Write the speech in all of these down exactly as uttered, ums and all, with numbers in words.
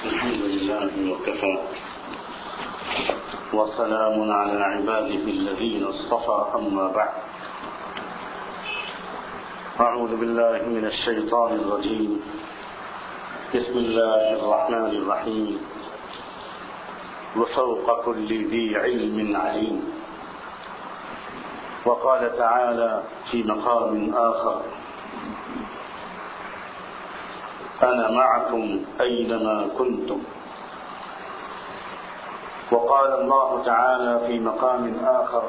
الحمد لله وكفى وسلام على عباده الذين اصطفى أما بعد أعوذ بالله من الشيطان الرجيم بسم الله الرحمن الرحيم وفوق كل ذي علم عليم وقال تعالى في مقام آخر أنا معكم أينما كنتم وقال الله تعالى في مقام آخر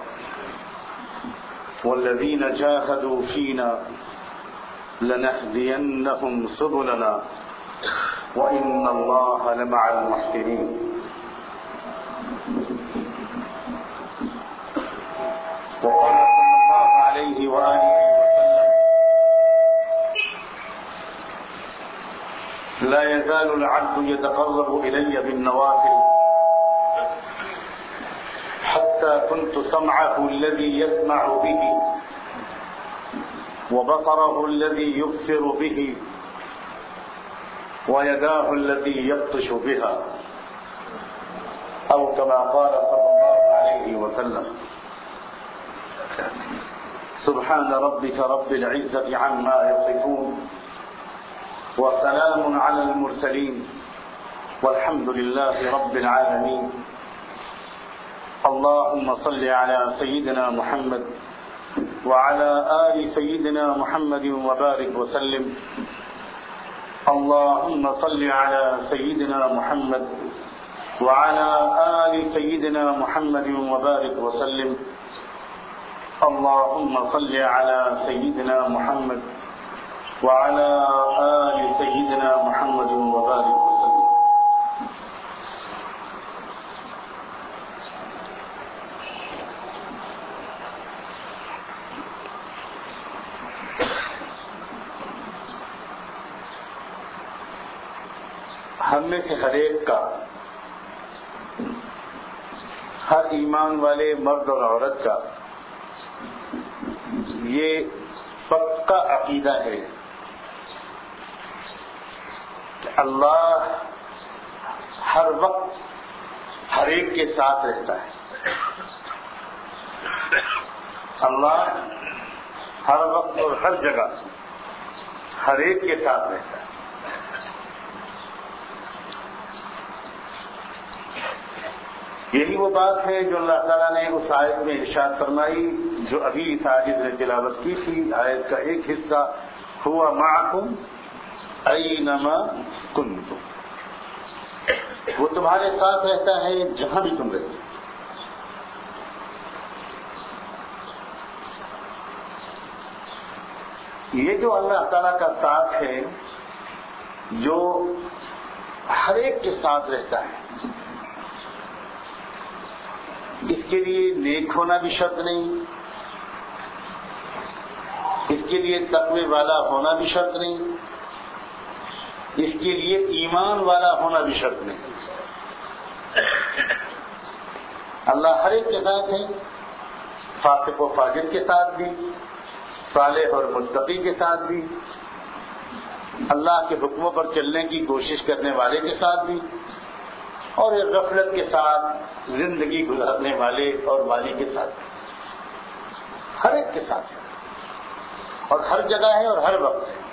والذين جاهدوا فينا لنهدينهم سبلنا وإن الله لمع المحسنين وقال صلى الله عليه وآله لا يزال العبد يتقرب إلي بالنوافل حتى كنت سمعه الذي يسمع به وبصره الذي يبصر به ويداه التي يبطش بها أو كما قال صلى الله عليه وسلم سبحان ربك رب العزة عما يصفون وسلام على المرسلين والحمد لله رب العالمين اللهم صل على سيدنا محمد وعلى آل سيدنا محمد وبارك وسلم اللهم صل على سيدنا محمد وعلى آل سيدنا محمد وبارك وسلم اللهم صل على سيدنا محمد وعلى آل سيدنا محمد وبارك وسلم ہم میں سے ہر ایک کا ہر ایمان والے مرد اور عورت کا یہ پکا عقیدہ ہے کہ اللہ ہر وقت ہر ایک کے ساتھ رہتا ہے. اللہ ہر وقت اور ہر جگہ ہر ایک کے ساتھ رہتا ہے. یہی وہ بات ہے جو اللہ تعالیٰ نے اس آیت میں ارشاد فرمائی جو ابھی ساجد نے تلاوت کی تھی. آیت کا ایک حصہ ہوا معکم اینما کنتم، وہ تمہارے ساتھ رہتا ہے جہاں بھی تم رہتے. یہ جو اللہ تعالیٰ کا ساتھ ہے جو ہر ایک کے ساتھ رہتا ہے، اس کے لیے نیک ہونا بھی شرط نہیں، اس کے لیے تقوی والا ہونا بھی شرط نہیں، اس کے لیے ایمان والا ہونا بھی شرط نہیں. اللہ ہر ایک کے ساتھ ہے، فاسق و فاجر کے ساتھ بھی، صالح اور متقی کے ساتھ بھی، اللہ کے حکموں پر چلنے کی کوشش کرنے والے کے ساتھ بھی، اور غفلت کے ساتھ زندگی گزارنے والے اور والی کے ساتھ. ہر ایک کے ساتھ ہے اور ہر جگہ ہے اور ہر وقت ہے.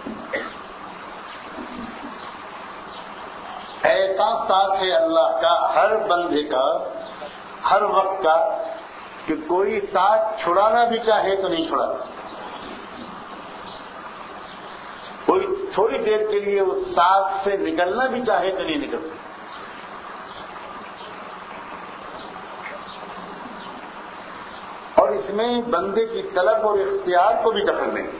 ایسا ساتھ ہے اللہ کا ہر بندے کا ہر وقت کا کہ کوئی ساتھ چھڑانا بھی چاہے تو نہیں چھڑا سکتا. کوئی تھوڑی دیر کے لیے اس ساتھ سے نکلنا بھی چاہے تو نہیں نکل سکتا. اور اس میں بندے کی طلب اور اختیار کو بھی دخل نہیں.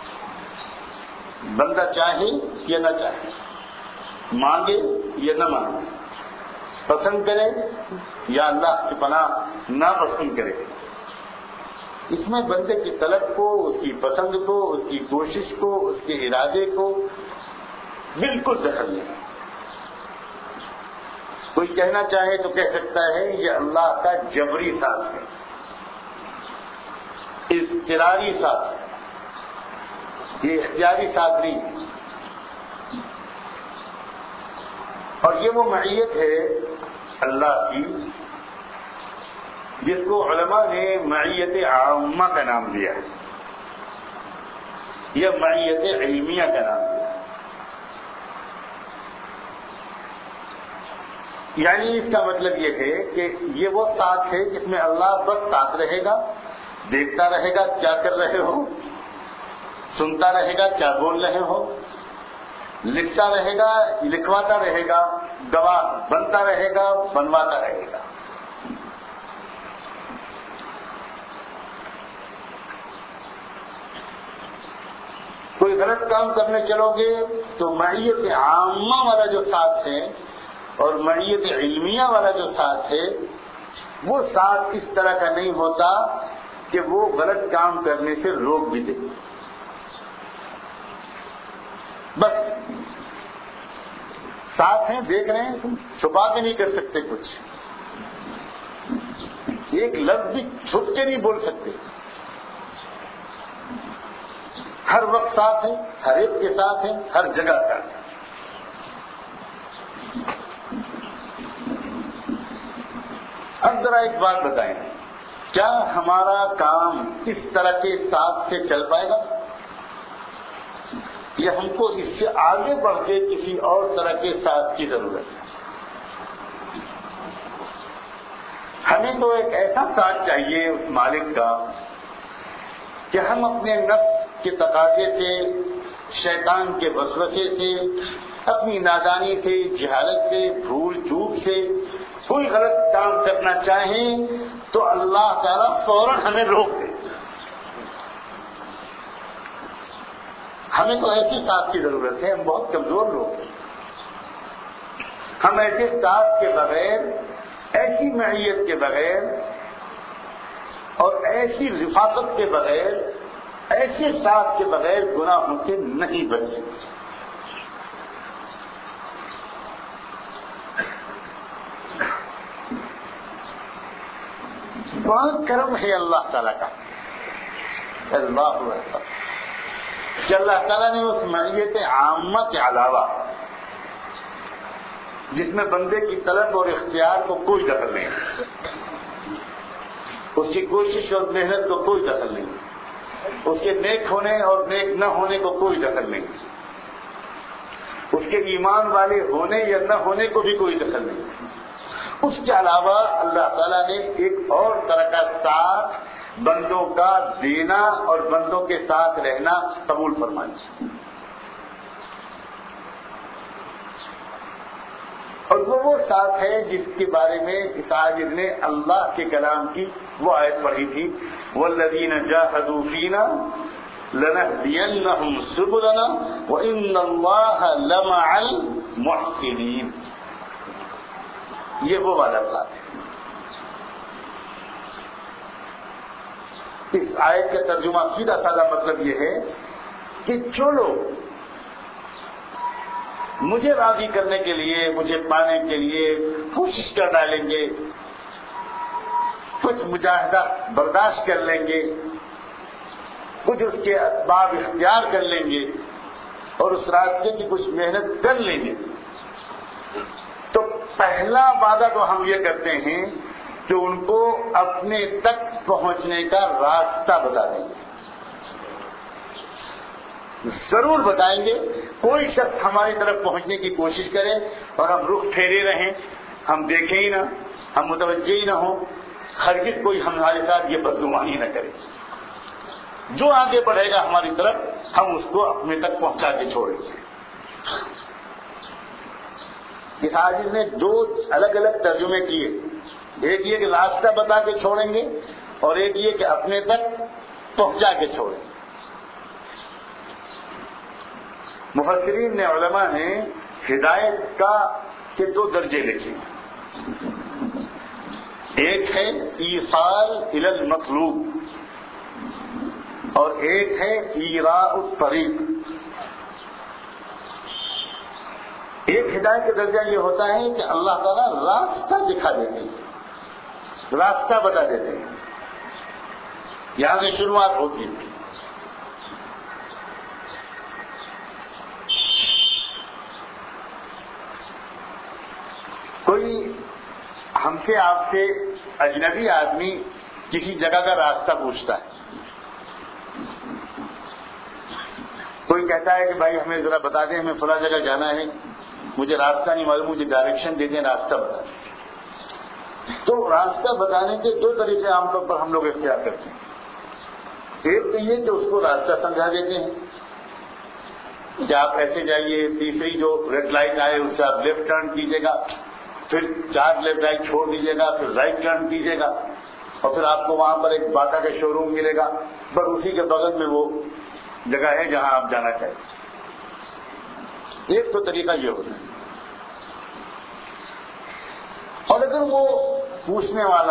بندہ چاہے یا نہ چاہے، مانگے یا نہ مانگے، پسند کرے یا اللہ کی پناہ نہ پسند کرے، اس میں بندے کی طلب کو، اس کی پسند کو، اس کی کوشش کو، اس کے ارادے کو بالکل دخل نہیں. کوئی کہنا چاہے تو کہہ سکتا ہے یہ اللہ کا جبری ساتھ ہے، اضطراری ساتھ ہے، یہ اختیاری ساتھ نہیں ہے. اور یہ وہ معیت ہے اللہ کی جس کو علماء نے معیت عامہ کا نام دیا ہے یا معیت علمیہ کا نام دیا ہے. یعنی اس کا مطلب یہ ہے کہ یہ وہ ساتھ ہے جس میں اللہ بس ساتھ رہے گا، دیکھتا رہے گا کیا کر رہے ہو، سنتا رہے گا کیا بول رہے ہو، لکھتا رہے گا لکھواتا رہے گا، گواہ بنتا رہے گا بنواتا رہے گا. کوئی غلط کام کرنے چلو گے تو معیت عامہ والا جو ساتھ ہے اور معیت علمیہ والا جو ساتھ ہے وہ ساتھ اس طرح کا نہیں ہوتا کہ وہ غلط کام کرنے سے روک بھی دے. بس ساتھ ہیں، دیکھ رہے ہیں، تم چھپا کے نہیں کر سکتے کچھ، ایک لفظ بھی چھپ کے نہیں بول سکتے. ہر وقت ساتھ ہے، ہر ایک کے ساتھ ہے، ہر جگہ ساتھ ہے. اب ذرا ایک بات بتائیں، کیا ہمارا کام اس طرح کے ساتھ سے چل پائے گا یا ہم کو اس سے آگے بڑھ کے کسی اور طرح کے ساتھ کی ضرورت ہے؟ ہمیں تو ایک ایسا ساتھ چاہیے اس مالک کا کہ ہم اپنے نفس کے تقاضے سے، شیطان کے وسوسے سے، اپنی نادانی سے، جہالت سے، بھول چوک سے کوئی غلط کام کرنا چاہیں تو اللہ تعالیٰ فوراً ہمیں روک دے. ہمیں تو ایسی ساتھ کی ضرورت ہے، ہم بہت کمزور لوگ ہیں. ہم ایسے ساتھ کے بغیر، ایسی معیت کے بغیر اور ایسی رفاقت کے بغیر، ایسے ساتھ کے بغیر گناہوں سے نہیں بچ سکتے. بہت کرم ہے اللہ تعالیٰ کا، اللہ اکبر، کہ اللہ تعالیٰ نے اس معیت عامہ کے علاوہ جس میں بندے کی طلب اور اختیار کو کوئی دخل نہیں، اس کی کوشش اور محنت کو کوئی دخل نہیں، اس کے نیک ہونے اور نیک نہ ہونے کو کوئی دخل نہیں، اس کے ایمان والے ہونے یا نہ ہونے کو بھی کوئی دخل نہیں. اس کے علاوہ اللہ تعالیٰ نے ایک اور طرح کا ساتھ بندوں کا دینا اور بندوں کے ساتھ رہنا قبول فرمایا. اور وہ وہ ساتھ ہے جس کے بارے میں اس عاجز نے اللہ کے کلام کی وہ آیت پڑھی تھی، وَالَّذِينَ جَاهَدُوا فِينَا لَنَهْدِيَنَّهُمْ سُبُلَنَا وَإِنَّ اللَّهَ لَمَعَ الْمُحْسِنِينَ. یہ وہ والا ساتھ ہے. اس آیت کا ترجمہ سیدھا سادہ مطلب یہ ہے کہ جو لوگ مجھے راضی کرنے کے لیے، مجھے پانے کے لیے کوشش کر ڈالیں گے، کچھ مجاہدہ برداشت کر لیں گے، کچھ اس کے اسباب اختیار کر لیں گے اور اس راستے کی کچھ محنت کر لیں گے، تو پہلا وعدہ تو ہم یہ کرتے ہیں کہ ان کو اپنے تک پہنچنے کا راستہ بتا دیں گے. ضرور بتائیں گے. کوئی شخص ہماری طرف پہنچنے کی کوشش کرے اور ہم رخ پھیرے رہیں، ہم دیکھیں ہی نہ، ہم متوجہ ہی نہ ہوں، ہرگز کوئی ہمارے ساتھ یہ بدگمانی نہ کرے. جو آگے بڑھے گا ہماری طرف ہم اس کو اپنے تک پہنچا کے چھوڑیں گے. اس عاجز نے دو الگ الگ ترجمے کیے، ایک یہ کہ راستہ بتا کے چھوڑیں گے اور ایک یہ کہ اپنے تک پہنچا کے چھوڑیں گے. مفسرین نے، علماء نے ہدایت کا کے دو درجے لکھے، ایک ہے ایصال الی المطلوب اور ایک ہے ایراء الطریق. ایک ہدایت کا درجہ یہ ہوتا ہے کہ اللہ تعالیٰ راستہ دکھا دیتے ہیں، راستہ بتا دیتے ہیں، یہاں سے شروعات ہوتی ہے. کوئی ہم سے آپ سے اجنبی آدمی کسی جگہ کا راستہ پوچھتا ہے، کوئی کہتا ہے کہ بھائی ہمیں ذرا بتا دیں، ہمیں فلاں جگہ جانا ہے، مجھے راستہ نہیں معلوم، مجھے ڈائریکشن دے دیں، راستہ بتا دیں۔ تو راستہ بتانے کے دو طریقے عام طور پر ہم لوگ اختیار کرتے ہیں۔ ایک تو یہ کہ اس کو راستہ سمجھا دیتے ہیں کہ آپ ایسے جائیے، تیسری جو ریڈ لائٹ آئے اس سے آپ لیفٹ ٹرن کیجیے گا، پھر چار لیفٹ لائٹ چھوڑ دیجیے گا، پھر رائٹ ٹرن کیجیے گا، اور پھر آپ کو وہاں پر ایک باٹا کا شو روم ملے گا، بس اسی کے بغل میں وہ جگہ ہے جہاں آپ جانا چاہتے ہیں۔ ایک تو طریقہ یہ ہوتا ہے، اور اگر وہ پوچھنے والا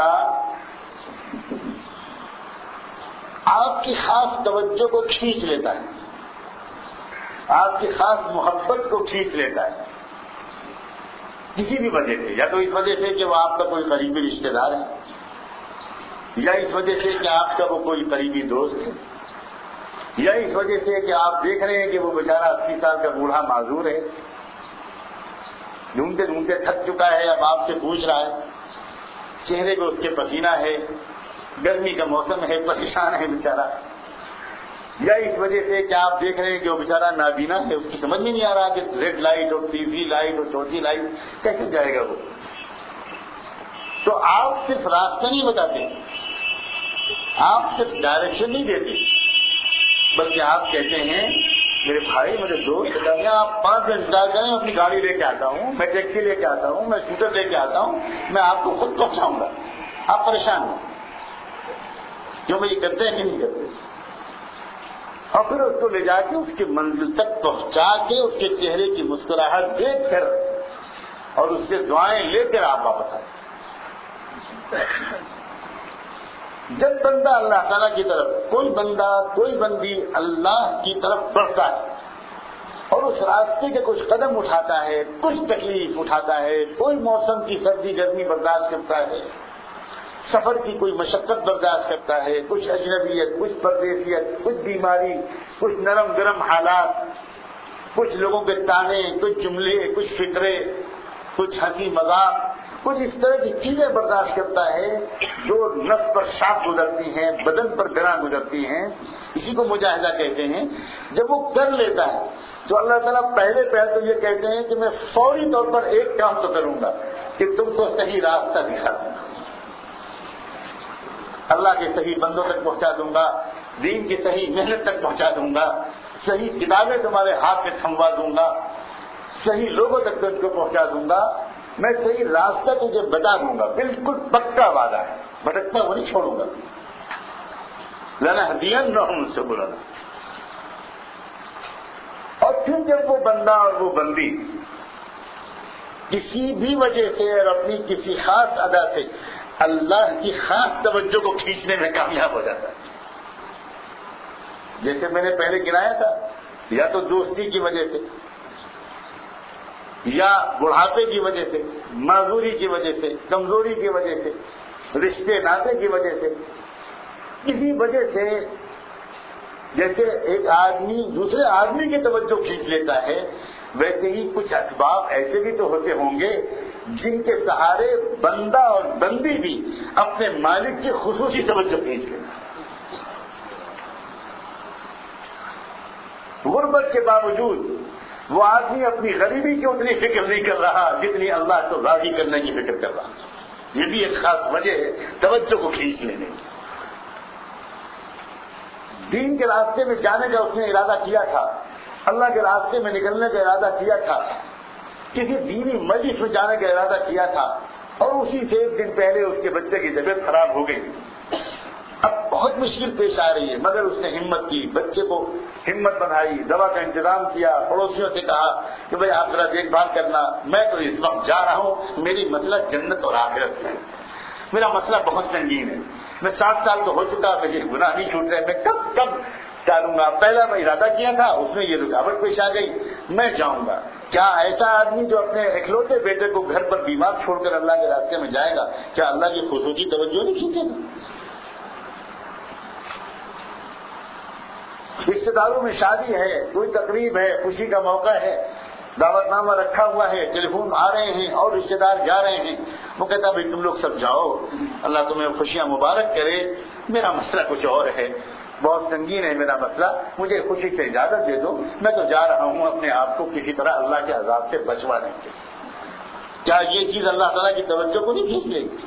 آپ کی خاص توجہ کو کھینچ لیتا ہے، آپ کی خاص محبت کو کھینچ لیتا ہے کسی بھی وجہ سے، یا تو اس وجہ سے کہ وہ آپ کا کوئی قریبی رشتہ دار ہے، یا اس وجہ سے کہ آپ کا وہ کوئی قریبی دوست ہے، یا اس وجہ سے کہ آپ دیکھ رہے ہیں کہ وہ بیچارہ اسی سال کا بوڑھا معذور ہے، ڈھونڈتے ڈھونڈتے تھک چکا ہے، اب آپ سے پوچھ رہا ہے، چہرے پہ اس کے پسینہ ہے، گرمی کا موسم ہے، پریشان ہے بیچارہ، یا اس وجہ سے کہ آپ دیکھ رہے ہیں کہ وہ بیچارہ نابینا ہے، اس کی سمجھ میں نہیں آ رہا کہ ریڈ لائٹ اور تیسری لائٹ اور چوتھی لائٹ کیسے جائے گا وہ۔ تو آپ صرف راستہ نہیں بتاتے، آپ صرف ڈائریکشن نہیں دیتے، بلکہ آپ کہتے ہیں میرے بھائی، میرے دوست، آپ پانچ منٹ انتظار کریں، میں اپنی گاڑی لے کے آتا ہوں، میں ٹیکسی لے کے آتا ہوں، میں اسکوٹر لے کے آتا ہوں، میں آپ کو خود پہنچاؤں گا، آپ پریشان ہوں جو میں یہ کرتے ہیں کہ نہیں کرتے، اور پھر اس کو لے جا کے اس کی منزل تک پہنچا کے اس کے چہرے کی مسکراہٹ دیکھ کر اور اس سے دعائیں لے کر آپ واپس آئے۔ جب بندہ اللہ تعالیٰ کی طرف، کوئی بندہ کوئی بندی اللہ کی طرف بڑھتا ہے اور اس راستے کے کچھ قدم اٹھاتا ہے، کچھ تکلیف اٹھاتا ہے، کوئی موسم کی سردی گرمی برداشت کرتا ہے، سفر کی کوئی مشقت برداشت کرتا ہے، کچھ اجنبیت، کچھ پردیسیت، کچھ بیماری، کچھ نرم گرم حالات، کچھ لوگوں کے تانے، کچھ جملے، کچھ فکرے، کچھ ہنسی مذاق، کچھ اس طرح کی چیزیں برداشت کرتا ہے جو نفس پر شاق گزرتی ہیں، بدن پر گراں گزرتی ہیں، اسی کو مجاہدہ کہتے ہیں۔ جب وہ کر لیتا ہے تو اللہ تعالیٰ پہلے پہل تو یہ کہتے ہیں کہ میں فوری طور پر ایک کام تو کروں گا کہ تم کو صحیح راستہ دکھا دوں گا، اللہ کے صحیح بندوں تک پہنچا دوں گا، دین کی صحیح محنت تک پہنچا دوں گا، صحیح کتابیں تمہارے ہاتھ میں تھموا دوں گا، صحیح لوگوں تک تجھ کو پہنچا دوں گا، میں صحیح راستہ تجھے بتا دوں گا، بالکل پکا وعدہ ہے، بھٹکتا وہ نہیں چھوڑوں گا، لنہدینہم سبلنا۔ اور پھر جب وہ بندہ اور وہ بندی کسی بھی وجہ سے اور اپنی کسی خاص ادا سے اللہ کی خاص توجہ کو کھینچنے میں کامیاب ہو جاتا ہے، جیسے میں نے پہلے گنایا تھا، یا تو دوستی کی وجہ سے، یا بڑھاپے کی وجہ سے، معذوری کی وجہ سے، کمزوری کی وجہ سے، رشتے ناطے کی وجہ سے، کسی وجہ سے، جیسے ایک آدمی دوسرے آدمی کی توجہ کھینچ لیتا ہے، ویسے ہی کچھ اسباب ایسے بھی تو ہوتے ہوں گے جن کے سہارے بندہ اور بندی بھی اپنے مالک کی خصوصی توجہ کھینچ لیتا ہے۔ غربت کے باوجود وہ آدمی اپنی غریبی کی اتنی فکر نہیں کر رہا جتنی اللہ کو راضی کرنے کی فکر کر رہا۔ یہ بھی ایک خاص وجہ ہے توجہ کو کھینچ لینے کی۔ دین کے راستے میں جانے کا اس نے ارادہ کیا تھا، اللہ کے راستے میں نکلنے کا ارادہ کیا تھا، کسی دینی مجلس میں جانے کا ارادہ کیا تھا، اور اسی سے ایک دن پہلے اس کے بچے کی طبیعت خراب ہو گئی۔ اب بہت مشکل پیش آ رہی ہے، مگر اس نے ہمت کی، بچے کو ہمت بنائی، دوا کا انتظام کیا، پڑوسیوں سے کہا کہ بھائی آپ ذرا دیکھ بھال کرنا، میں تو اس وقت جا رہا ہوں، میری مسئلہ جنت اور آخرت ہے، میرا مسئلہ بہت سنگین ہے، میں ساٹھ سال تو ہو چکا، مجھے گناہ نہیں چھوٹ رہے، میں کب کب ڈالوں گا، پہلا میں ارادہ کیا تھا، اس میں یہ رکاوٹ پیش آ گئی، میں جاؤں گا۔ کیا ایسا آدمی جو اپنے اکلوتے بیٹے کو گھر پر بیمار چھوڑ کر اللہ کے راستے میں جائے گا، کیا اللہ کی خصوصی توجہ نہیں کھینچے گا؟ رشتے داروں میں شادی ہے، کوئی تقریب ہے، خوشی کا موقع ہے، دعوت نامہ رکھا ہوا ہے، ٹیلی فون آ رہے ہیں اور رشتے دار جا رہے ہیں. وہ کہتا بھائی تم لوگ سب جاؤ، اللہ تمہیں خوشیاں مبارک کرے، میرا مسئلہ کچھ اور ہے، بہت سنگین ہے میرا مسئلہ، مجھے خوشی سے اجازت دے دو، میں تو جا رہا ہوں اپنے آپ کو کسی طرح اللہ کے عذاب سے بچوانے کے. کیا یہ چیز اللہ تعالیٰ کی توجہ کو نہیں کھینچ لے گی؟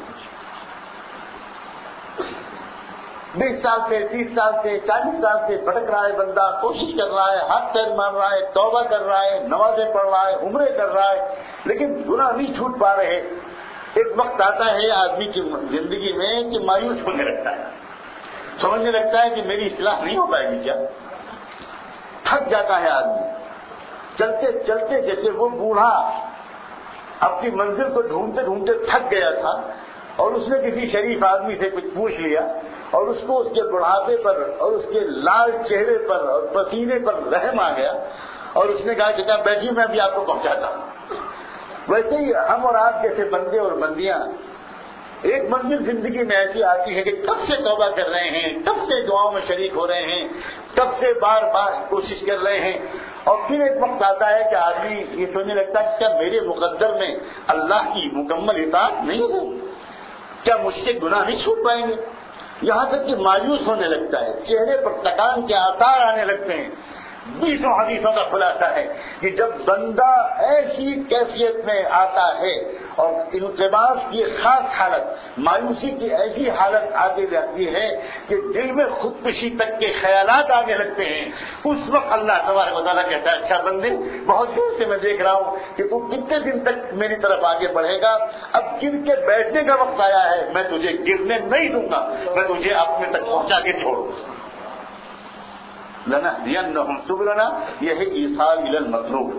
بیس سال سے، تیس سال سے، چالیس سال سے بھٹک رہا ہے بندہ، کوشش کر رہا ہے، ہاتھ پیر مار رہا ہے، توبہ کر رہا ہے، نمازیں پڑھ رہا ہے، عمرے کر رہا ہے، لیکن گناہ نہیں چھوٹ پا رہے. ایک وقت آتا ہے آدمی کی زندگی میں کہ مایوس ہونے لگتا ہے، سمجھنے لگتا ہے کہ میری اصلاح نہیں ہو پائے گی کیا. تھک جاتا ہے آدمی چلتے چلتے، جیسے وہ بوڑھا اپنی منزل کو ڈھونڈتے ڈھونڈتے تھک گیا تھا اور اس نے کسی شریف آدمی سے کچھ پوچھ لیا اور اس کو اس کے بڑھاپے پر اور اس کے لال چہرے پر اور پسینے پر رحم آ گیا اور اس نے کہا کہ کیا بیٹھی میں بھی آپ کو پہنچاتا ہوں. ویسے ہی ہم اور آپ جیسے بندے اور بندیاں ایک منزل زندگی میں ایسی آتی ہے کہ کب سے توبہ کر رہے ہیں، کب سے دعاؤں میں شریک ہو رہے ہیں، کب سے بار بار کوشش کر رہے ہیں، اور پھر ایک وقت آتا ہے کہ آدمی یہ سوچنے لگتا ہے کہ کیا میرے مقدر میں اللہ کی مکمل اطاعت نہیں ہے، کیا مجھ سے گناہ نہیں چھوٹ پائیں گے. یہاں تک کہ مایوس ہونے لگتا ہے، چہرے پر تکان کے آثار آنے لگتے ہیں. بیسوں حدیثوں کا خلاصہ ہے کہ جب بندہ ایسی کیفیت میں آتا ہے اور انقباض کی خاص حالت، مایوسی کی ایسی حالت آگے جاتی ہے کہ دل میں خودکشی تک کے خیالات آنے لگتے ہیں، اس وقت اللہ تبارک و تعالیٰ کہتا ہے اچھا بندے، بہت دور سے میں دیکھ رہا ہوں کہ تو کتنے دن تک میری طرف آگے بڑھے گا، اب گر کے بیٹھنے کا وقت آیا ہے، میں تجھے گرنے نہیں دوں گا، میں تجھے اپنے تک پہنچا کے چھوڑوں گا. لنہدینہم سبلنا، یہ ہے ایصال الی المطلوب،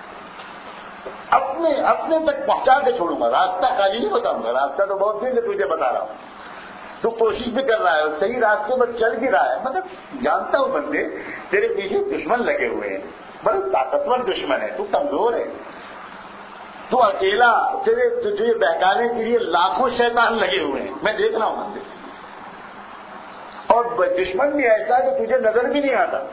اپنے اپنے تک پہنچا کے چھوڑوں گا. راستہ خالی نہیں بتاؤں گا، راستہ تو بہت دن سے تجھے بتا رہا ہوں، تو کوشش بھی کر رہا ہے اور صحیح راستے پر چل بھی رہا ہے. مطلب جانتا ہوں بندے تیرے پیچھے دشمن لگے ہوئے ہیں، بڑے طاقتور دشمن ہے، تو کمزور ہے، تو اکیلا، تیرے تجھے بہکانے کے لیے لاکھوں شیطان لگے ہوئے ہیں، میں دیکھ رہا ہوں بندے. اور دشمن بھی ایسا کہ تجھے نظر بھی نہیں آتا.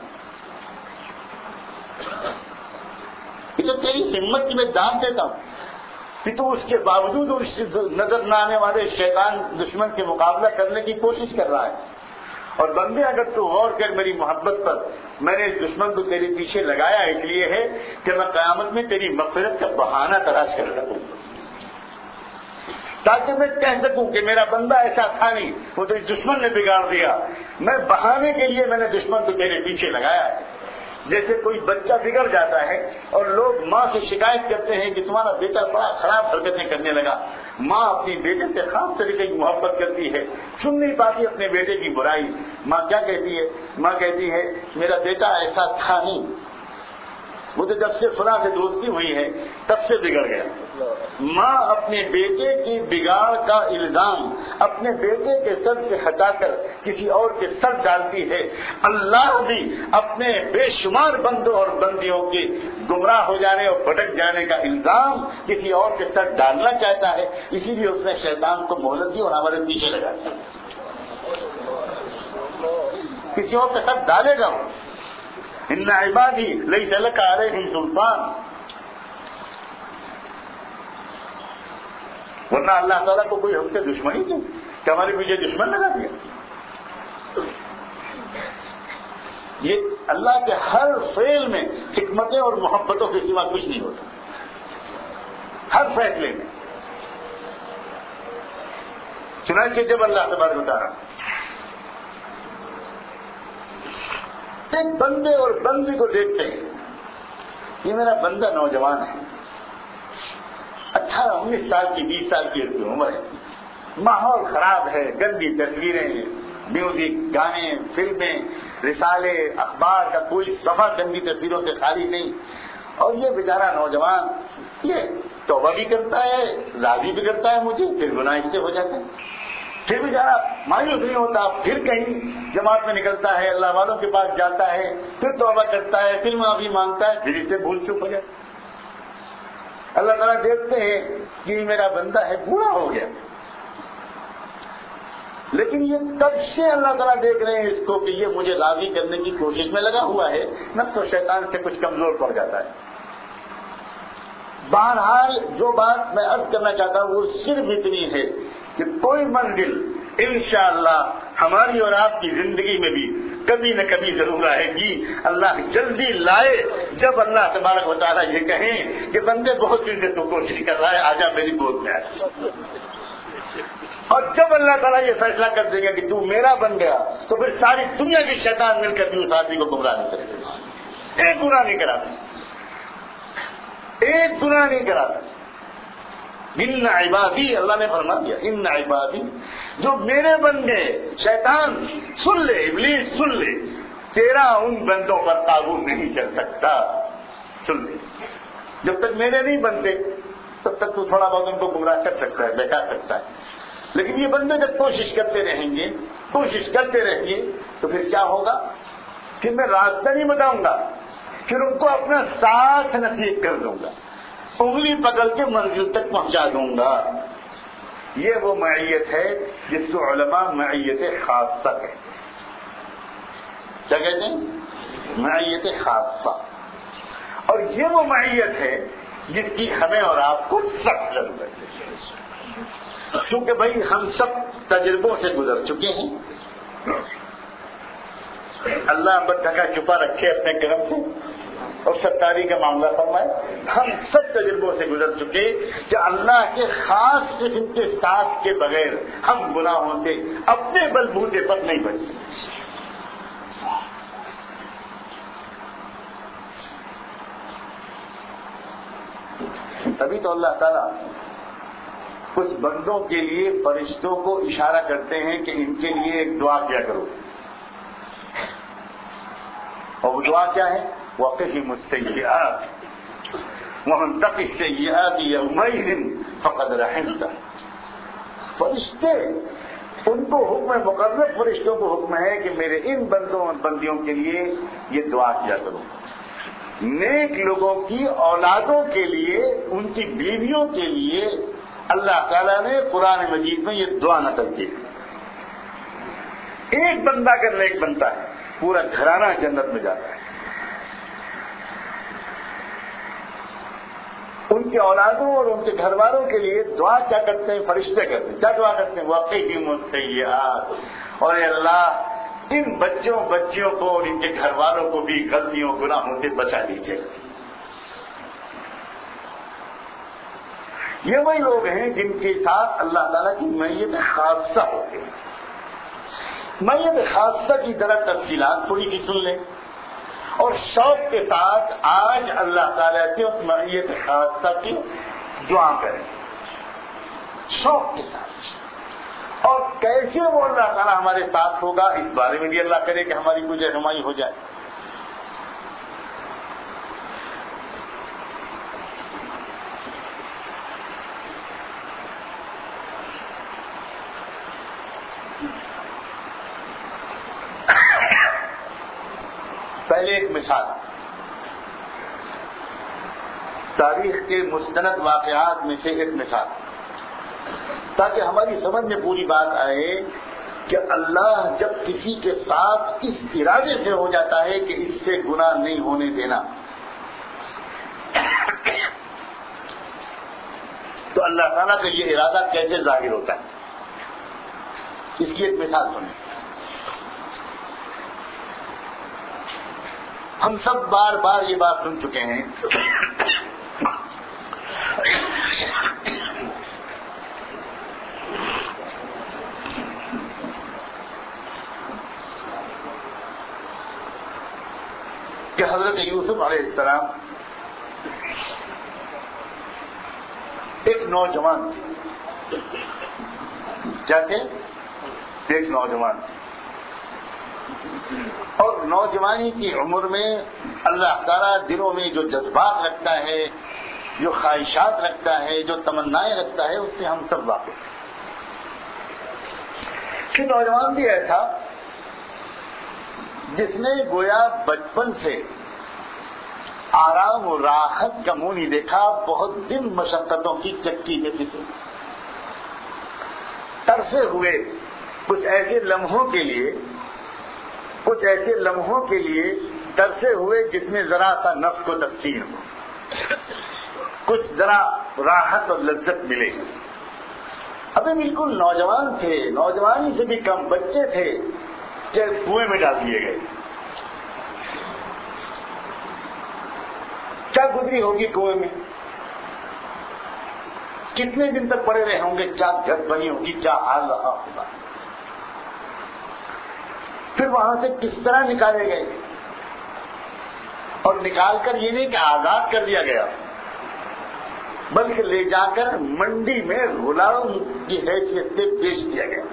یہ تو تیری ہمت کی میں دام دیتا ہوں کہ تو اس کے باوجود اس نظر نہ آنے والے شیطان دشمن کے مقابلہ کرنے کی کوشش کر رہا ہے. اور بندے اگر تو غور کر میری محبت پر، میں نے اس دشمن کو تیرے پیچھے لگایا اس لیے ہے کہ میں قیامت میں تیری مغفرت کا بہانہ تلاش کر سکوں، تاکہ میں کہہ سکوں کہ میرا بندہ ایسا تھا نہیں، وہ تو دشمن نے بگاڑ دیا. میں بہانے کے لیے میں نے دشمن کو تیرے پیچھے لگایا ہے. جیسے کوئی بچہ بگڑ جاتا ہے اور لوگ ماں سے شکایت کرتے ہیں کہ تمہارا بیٹا بڑا خراب حرکتیں کرنے لگا. ماں اپنی بیٹے سے خاص طریقے کی محبت کرتی ہے، سن نہیں پاتی اپنے بیٹے کی برائی. ماں کیا کہتی ہے؟ ماں کہتی ہے میرا بیٹا ایسا تھا نہیں، وہ تو جب سے فلاں سے دوستی ہوئی ہے تب سے بگڑ گیا. ماں اپنے بیٹے کی بگاڑ کا الزام اپنے بیٹے کے سر سے ہٹا کر کسی اور کے سر ڈالتی ہے. اللہ بھی اپنے بے شمار بندوں اور بندیوں کے گمراہ ہو جانے اور بھٹک جانے کا الزام کسی اور کے سر ڈالنا چاہتا ہے، اسی لیے اس نے شیطان کو مہلت دی اور ہمارے پیچھے لگا دیا. کسی اور کے سر ڈالے گا. ان عبادی لیس لک علیہم سلطان، ورنہ اللہ تعالیٰ کو کوئی ہم سے دشمنی تھی کہ ہمارے پیچھے دشمن لگا دیا. یہ اللہ کے ہر فعل میں حکمتیں اور محبتوں کے سوا کچھ نہیں ہوتا، ہر فیصلے میں. چنانچہ جب اللہ تبارک و تعالیٰ ایک بندے اور بندی کو دیکھتے ہیں، یہ میرا بندہ نوجوان ہے، اٹھارہ انیس سال کی، بیس سال کی اس کی عمر ہے، ماحول خراب ہے، گندی تصویریں، میوزک، گانے، فلمیں، رسالے، اخبار کا کوئی صفحہ گندی تصویروں سے خالی نہیں. اور یہ بیچارہ نوجوان یہ توبہ بھی کرتا ہے، راضی بھی کرتا ہے مجھے، پھر گناہ اس سے ہو جاتے ہیں. پھر بیچارہ مایوس نہیں ہوتا، پھر کہیں جماعت میں نکلتا ہے، اللہ والوں کے پاس جاتا ہے، پھر توبہ کرتا ہے، پھر معافی مانگتا ہے، پھر اس سے بھول چوک ہو جاتا ہے. اللہ تعالیٰ دیکھتے ہیں کہ میرا بندہ ہے بوڑھا ہو گیا، لیکن یہ تب سے اللہ تعالیٰ دیکھ رہے ہیں اس کو کہ یہ مجھے راضی کرنے کی کوشش میں لگا ہوا ہے. نفس و شیطان سے کچھ کمزور پڑ جاتا ہے. بہرحال جو بات میں عرض کرنا چاہتا ہوں وہ صرف اتنی ہے کہ کوئی منزل انشاءاللہ ہماری اور آپ کی زندگی میں بھی کبھی نہ کبھی ضرور آئے گی. اللہ جلدی لائے جب اللہ تبارک و تعالیٰ یہ کہیں کہ بندے بہت دن سے تو کوشش کر رہا ہے, آجا میری گود میں آ. اور جب اللہ تعالیٰ یہ فیصلہ کر دے گا کہ تو میرا بن گیا تو پھر ساری دنیا کے شیطان مل کر بھی اس آدمی کو گمراہ نہیں کرے گا. ایک گناہ نہیں کراتا, ایک گناہ نہیں کراتا. ان عبادی, اللہ نے فرما دیا ان عبادی, جو میرے بندے. شیطان سن لے, ابلیس سن لے, تیرا ان بندوں پر قابو نہیں چل سکتا. سن لے, جب تک میرے نہیں بنتے تب تک تو تھوڑا بہت ان کو گمراہ کر سکتا ہے, بہکا سکتا ہے. لیکن یہ بندے جب کوشش کرتے رہیں گے کوشش کرتے رہیں گے تو پھر کیا ہوگا, پھر میں راستہ نہیں بتاؤں گا, پھر ان کو اپنا ساتھ نصیب کر دوں گا, انگلی پکڑ کے منزل تک پہنچا دوں گا. یہ وہ معیت ہے جس کو علماء معیت خاصہ کہتے ہیں. کیا کہتے ہیں؟ معیت خاصہ. اور یہ وہ معیت ہے جس کی ہمیں اور آپ کو سخت ضرورت ہے, کیونکہ بھائی ہم سب تجربوں سے گزر چکے ہیں. اللہ بس ڈھکا چھپا رکھے اپنے کرم سے اور ستاری کا معاملہ فرمائے. ہم سب تجربوں سے گزر چکے کہ اللہ کے خاص قسم کے ساتھ کے بغیر ہم گناہوں سے اپنے بلبوتے پر نہیں بچ سکتے. تبھی تو اللہ تعالیٰ کچھ بندوں کے لیے فرشتوں کو اشارہ کرتے ہیں کہ ان کے لیے ایک دعا کیا کرو. اور وہ دعا کیا ہے؟ وَقِهِمُ السَّيِّئَاتِ وَمَن تَقِ السَّيِّئَاتِ يَوْمَئِذٍ فَقَدْ رَحِمْتَهُ. فرشتے, ان کو حکم مقرر فرشتوں کو حکم ہے کہ میرے ان بندوں اور بندیوں کے لیے یہ دعا کیا کرو. نیک لوگوں کی اولادوں کے لیے, ان کی بیویوں کے لیے اللہ تعالیٰ نے قرآن مجید میں یہ دعا نقل کی. ایک بندہ اگر نیک بنتا ہے پورا گھرانہ جنت میں جاتا ہے. ان کے اولادوں اور ان کے گھر والوں کے لیے دعا کیا کرتے ہیں؟ فرشتے کرتے ہیں. کیا دعا کرتے ہیں؟ وَقِهِمُ السَّيِّئَاتِ, اور اے اللہ ان بچوں بچیوں کو اور ان کے گھر والوں کو بھی غلطیوں گناہوں سے بچا لیجیے. یہ وہی لوگ ہیں جن کے ساتھ اللہ تعالیٰ کی معیت خاصہ ہوتی ہے. معیت خاصہ کی ذرا تفصیلات تھوڑی سی سن لیں اور شوق کے ساتھ آج اللہ تعالیٰ سے اس معیت خاصہ کی دعا کریں, شوق کے ساتھ. اور کیسے وہ اللہ تعالیٰ ہمارے ساتھ ہوگا اس بارے میں بھی اللہ کرے کہ ہماری کوئی رہنمائی ہو جائے. پہلے ایک مثال, تاریخ کے مستند واقعات میں سے ایک مثال, تاکہ ہماری سمجھ میں پوری بات آئے کہ اللہ جب کسی کے ساتھ اس ارادے سے ہو جاتا ہے کہ اس سے گناہ نہیں ہونے دینا, تو اللہ تعالیٰ کا یہ ارادہ کیسے ظاہر ہوتا ہے. اس کی ایک مثال سنیں. ہم سب بار بار یہ بات سن چکے ہیں کہ حضرت یوسف علیہ السلام ایک نوجوان تھے. کیا تھے؟ ایک نوجوان تھے. اور نوجوانی کی عمر میں اللہ تعالیٰ دلوں میں جو جذبات رکھتا ہے, جو خواہشات رکھتا ہے, جو تمنائیں رکھتا ہے, اس سے ہم سب واقف ہیں. کہ نوجوان بھی ایسا جس نے گویا بچپن سے آرام و راحت کا منہ نہیں دیکھا, بہت دن مشقتوں کی چکی میں پھنسے, ترسے ہوئے کچھ ایسے لمحوں کے لیے کچھ ایسے لمحوں کے لیے ترسے ہوئے جس میں ذرا سا نفس کو تسکین ہو, کچھ ذرا راحت اور لذت ملے. ابھی بالکل نوجوان تھے, نوجوانی سے بھی کم بچے تھے کہ کنویں میں ڈال دیے گئے. کیا گزری ہوگی کنویں میں, کتنے دن تک پڑے رہے ہوں گے, کیا گھر بنی ہوگی, کیا حال رہا ہوگا. پھر وہاں سے کس طرح نکالے گئے, اور نکال کر یہ نہیں کہ آزاد کر دیا گیا, بلکہ لے جا کر منڈی میں غلام کی حیثیت سے بیچ دیا گیا.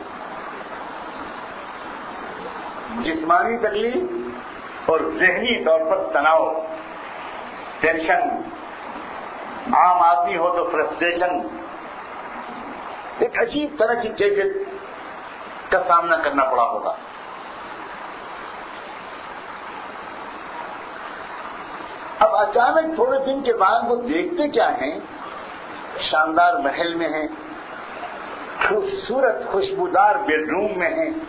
جسمانی تکلیف اور ذہنی طور پر تناؤ, ٹینشن, عام آدمی ہو تو فرسٹریشن, ایک عجیب طرح کی کیفیت کا سامنا کرنا پڑا ہوگا. اب اچانک تھوڑے دن کے بعد وہ دیکھتے کیا ہیں, شاندار محل میں ہیں, خوبصورت خوشبودار بیڈ روم میں ہیں,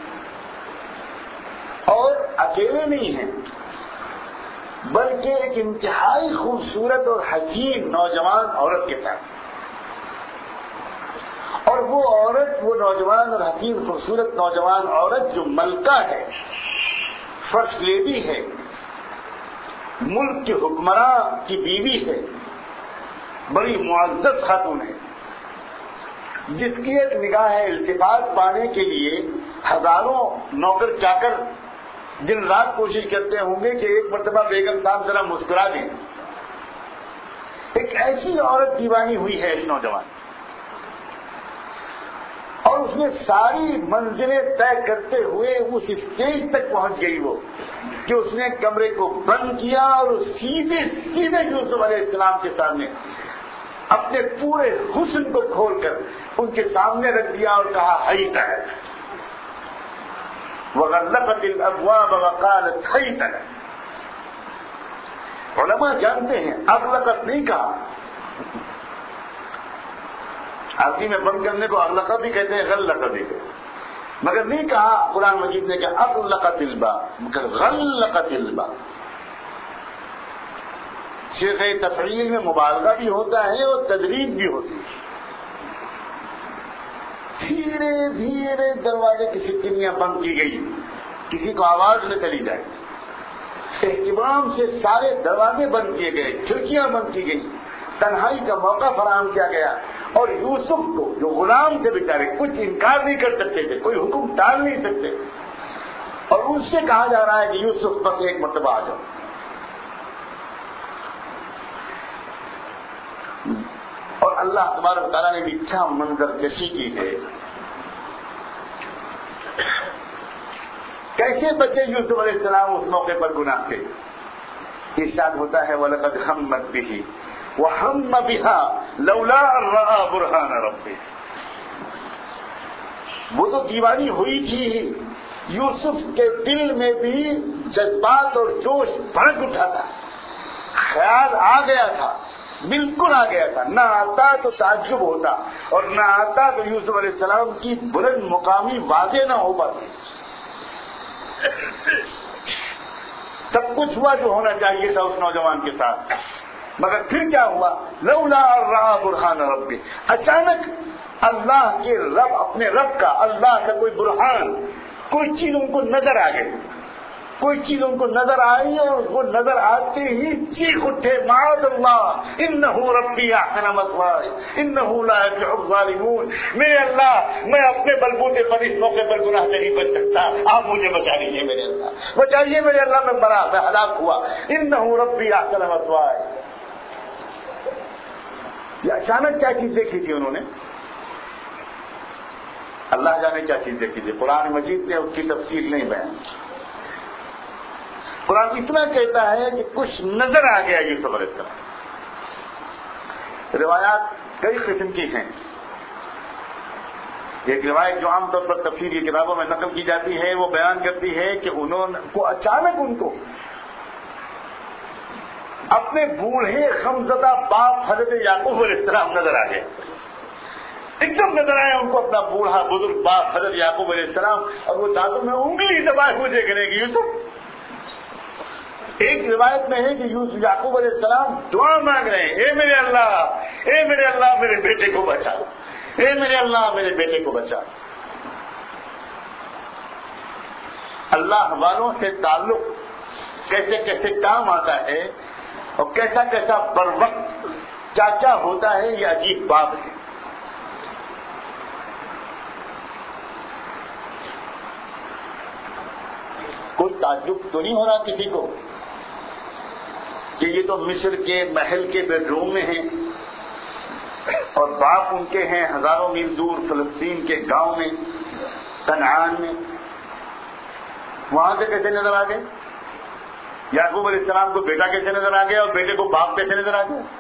اور اکیلے نہیں ہیں بلکہ ایک انتہائی خوبصورت اور حسین نوجوان عورت کے ساتھ. اور وہ عورت, وہ نوجوان اور حسین خوبصورت نوجوان عورت جو ملکہ ہے, فرسٹ لیڈی ہے, ملک کے حکمراں کی بیوی ہے, بڑی معزز خاتون ہے, جس کی ایک نگاہ التفات پانے کے لیے ہزاروں نوکر چاکر دن رات کوشش کرتے ہوں گے کہ ایک مرتبہ بیگم صاحب ذرا مسکرا دیں. ایک ایسی عورت دیوانی ہوئی ہے اس نوجوان, اور اس نے ساری منزلیں طے کرتے ہوئے اس اسٹیج تک پہنچ گئی وہ کہ اس نے کمرے کو بند کیا اور سیدھے سیدھے یوسف علیہ السلام کے سامنے اپنے پورے حسن کو کھول کر ان کے سامنے رکھ دیا اور کہا حیت ہے, وغلقت الابواب وقالت حیت ہے. علماء جانتے ہیں اغلقت نہیں کہا, عربی میں بند کرنے کو اغلقت بھی کہتے ہیں, غلقت بھی کہتے ہیں, مگر نہیں کہا قرآن مجید نے کہ اغلقت الباب, مگر غلقت الباب. صيغہ تفعیل میں مبالغہ بھی ہوتا ہے اور تدریج بھی ہوتی ہے. دھیرے دھیرے دروازے کی سکینیاں بند کی گئی, کسی کو آواز نہ چلی جائے. اہتمام سے سارے دروازے بند کیے گئے, کھڑکیاں بند کی گئی, تنہائی کا موقع فراہم کیا گیا. اور یوسف کو جو غلام تھے بیچارے, کچھ انکار نہیں کر سکتے تھے, کوئی حکم ٹال نہیں سکتے, اور ان سے کہا جا رہا ہے کہ یوسف بس ایک مرتبہ آ جاؤ. اور اللہ تبارک و تعالیٰ نے بھی کیا منظر کشی کی ہے, کیسے بچے یوسف علیہ السلام اس موقع پر گناہ کے. ارشاد ہوتا ہے وَلَقَدْ هَمَّتْ بِهِ وَهَمَّ بِهَا لَوْلَا أَن رَّأَىٰ بُرْهَانَ رَبِّهِ. وہ تو دیوانی ہوئی تھی, یوسف کے دل میں بھی جذبات اور جوش بھڑک اٹھا تھا, خیال آ گیا تھا, بالکل آ گیا تھا. نہ آتا تو تعجب ہوتا, اور نہ آتا تو یوسف علیہ السلام کی بلند مقامی واضح نہ ہو پاتی. سب کچھ ہوا جو ہونا چاہیے تھا اس نوجوان کے ساتھ, مگر پھر کیا ہوا؟ لولا رأى برہان ربی, اچانک اللہ کے رب, اپنے رب کا, اللہ کا کوئی برہان, کوئی چیز ان کو نظر آ گئی, کوئی چیز ان کو نظر آئی, اور وہ نظر آتے ہی چیخ اٹھے معاذ اللہ انہ ربی احسن مثواي انہ لا يفلح الظالمون. میرے اللہ, میں اپنے بلبوتے پر اس موقع پر گناہ سے نہیں بچ سکتا, آپ مجھے بچا لیجیے میرے اللہ, بچائیے میرے اللہ, میں مرا, میں ہلاک ہوا. انہ ربی احسن مثواي. یہ اچانک کیا چیز دیکھی تھی انہوں نے, اللہ جانے کیا چیز دیکھی تھی. قرآن مجید نے اس کی تفصیل نہیں بیان. قرآن اتنا کہتا ہے کہ کچھ نظر آ گیا یوسف علیہ السلام. روایات کئی قسم کی ہیں. ایک روایت جو عام طور پر تفسیر کی کتابوں میں نقل کی جاتی ہے وہ بیان کرتی ہے کہ انہوں کو اچانک ان کو اپنے بوڑھے غمزدہ باپ حضرت یعقوب علیہ السلام نظر آ گئے. ایک دم نظر آیا ان کو اپنا بوڑھا بزرگ باپ حضرت یعقوب علیہ السلام, اور وہ دانتوں میں انگلی دبائے ہوئے دیکھ رہے کہ یوسف. ایک روایت میں ہے کہ یوسف یعقوب علیہ السلام دعا مانگ رہے ہیں, اے میرے اللہ اے میرے اللہ میرے بیٹے کو بچا، اے میرے اللہ میرے بیٹے کو بچا۔ اللہ والوں سے تعلق کیسے کیسے کام آتا ہے اور کیسا کیسا بر وقت چاچا ہوتا ہے، یہ عجیب بات ہے۔ کوئی تعجب تو نہیں ہو رہا کسی کو کہ یہ تو مصر کے محل کے بیڈ روم میں ہیں اور باپ ان کے ہیں ہزاروں میل دور فلسطین کے گاؤں میں، کنعان میں، وہاں سے کیسے نظر آ گئے؟ یعقوب علیہ السلام کو بیٹا کیسے نظر آ گیا اور بیٹے کو باپ کیسے نظر آ گیا؟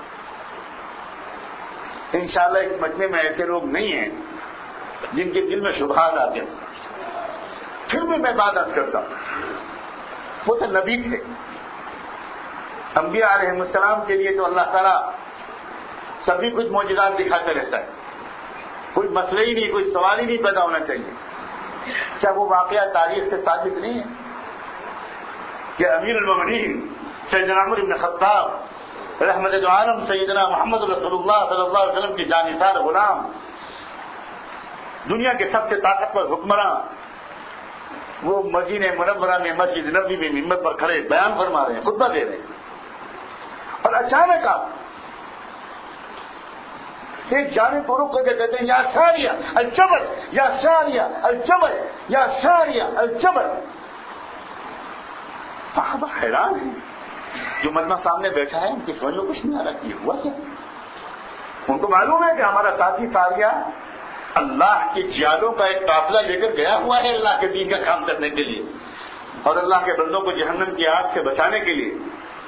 انشاءاللہ اس مجمع میں ایسے لوگ نہیں ہیں جن کے دل میں شبہات آتے ہیں، پھر بھی میں بات عرض کرتا ہوں، وہ تو نبی تھے، انبیاء علیہ السلام کے لیے تو اللہ تعالیٰ سبھی کچھ معجزات دکھاتے رہتا ہے، کوئی مسئلہ ہی نہیں، کوئی سوال ہی نہیں پیدا ہونا چاہیے۔ کیا وہ واقعہ تاریخ سے ثابت نہیں ہے کہ امیر المومنین سیدنا عمر بن خطاب رحمت دو عالم سیدنا محمد رسول اللہ صلی اللہ علیہ وسلم کی جانثار غلام، دنیا کے سب سے طاقتور حکمراں، وہ مدینہ منورہ میں مسجد نبوی میں منبر پر کھڑے بیان فرما رہے ہیں، خطبہ دے رہے ہیں، اور اچانک آپ ایک جانب کو رک کر کے کہتے ہیں یا ساریہ الجبل یا ساریہ الجبل یا ساریہ الجبل۔ صحابہ حیران ہیں، جو مجمع سامنے بیٹھا ہے ان کی سمجھ میں کچھ نہیں آ رہا کہ ہوا کیا۔ ان کو معلوم ہے کہ ہمارا ساتھی ساریہ اللہ کے جیادوں کا ایک قافلہ لے کر گیا ہوا ہے اللہ کے دین کا کام کرنے کے لیے اور اللہ کے بندوں کو جہنم کی آگ سے بچانے کے لیے۔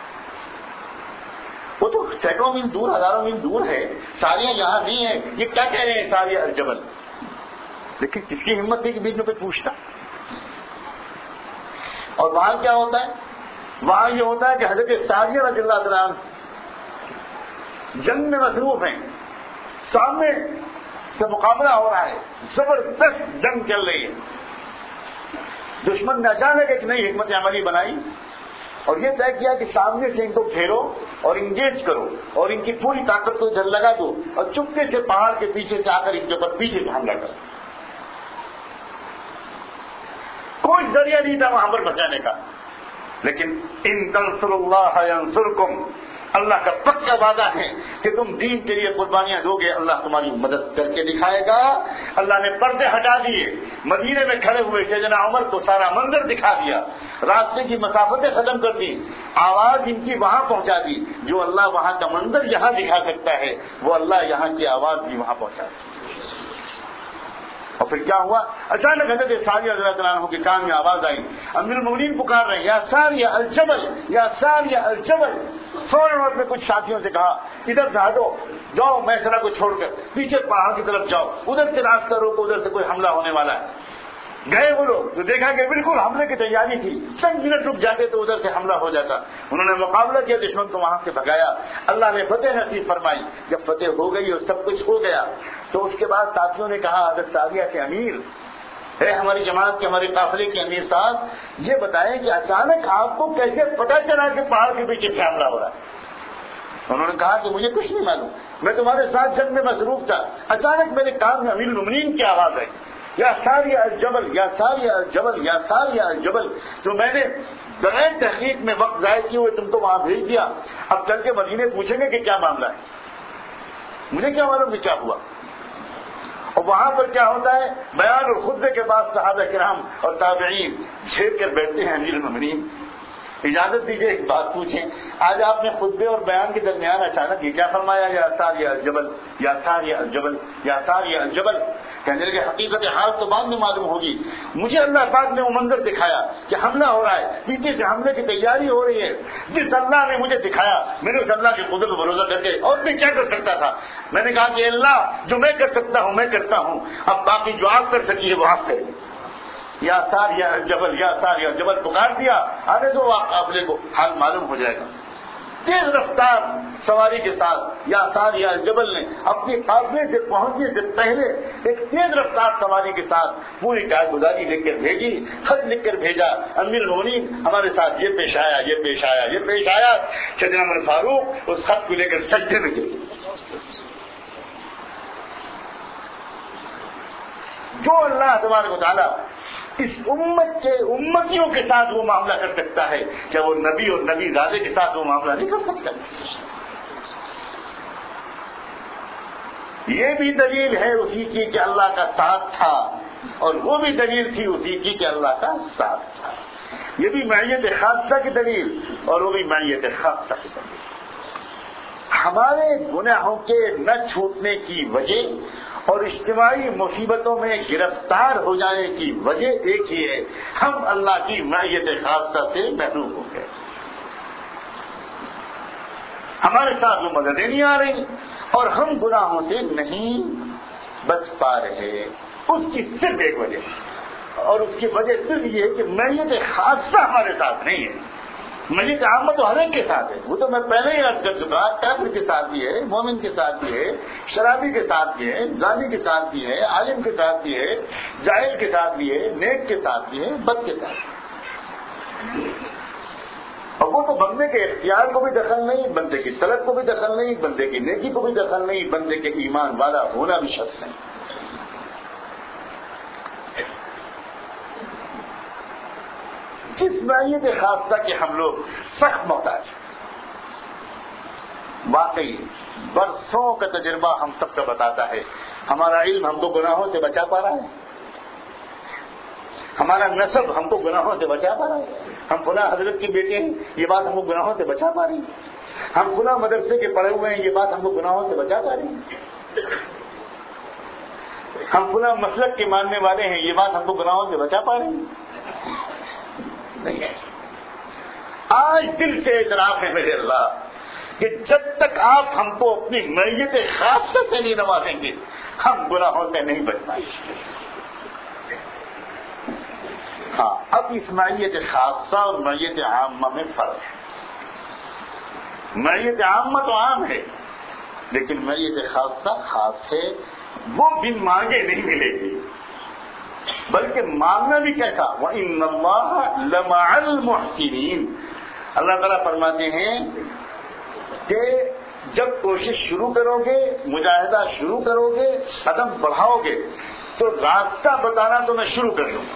وہ تو سینکڑوں میل دور، ہزاروں میل دور ہے، ساریہ یہاں نہیں ہے، یہ کیا کہہ رہے ہیں ساریہ الجبل؟ لیکن کس کی ہمت تھی کہ بیچ میں کوئی پوچھتا؟ اور وہاں کیا ہوتا ہے؟ وہاں یہ ہوتا ہے کہ حضرت ساریہ رضی اللہ تعالیٰ عنہ جنگ میں مصروف ہیں، سامنے سے مقابلہ ہو رہا ہے، زبردست جنگ چل رہی ہے، دشمن نے اچانک ایک نئی حکمت عملی بنائی اور یہ طے کیا کہ سامنے سے ان کو گھیرو اور انگیج کرو اور ان کی پوری طاقت کو ادھر لگا دو اور چپکے سے پہاڑ کے پیچھے سے آ کر ان کے اوپر پیچھے سے حملہ کرو۔ کوئی ذریعہ نہیں تھا وہاں پر بچانے کا، لیکن ان تنصروا اللہ ینصرکم، اللہ کا پکا وعدہ ہے کہ تم دین کے لیے قربانیاں دو گے، اللہ تمہاری مدد کر کے دکھائے گا۔ اللہ نے پردے ہٹا دیے، مدینے میں کھڑے ہوئے سیدنا عمر کو سارا منظر دکھا دیا، راستے کی مسافتیں ختم کر دی، آواز ان کی وہاں پہنچا دی۔ جو اللہ وہاں کا منظر یہاں دکھا سکتا ہے وہ اللہ یہاں کی آواز بھی وہاں پہنچا دی۔ اور پھر کیا ہوا؟ اچانک حضرت ساریہ رضی اللہ عنہ کے کان میں آواز آئی، امیر المومنین پکار رہے ہیں یا ساریہ الجبل یا ساریہ الجبل۔ فوراً اپنے کچھ ساتھیوں سے کہا ادھر سے ہٹو، جاؤ میسرہ کو چھوڑ کر پیچھے پہاڑ کی طرف جاؤ، ادھر سے راستہ روکو، ادھر سے کوئی حملہ ہونے والا ہے۔ گئے وہ لوگ تو دیکھا کہ بالکل حملے کی تیاری تھی، چند منٹ رک جاتے تو ادھر سے حملہ ہو جاتا۔ انہوں نے مقابلہ کیا، دشمن کو وہاں سے بھگایا، اللہ نے فتح نصیب فرمائی۔ جب فتح ہو گئی اور سب کچھ ہو گیا تو اس کے بعد ساتھیوں نے کہا حضرت ساریہ کے امیر، اے ہماری جماعت کے ہمارے قافلے کے امیر صاحب، یہ بتائیں کہ اچانک آپ کو کیسے پتہ چلا کہ پہاڑ کے پیچھے سے حملہ ہو رہا ہے؟ انہوں نے کہا کہ مجھے کچھ نہیں معلوم، میں تمہارے ساتھ جنگ میں مصروف تھا، اچانک میرے کان میں امیر المومنین کی آواز آئی یا ساریہ الجبل یا ساریہ الجبل یا ساریہ الجبل، تو میں نے بغیر تحقیق میں وقت ضائع کیے ہوئے تم کو وہاں بھیج دیا، اب چل کے مدینے پوچھیں گے کہ کیا معاملہ ہے، مجھے کیا معلوم کہ کیا ہوا۔ اور وہاں پر کیا ہوتا ہے، بیان اور خطبے کے بعد صحابہ کرام اور تابعین جھیل کر بیٹھتے ہیں امیر المومنین۔ اجازت دیجیے ایک بات پوچھیں، آج آپ نے خطبے اور بیان کے درمیان اچانک یہ کیا فرمایا، یا ساریہ الجبل یا ساریہ الجبل یا ساریہ الجبل؟ کہنے لگے حقیقت حال تو بعد میں معلوم ہوگی، مجھے اللہ پاک نے وہ منظر دکھایا کہ حملہ ہو رہا ہے، پیچھے سے حملے کی تیاری ہو رہی ہے، جس اللہ نے مجھے دکھایا میں نے اس اللہ کی قدرت پر بھروسہ کر کے اور میں کیا کر سکتا تھا، میں نے کہا کہ اللہ جو میں کر سکتا ہوں میں کرتا ہوں، اب باقی جو آپ کر سکی ہے وہ آپ کریں۔ یا ساریہ الجبل یا ساریہ الجبل پکار دیا، آنے دو قافلے کو حال معلوم ہو جائے گا۔ تیز رفتار سواری کے ساتھ یا ساریہ الجبل نے اپنے قافلے سے پہنچنے سے پہلے ایک تیز رفتار سواری کے ساتھ پوری کارگزاری لکھ کر بھیجی، خط لکھ کر بھیجا، امیر المومنین ہمارے ساتھ یہ پیش آیا یہ پیش آیا یہ پیش آیا۔ سیدنا عمر فاروق اس خط کو لے کر سجدے میں گر گئے، جو اللہ تبارک و تعالیٰ اس امت کے امتیوں کے ساتھ وہ معاملہ کر سکتا ہے، کیا وہ نبی اور نبی زادے کے ساتھ وہ معاملہ نہیں کر سکتا؟ یہ بھی دلیل ہے اسی کی کہ اللہ کا ساتھ تھا، اور وہ بھی دلیل تھی اسی کی کہ اللہ کا ساتھ تھا. یہ بھی معیت خاصہ کی دلیل اور وہ بھی معیت خاصہ کی دلیل. ہمارے گناہوں کے نہ چھوٹنے کی وجہ اور اجتماعی مصیبتوں میں گرفتار ہو جانے کی وجہ ایک ہی ہے، ہم اللہ کی معیت خاصہ سے محروم ہو گئے. ہمارے ساتھ وہ مددیں نہیں آ رہی اور ہم گناہوں سے نہیں بچ پا رہے. اس کی صرف ایک وجہ، اور اس کی وجہ صرف یہ ہے کہ معیت خاصہ ہمارے ساتھ نہیں ہے. معیت عامہ تو ہر ایک کے ساتھ ہے، وہ تو میں پہلے ہی عرض کر چکا، کافر کے ساتھ بھی ہے، مومن کے ساتھ بھی ہے، شرابی کے ساتھ بھی ہے، زانی کے ساتھ بھی ہے، عالم کے ساتھ بھی ہے، جاہل کے ساتھ بھی ہے، نیک کے ساتھ بھی ہے، بد کے ساتھ بھی ہے. اور وہ تو بندے کے اختیار کو بھی دخل نہیں، بندے کی طلب کو بھی دخل نہیں، بندے کی نیکی کو بھی دخل نہیں، بندے کے ایمان والا ہونا بھی شرط نہیں. جس معیت خاصہ کے ہم لوگ سخت محتاج ہیں. واقعی برسوں کا تجربہ ہم سب کا بتاتا ہے، ہمارا علم ہم کو گناہوں سے بچا پا رہا ہے، ہمارا نسب ہم کو گناہوں سے بچا پا رہا ہے. ہم فلاں حضرت کی بیٹے ہیں، یہ بات ہم کو گناہوں سے بچا پا رہی ہے. ہم فلاں مدرسے کے پڑھے ہوئے ہیں، یہ بات ہم کو گناہوں سے بچا پا رہی ہے. ہم فلاں مسلک کے ماننے والے ہیں، یہ بات ہم کو گناہوں سے بچا پا رہی ہے. نہیں ہے. آج دل سے اعتراف ہے میرے اللہ کہ جب تک آپ ہم کو اپنی معیت خاصہ سے نہیں نوازیں گے ہم گناہوں سے نہیں بچ پائیں گے. ہاں، اب اس معیت خاصہ اور معیت عامہ میں فرق ہے. معیت عامہ تو عام ہے لیکن معیت خاصہ خاص ہے. وہ بن مانگے نہیں ملے گی، بلکہ مانگنا بھی کیسا، وَإِنَّ اللَّهَ لَمَعَ الْمُحْسِنِينَ. اللہ تعالیٰ فرماتے ہیں کہ جب کوشش شروع کرو گے، مجاہدہ شروع کرو گے، قدم بڑھاؤ گے تو راستہ بتانا تو میں شروع کر دوں گا،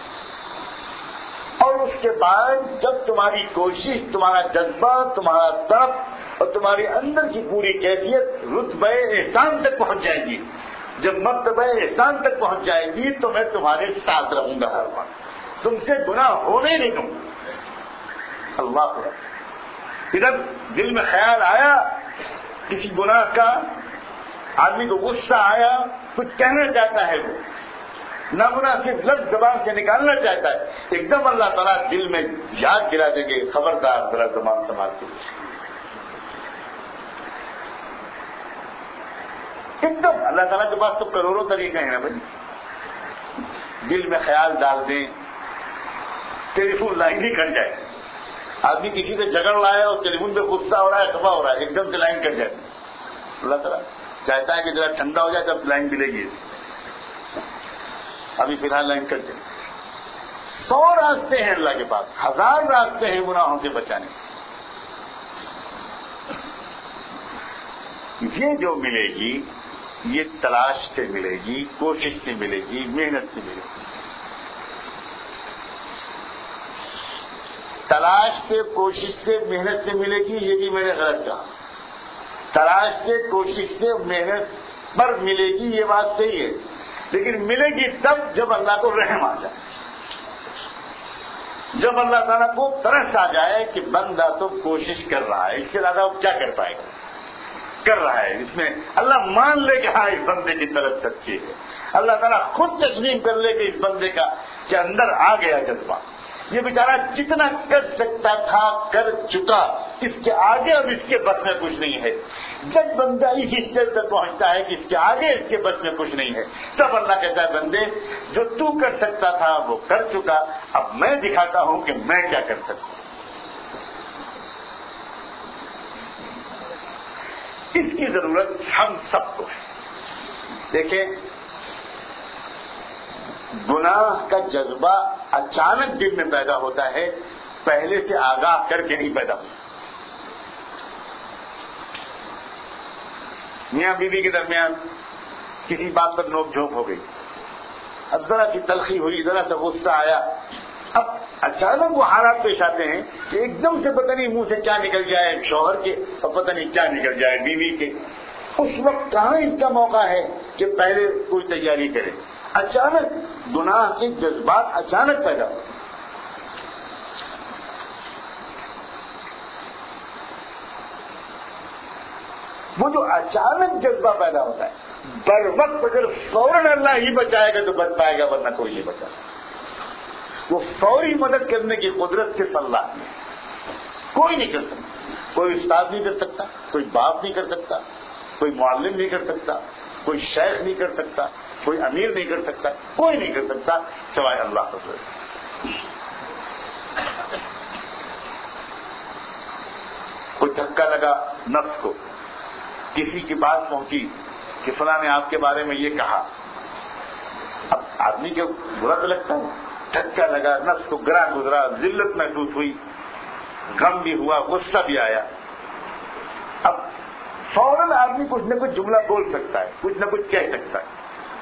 اور اس کے بعد جب تمہاری کوشش، تمہارا جذبہ، تمہارا طرف اور تمہارے اندر کی پوری کیفیت رتبہ احسان تک پہنچ جائے گی، جب مرتبہ احسان تک پہنچ جائے گی تو میں تمہارے ساتھ رہوں گا ہر وقت، تم سے گناہ ہونے نہیں دوں گا. اللہ اکبر. ادھر دل میں خیال آیا کسی گناہ کا، آدمی کو غصہ آیا، کچھ کہنا چاہتا ہے، وہ نامناسب لفظ زبان سے نکالنا چاہتا ہے، ایک دم اللہ تعالیٰ دل میں یاد دلا دیں گے، خبردار ذرا زبان سنبھال کے. ایک دم اللہ تعالیٰ کے پاس تو کروڑوں طریقے ہیں نا بھائی. دل میں خیال ڈال دیں، ٹیلی فون لائن ہی کٹ جائے. آدمی کسی سے جھگڑ لایا اور ٹیلی فون پہ غصہ ہو رہا ہے، خفا ہو رہا ہے، ایک دم سے لائن کٹ جائے. اللہ تعالیٰ چاہتا ہے کہ ذرا ٹھنڈا ہو جائے تب لائن ملے گی، ابھی فی الحال لائن کٹ جائے. سو راستے ہیں اللہ کے پاس، ہزار راستے ہیں گناہوں سے بچانے. یہ جو ملے گی یہ تلاش سے ملے گی، کوشش سے ملے گی، محنت سے ملے گی. تلاش سے، کوشش سے، محنت سے ملے گی، یہ بھی میں نے غلط کہا. تلاش سے، کوشش سے، محنت پر ملے گی یہ بات صحیح ہے، لیکن ملے گی تب جب اللہ کو رحم آ جائے، جب اللہ تعالیٰ کو ترس آ جائے کہ بندہ تو کوشش کر رہا ہے، اس کے زیادہ وہ کیا کر پائے گا، کر رہا ہے. اس میں اللہ مان لے کہ ہاں اس بندے کی طرف سچی ہے. اللہ تعالیٰ خود تسلیم کر لے کہ اس بندے کا کے اندر آ گیا جذبہ. یہ بیچارہ جتنا کر سکتا تھا کر چکا، اس کے آگے اب اس کے بس میں کچھ نہیں ہے. جب بندہ اس حصے تک پہنچتا ہے کہ اس کے آگے اس کے بس میں کچھ نہیں ہے، تب اللہ کہتا ہے بندے جو تو کر سکتا تھا وہ کر چکا، اب میں دکھاتا ہوں کہ میں کیا کر سکتا ہوں. اس کی ضرورت ہم سب کو ہے. دیکھیں، گناہ کا جذبہ اچانک دل میں پیدا ہوتا ہے، پہلے سے آگاہ کر کے نہیں پیدا ہوتا. میاں بیوی کے درمیان کسی بات پر نوک جھونک ہو گئی، اب ذرا سی تلخی ہوئی، ذرا سا غصہ آیا، اب اچانک وہ حالات پیش آتے ہیں کہ ایک دم سے پتہ نہیں منہ سے کیا نکل جائے شوہر کے اور پتہ نہیں کیا نکل جائے بیوی کے. اس وقت کہاں اس کا موقع ہے کہ پہلے کوئی تیاری کرے؟ اچانک گناہ کے جذبات اچانک پیدا ہو. وہ جو اچانک جذبہ پیدا ہوتا ہے بر وقت اگر فوراً اللہ ہی بچائے گا تو بچ پائے گا، ورنہ کوئی نہیں بچا. وہ فوری مدد کرنے کی قدرت صرف اللہ ہے، کوئی نہیں کر سکتا. کوئی استاد نہیں کر سکتا، کوئی باپ نہیں کر سکتا، کوئی معلم نہیں کر سکتا، کوئی شیخ نہیں کر سکتا، کوئی امیر نہیں کر سکتا، کوئی نہیں کر سکتا سوائے اللہ کا. کوئی دھکا لگا نفس کو، کسی کی بات پہنچی کہ فلاں نے آپ کے بارے میں یہ کہا، اب آدمی کو برا تو لگتا ہے، دھکا لگا، نفس کو گرا گزرا، ذلت محسوس ہوئی، غم بھی ہوا، غصہ بھی آیا. اب فوراً آدمی کچھ نہ کچھ جملہ بول سکتا ہے، کچھ نہ کچھ کہہ سکتا ہے،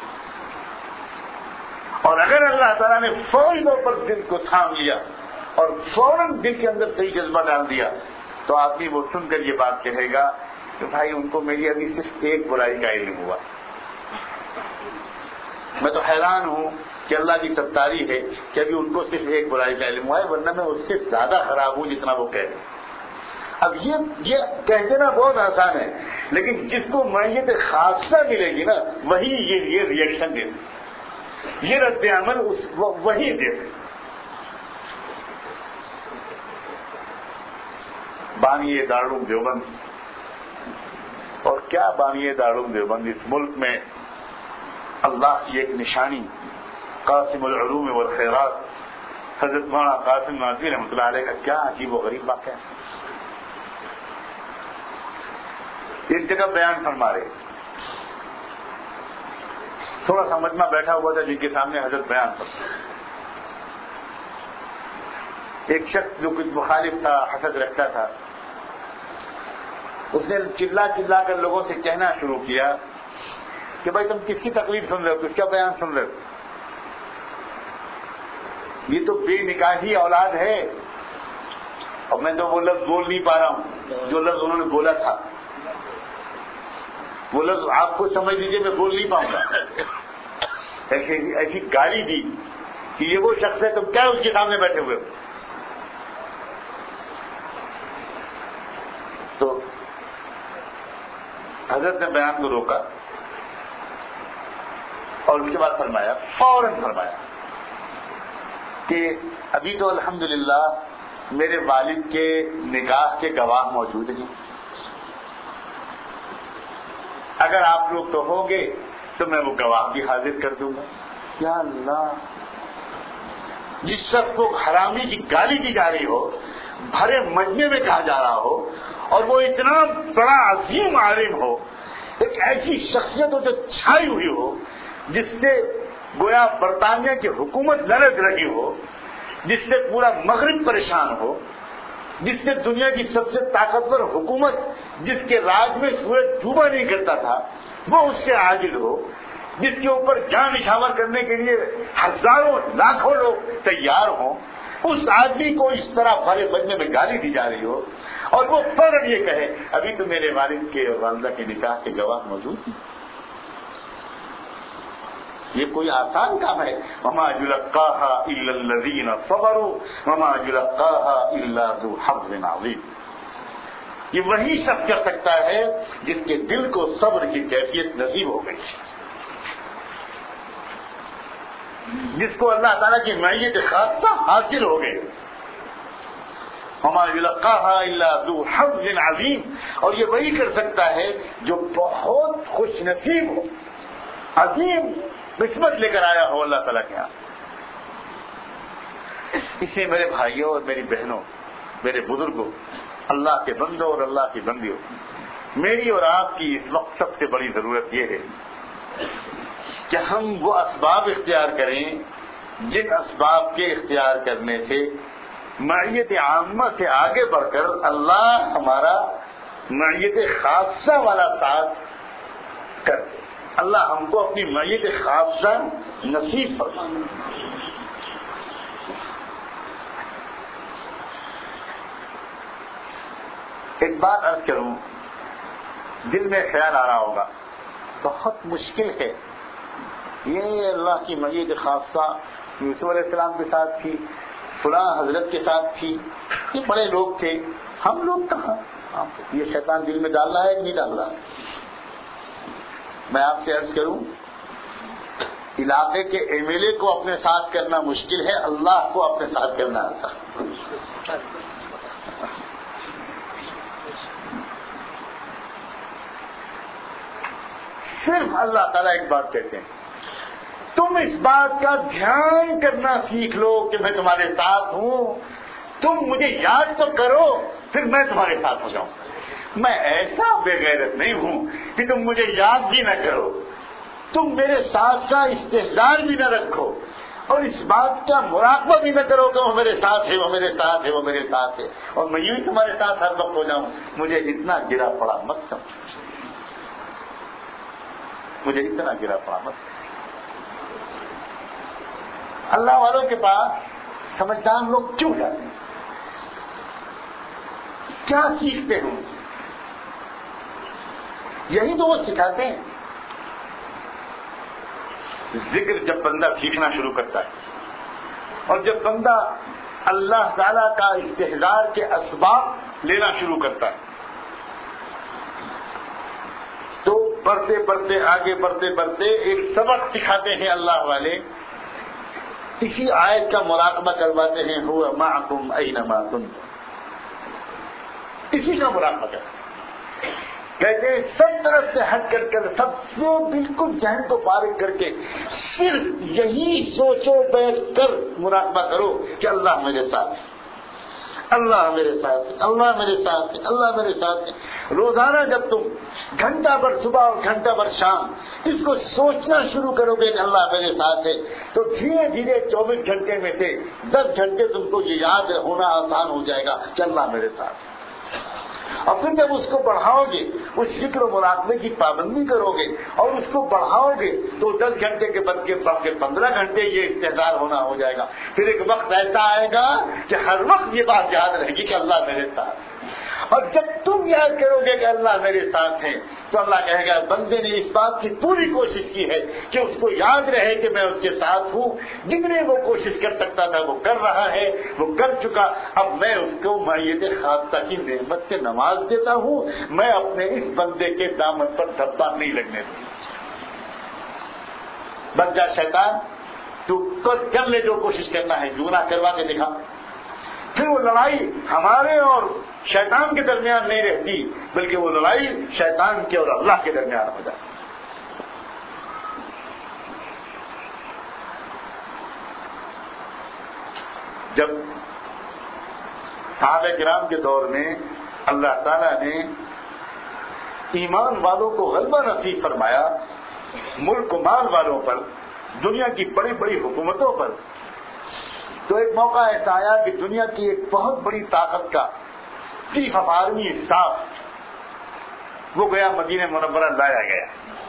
اور اگر اللہ تعالیٰ نے فوری طور پر دل کو تھام لیا اور فوراً دل کے اندر صحیح جذبہ ڈال دیا تو آدمی وہ سن کر یہ بات کہے گا کہ بھائی ان کو میری ابھی صرف ایک برائی کا علم ہوا. میں تو حیران ہوں کہ اللہ کی ستاری ہے کہ ابھی ان کو صرف ایک برائی کا علم ہوا ہے، ورنہ میں اس سے زیادہ خراب ہوں جتنا وہ کہہ رہے ہیں. اب یہ یہ کہہ دینا بہت آسان ہے، لیکن جس کو معیت خاصہ ملے گی نا وہی یہ یہ ریئیکشن دے، یہ رد عمل اس وہی دے. بانی دارالعلوم دیوبند، اور کیا بانی دارالعلوم دیوبند، اس ملک میں اللہ کی ایک نشانی قاسم العلوم والخیرات حضرت مولانا قاسم نانوتوی رحمۃ اللہ علیہ کا کیا عجیب و غریب واقعہ ہے. ایک جگہ بیان فرما رہے، تھوڑا سا مجمع بیٹھا ہوا تھا جن کے سامنے حضرت بیان فرما. ایک شخص جو کچھ مخالف تھا، حسد رکھتا تھا، اس نے چلا چلا کر لوگوں سے کہنا شروع کیا کہ بھائی تم کس کی تکلیف سن رہے ہو، کس کا بیان سن رہے ہو؟ یہ تو بے نکاحی اولاد ہے، اور میں تو وہ لفظ بول نہیں پا رہا ہوں جو لفظ انہوں نے بولا تھا. وہ لفظ آپ کو سمجھ لیجیے میں بول نہیں پاؤں گا. ایسی ایسی گالی دی کہ یہ وہ شخص ہے، تم کیا اس کے سامنے بیٹھے ہوئے ہو؟ تو حضرت نے بیان کو روکا اور اس کے بعد فرمایا، فوراً فرمایا کہ ابھی تو الحمدللہ میرے والد کے نکاح کے گواہ موجود ہیں، اگر آپ لوگ کہو گے تو میں وہ گواہ بھی حاضر کر دوں گا. یا اللہ، جس شخص کو حرامی کی گالی دی جا رہی ہو، بھرے مجمع میں کہا جا رہا ہو، اور وہ اتنا بڑا عظیم عالم ہو، ایک ایسی شخصیت ہو جو چھائی ہوئی ہو، جس سے گویا برطانیہ کی حکومت لرز رہی ہو، جس سے پورا مغرب پریشان ہو، جس سے دنیا کی سب سے طاقتور حکومت جس کے راج میں سورج ڈوبا نہیں کرتا تھا وہ اس سے عاجز ہو، جس کے اوپر جان نشاور کرنے کے لیے ہزاروں لاکھوں لوگ تیار ہوں، اس آدمی کو اس طرح بھرے مجمع میں گالی دی جا رہی ہو اور وہ فوراً یہ کہے ابھی تو میرے والد کے اور والدہ کے نکاح کے گواہ موجود ہیں. یہ کوئی آسان کام ہے؟ وما یلقاها الا الذین صبروا وما یلقاها الا ذو حظ عظیم. یہ وہی شخص کر سکتا ہے جس کے دل کو صبر کی کیفیت نصیب ہو گئی، جس کو اللہ تعالیٰ کی معیت خاصہ حاصل ہو گئی. وما یلقاها الا ذو حظ عظیم. اور یہ وہی کر سکتا ہے جو بہت خوش نصیب ہو، عظیم قسمت لے کر آیا ہو اللہ تعالیٰ کے یہاں. اس لیے میرے بھائیوں اور میری بہنوں، میرے بزرگوں، اللہ کے بندوں اور اللہ کی بندیوں، میری اور آپ کی اس وقت سب سے بڑی ضرورت یہ ہے کہ ہم وہ اسباب اختیار کریں جن اسباب کے اختیار کرنے سے معیت عامہ سے آگے بڑھ کر اللہ ہمارا معیت خاصہ والا ساتھ کر دے. اللہ ہم کو اپنی معیت خاصہ نصیب فرمائے۔ ایک بات عرض کروں، دل میں خیال آ رہا ہوگا بہت مشکل ہے یہ اللہ کی معیت خاصہ یوسف علیہ السلام کے ساتھ تھی، فلاں حضرت کے ساتھ تھی، یہ بڑے لوگ تھے، ہم لوگ کہاں؟ یہ شیطان دل میں ڈال رہا ہے کہ نہیں ڈال رہا؟ میں آپ سے عرض کروں، علاقے کے ایم ایل اے کو اپنے ساتھ کرنا مشکل ہے، اللہ کو اپنے ساتھ کرنا آسان۔ صرف اللہ تعالیٰ ایک بات کہتے ہیں، تم اس بات کا دھیان کرنا سیکھ لو کہ میں تمہارے ساتھ ہوں، تم مجھے یاد تو کرو پھر میں تمہارے ساتھ ہو جاؤں۔ میں ایسا بے غیرت نہیں ہوں کہ تم مجھے یاد بھی نہ کرو، تم میرے ساتھ کا استحضار بھی نہ رکھو اور اس بات کا مراقبہ بھی نہ کرو کہ وہ میرے ساتھ ہے، وہ میرے ساتھ ہے، وہ میرے ساتھ ہے، اور میں یوں ہی تمہارے ساتھ ہر وقت ہو جاؤں۔ مجھے اتنا گرا پڑا مت سمجھو، مجھے اتنا گرا پڑا مت۔ اللہ والوں کے پاس سمجھدار لوگ کیوں جاتے ہیں؟ کیا سیکھتے ہیں؟ یہی تو وہ سکھاتے ہیں۔ ذکر جب بندہ سیکھنا شروع کرتا ہے اور جب بندہ اللہ تعالی کا استحضار کے اسباب لینا شروع کرتا ہے تو بڑھتے بڑھتے آگے بڑھتے بڑھتے ایک سبق سکھاتے ہیں اللہ والے، اسی آیت کا مراقبہ کرواتے ہیں، ہوا معکم اینما کنتم، اسی کا مراقبہ کرتے کہتے ہیں سب طرف سے ہٹ کر کر، سب سے بالکل ذہن کو فارغ کر کے صرف یہی سوچو بیٹھ کر مراقبہ کرو کہ اللہ میرے ساتھ ہے، اللہ میرے ساتھ ہے، اللہ میرے ساتھ ہے، اللہ میرے ساتھ ہے۔ روزانہ جب تم گھنٹہ بھر صبح اور گھنٹہ بھر شام اس کو سوچنا شروع کرو گے کہ اللہ میرے ساتھ ہے، تو دھیرے دھیرے چوبیس گھنٹے میں سے دس گھنٹے تم کو یہ یاد ہونا آسان ہو جائے گا کہ اللہ میرے ساتھ ہے۔ اور پھر جب اس کو بڑھاؤ گے، اس ذکر و مراقبے کی پابندی کرو گے اور اس کو بڑھاؤ گے تو دس گھنٹے کے بعد کے بعد کے پندرہ گھنٹے یہ استحضار ہونا ہو جائے گا۔ پھر ایک وقت ایسا آئے گا کہ ہر وقت یہ بات یاد رہے گی کہ اللہ میرے ساتھ ہے۔ اور جب تم یاد کرو گے کہ اللہ میرے ساتھ ہے تو اللہ کہے گا بندے نے اس بات کی پوری کوشش کی ہے کہ اس کو یاد رہے کہ میں اس کے ساتھ ہوں، جتنے وہ کوشش کر سکتا تھا وہ کر رہا ہے، وہ کر چکا، اب میں اس کو معیت خاصہ کی نعمت سے نواز دیتا ہوں، میں اپنے اس بندے کے دامن پر دھبا نہیں لگنے دوں۔ بچ جا شیطان، تو کر لے جو کوشش کرنا ہے، گناہ کروا کے دکھا۔ پھر وہ لڑائی ہمارے اور شیطان کے درمیان نہیں رہتی، بلکہ وہ لڑائی شیطان کے اور اللہ کے درمیان ہو جاتی۔ جب صحابہ کرام کے دور میں اللہ تعالیٰ نے ایمان والوں کو غلبہ نصیب فرمایا، ملک و مال والوں پر، دنیا کی بڑی بڑی حکومتوں پر، تو ایک موقع ایسا آیا کہ دنیا کی ایک بہت بڑی طاقت کا چیف آف آرمی اسٹاف وہ گیا مدینہ منورہ لایا گیا۔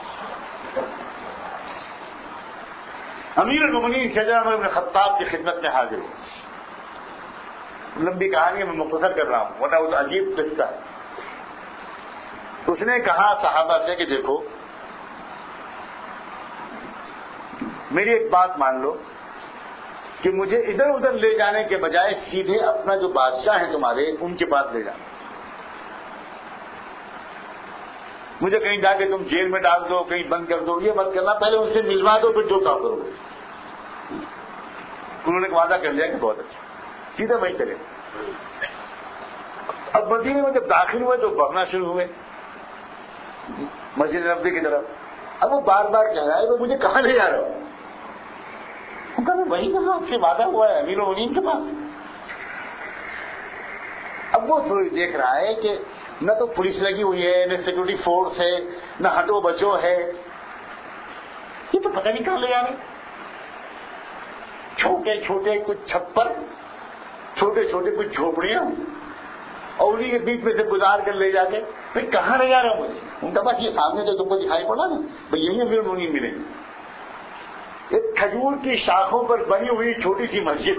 امیر المومنین سیدنا عمر بن خطاب کی خدمت میں حاضر ہوں۔ لمبی کہانی میں مختصر کر رہا ہوں ورنہ وہ تو عجیب قصہ ہے۔ اس نے کہا صحابہ سے کہ دیکھو میری ایک بات مان لو کہ مجھے ادھر ادھر لے جانے کے بجائے سیدھے اپنا جو بادشاہ ہیں تمہارے ان کے پاس لے جانا، مجھے کہیں جا کے تم جیل میں ڈال دو، کہیں بند کر دو، یہ مت کرنا، پہلے ان سے ملوا دو پھر جو کام کرو گے۔ انہوں نے وعدہ کر لیا کہ بہت اچھا، سیدھے وہیں چلے۔ اب مدینے میں جب داخل ہوئے تو بھگنا شروع ہوئے مسجد نبوی کی طرف۔ اب وہ بار بار کہہ رہا ہے تو مجھے کہاں لے جا رہا ہو؟ وہی کہاں آپ سے وعدہ ہوا ہے امیر المومنین کے پاس۔ اب وہ دیکھ رہا ہے کہ نہ تو پولیس لگی ہوئی ہے، نہ سیکورٹی فورس ہے، نہ ہٹو بچو ہے، یہ تو پتہ نہیں کہاں لے جا رہے۔ چھوٹے چھوٹے کچھ چھپر، چھوٹے چھوٹے کچھ جھوپڑیاں، اور انہیں کے بیچ میں سے گزار کر لے جا کے بھائی کہاں لے جا رہا ہوں مجھے؟ ان کا بس یہ سامنے تو تم کو دکھائی پڑا نا بھائی یہی امیر المومنین ملیں گے، ایک کھجور کی شاخوں پر بنی ہوئی چھوٹی سی مسجد،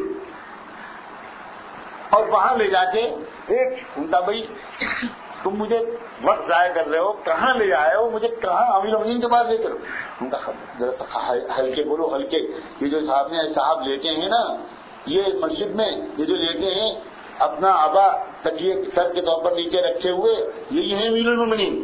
اور وہاں لے جا کے ایک ان کا بھائی تم مجھے وقت ضائع کر رہے ہو، کہاں لے آئے ہو مجھے، کہاں امیر المومنین کے پاس لے چلو؟ ان کا ہلکے بولو ہلکے، یہ جو صاحب نے صاحب لیتے ہیں نا یہ مسجد میں یہ جو لیتے ہیں اپنا آبا تکیے سر کے طور پر نیچے رکھے ہوئے، یہی ہیں امیر المومنین۔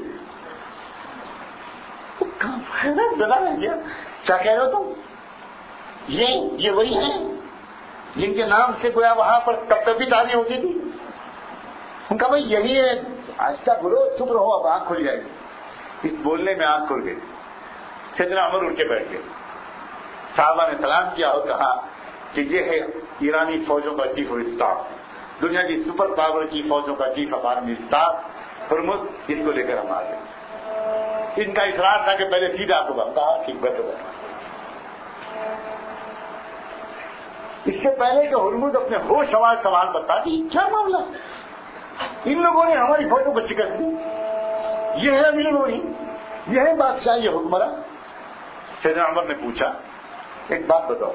بتا رہے کیا کیا کہہ رہے ہو تم؟ یہ یہ وہی ہیں جن کے نام سے گویا وہاں پر کب کبھی تعلیم ہوتی تھی؟ ان کا بھائی یہی ہے۔ آہستہ بولو، چپ رہو، اب آنکھ کھل جائے گی۔ اس بولنے میں آنکھ کھل گئی۔ سیدنا عمر اٹھ کے بیٹھ گئے، صحابہ نے سلام کیا اور کہا کہ یہ ہے ایرانی فوجوں کا چیف آف اسٹاف، دنیا کی سپر پاور کی فوجوں کا chief of army staff Hormuz, اس کو لے کر ہم آ گئے۔ ان کا اصرار تھا کہ پہلے سیدھا آپ کو کہا ٹھیک بیٹھو بیٹھو۔ اس سے پہلے کہ ہرمز اپنے ہوش آواز سوال بتا دی کیا معاملہ، ان لوگوں نے ہماری فوجوں کو شکست دی، یہ ہے امیر المومنین، یہ ہے بادشاہ، یہ حکمراں۔ سیدنا عمر نے پوچھا ایک بات بتاؤ،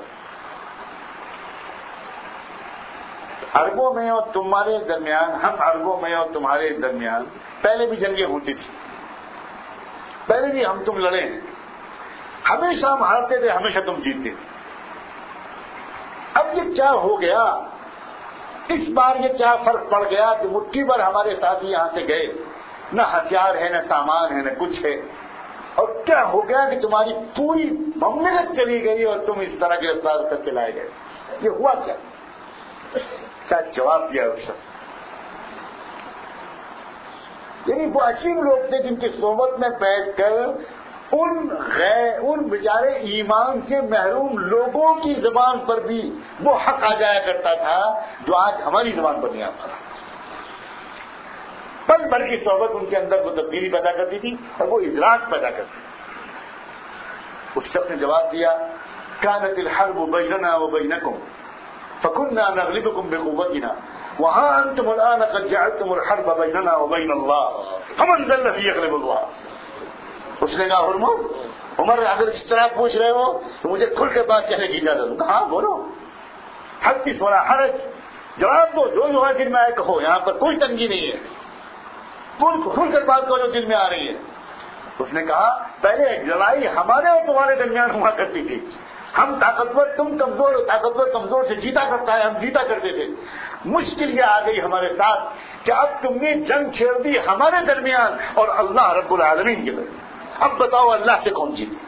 عربوں میں اور تمہارے درمیان، ہم عربوں میں اور تمہارے درمیان پہلے بھی جنگیں ہوتی تھی، پہلے بھی ہم تم لڑے ہیں، ہمیشہ ہم ہارتے تھے، ہمیشہ تم جیتتے تھے۔ اب یہ کیا ہو گیا، اس بار یہ کیا فرق پڑ گیا کہ مٹھی بھر ہمارے ساتھی یہاں سے گئے، نہ ہتھیار ہے نہ سامان ہے نہ کچھ ہے، اور کیا ہو گیا کہ تمہاری پوری مملکت چلی گئی اور تم اس طرح گرفتار کر کے لائے گئے، یہ ہوا کیا؟ کیا جواب دیا اس شخص؟ یعنی وہ عجیب لوگ تھے جن کی صحبت میں بیٹھ کر ان غیر ان بیچارے ایمان سے محروم لوگوں کی زبان پر بھی وہ حق آ جایا کرتا تھا جو آج ہماری زبان پر نہیں آتا۔ پل بھر کی صحبت ان کے اندر وہ تبدیلی پیدا کرتی تھی اور وہ ادراک پیدا کرتی تھی۔ اس شخص نے جواب دیا كانت الحرب بيننا وبينكم فكنا نغلبكم بقوتنا وها انتم الان قد جعلتم الحرب بيننا وبين الله فمن ذا الذي يغلب الله۔ اس نے کہا ہرمز، عمر اگر اس طرح پوچھ رہے ہو تو مجھے کھل کے بات کہنے کی اجازت دو۔ ہاں بولو، حدث ولا حرج، جواب دو، جو جو ہے دل میں آئے کہو، یہاں پر کوئی تنگی نہیں ہے، کھل کر بات کرو جو دل میں آ رہی ہے۔ اس نے کہا پہلے ایک لڑائی ہمارے اور تمہارے درمیان ہوا کرتی تھی، ہم طاقتور، تم کمزور، طاقتور کمزور سے جیتا کرتا ہے، ہم جیتا کرتے تھے۔ مشکل یہ آ گئی ہمارے ساتھ کہ اب تم نے جنگ چھیڑ دی ہمارے درمیان اور اللہ رب العالمین کے درمیان، اب بتاؤ اللہ سے کون جیتے؟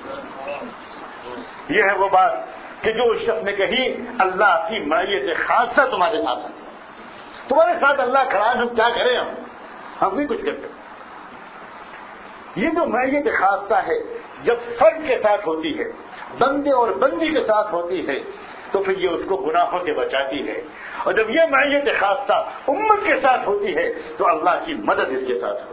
یہ ہے وہ بات کہ جو اس شخص نے کہی، اللہ کی معیت خاصہ تمہارے ساتھ ہے، تمہارے ساتھ اللہ کھڑا ہے، ہم کیا کریں، ہم ہم بھی کچھ کرتے۔ یہ جو معیت خاصہ ہے جب فرد کے ساتھ ہوتی ہے، بندے اور بندی کے ساتھ ہوتی ہے، تو پھر یہ اس کو گناہوں سے بچاتی ہے، اور جب یہ معیت خاصہ امت کے ساتھ ہوتی ہے تو اللہ کی مدد اس کے ساتھ ہوتی ہے۔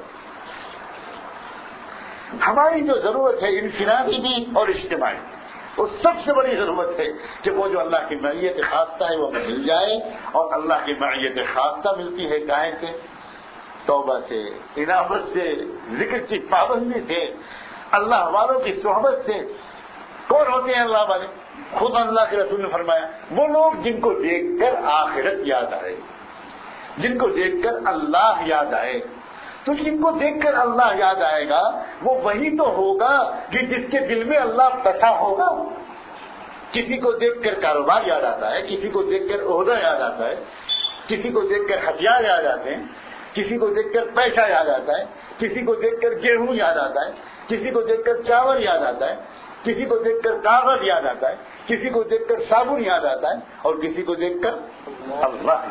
ہماری جو ضرورت ہے انفرادی بھی اور اجتماعی، وہ سب سے بڑی ضرورت ہے کہ وہ جو اللہ کی معیت خاصہ ہے وہ ہمیں مل جائے، اور اللہ کی معیت خاصہ ملتی ہے کائے سے؟ توبہ سے، انابت سے، ذکر کی پابندی سے، اللہ والوں کی صحبت سے۔ کون ہوتے ہیں اللہ والے؟ خود اللہ کے رسول نے فرمایا وہ لوگ جن کو دیکھ کر آخرت یاد آئے، جن کو دیکھ کر اللہ یاد آئے۔ تو جن کو دیکھ کر اللہ یاد آئے گا وہ وہی تو ہوگا کہ جس کے دل میں اللہ بسا ہوگا۔ کسی کو دیکھ کر کاروبار یاد آتا ہے، کسی کو دیکھ کر عہدہ یاد آتا ہے، کسی کو دیکھ کر ہتھیار یاد آتے ہیں، کسی کو دیکھ کر پیسہ یاد آتا ہے، کسی کو دیکھ کر گیہوں یاد آتا ہے، کسی کو دیکھ کر چاول یاد آتا ہے، کسی کو دیکھ کر کاغذ یاد آتا ہے، کسی کو دیکھ کر صابن یاد آتا ہے، اور کسی کو دیکھ کر اللہ۔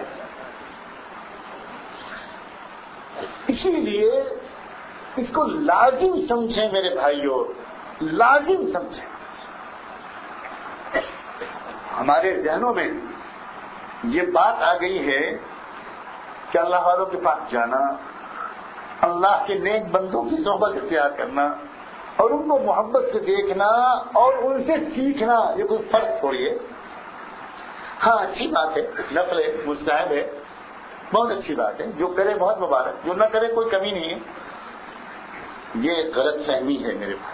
اسی لیے اس کو لازم سمجھیں میرے بھائیوں، لازم سمجھیں۔ ہمارے ذہنوں میں یہ بات آ گئی ہے کہ اللہ والوں کے پاس جانا، اللہ کے نیک بندوں کی صحبت اختیار کرنا اور ان کو محبت سے دیکھنا اور ان سے سیکھنا، یہ کوئی فرق تھوڑی ہے۔ ہاں اچھی بات ہے، نفل ہے، مستحب ہے، بہت اچھی بات ہے، جو کرے بہت مبارک، جو نہ کرے کوئی کمی نہیں ہے. یہ ایک غلط فہمی ہے میرے بھائی.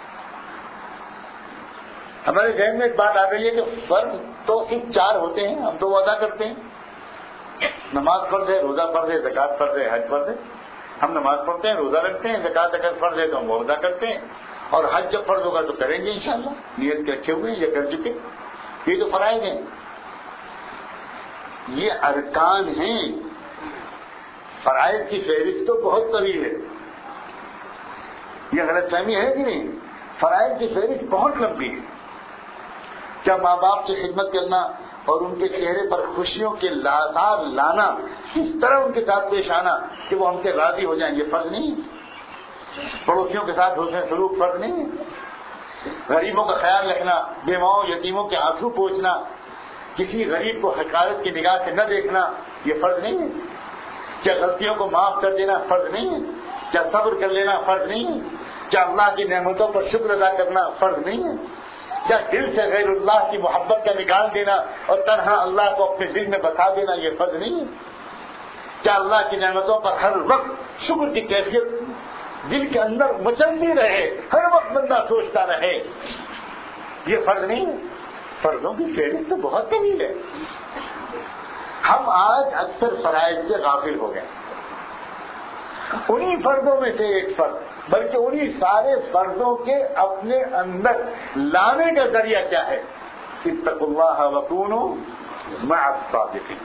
ہمارے ذہن میں ایک بات آ گئی ہے کہ فرض تو صرف چار ہوتے ہیں، ہم تو وہ ادا کرتے ہیں. نماز فرض ہے، روزہ فرض ہے، زکوٰۃ فرض ہے، حج فرض ہے. ہم نماز پڑھتے ہیں، روزہ رکھتے ہیں، زکوٰۃ اگر فرض ہے تو ہم وہ ادا کرتے ہیں، اور حج جب فرض ہوگا تو کریں گے انشاءاللہ. نیت کے رکھے ہوئے ہیں یا کر چکے. یہ تو فرائض ہیں، یہ ارکان ہیں. فرائض کی فہرست تو بہت طویل ہے. یہ غلط فہمی ہے کہ نہیں؟ فرائض کی فہرست بہت لمبی ہے. کیا ماں باپ کی خدمت کرنا اور ان کے چہرے پر خوشیوں کے آثار لانا، اس طرح ان کے ساتھ پیش آنا کہ وہ ہم سے راضی ہو جائیں، یہ فرض نہیں. پڑوسیوں کے ساتھ حسن سلوک فرض نہیں. غریبوں کا خیال رکھنا، بیواؤں یتیموں کے آنسو پوچھنا، کسی غریب کو حقارت کی نگاہ سے نہ دیکھنا، یہ فرض نہیں ہے. کیا غلطیوں کو معاف کر دینا فرض نہیں ہے؟ کیا صبر کر لینا فرض نہیں ہے؟ کیا اللہ کی نعمتوں پر شکر ادا کرنا فرض نہیں ہے؟ کیا دل سے غیر اللہ کی محبت کا نکال دینا اور تنہا اللہ کو اپنے دل میں بتا دینا یہ فرض نہیں ہے؟ کیا اللہ کی نعمتوں پر ہر وقت شکر کی کیفیت دل کے اندر مچلتی رہے، ہر وقت بندہ سوچتا رہے، یہ فرض نہیں ہے؟ فرضوں کی فہرست تو بہت طویل ہے. ہم آج اکثر فرائض سے غافل ہو گئے. انہی فرضوں میں سے ایک فرض، بلکہ انہی سارے فرضوں کے اپنے اندر لانے کا ذریعہ کیا ہے؟ اتقوا اللہ وکونوا مع الصادقین.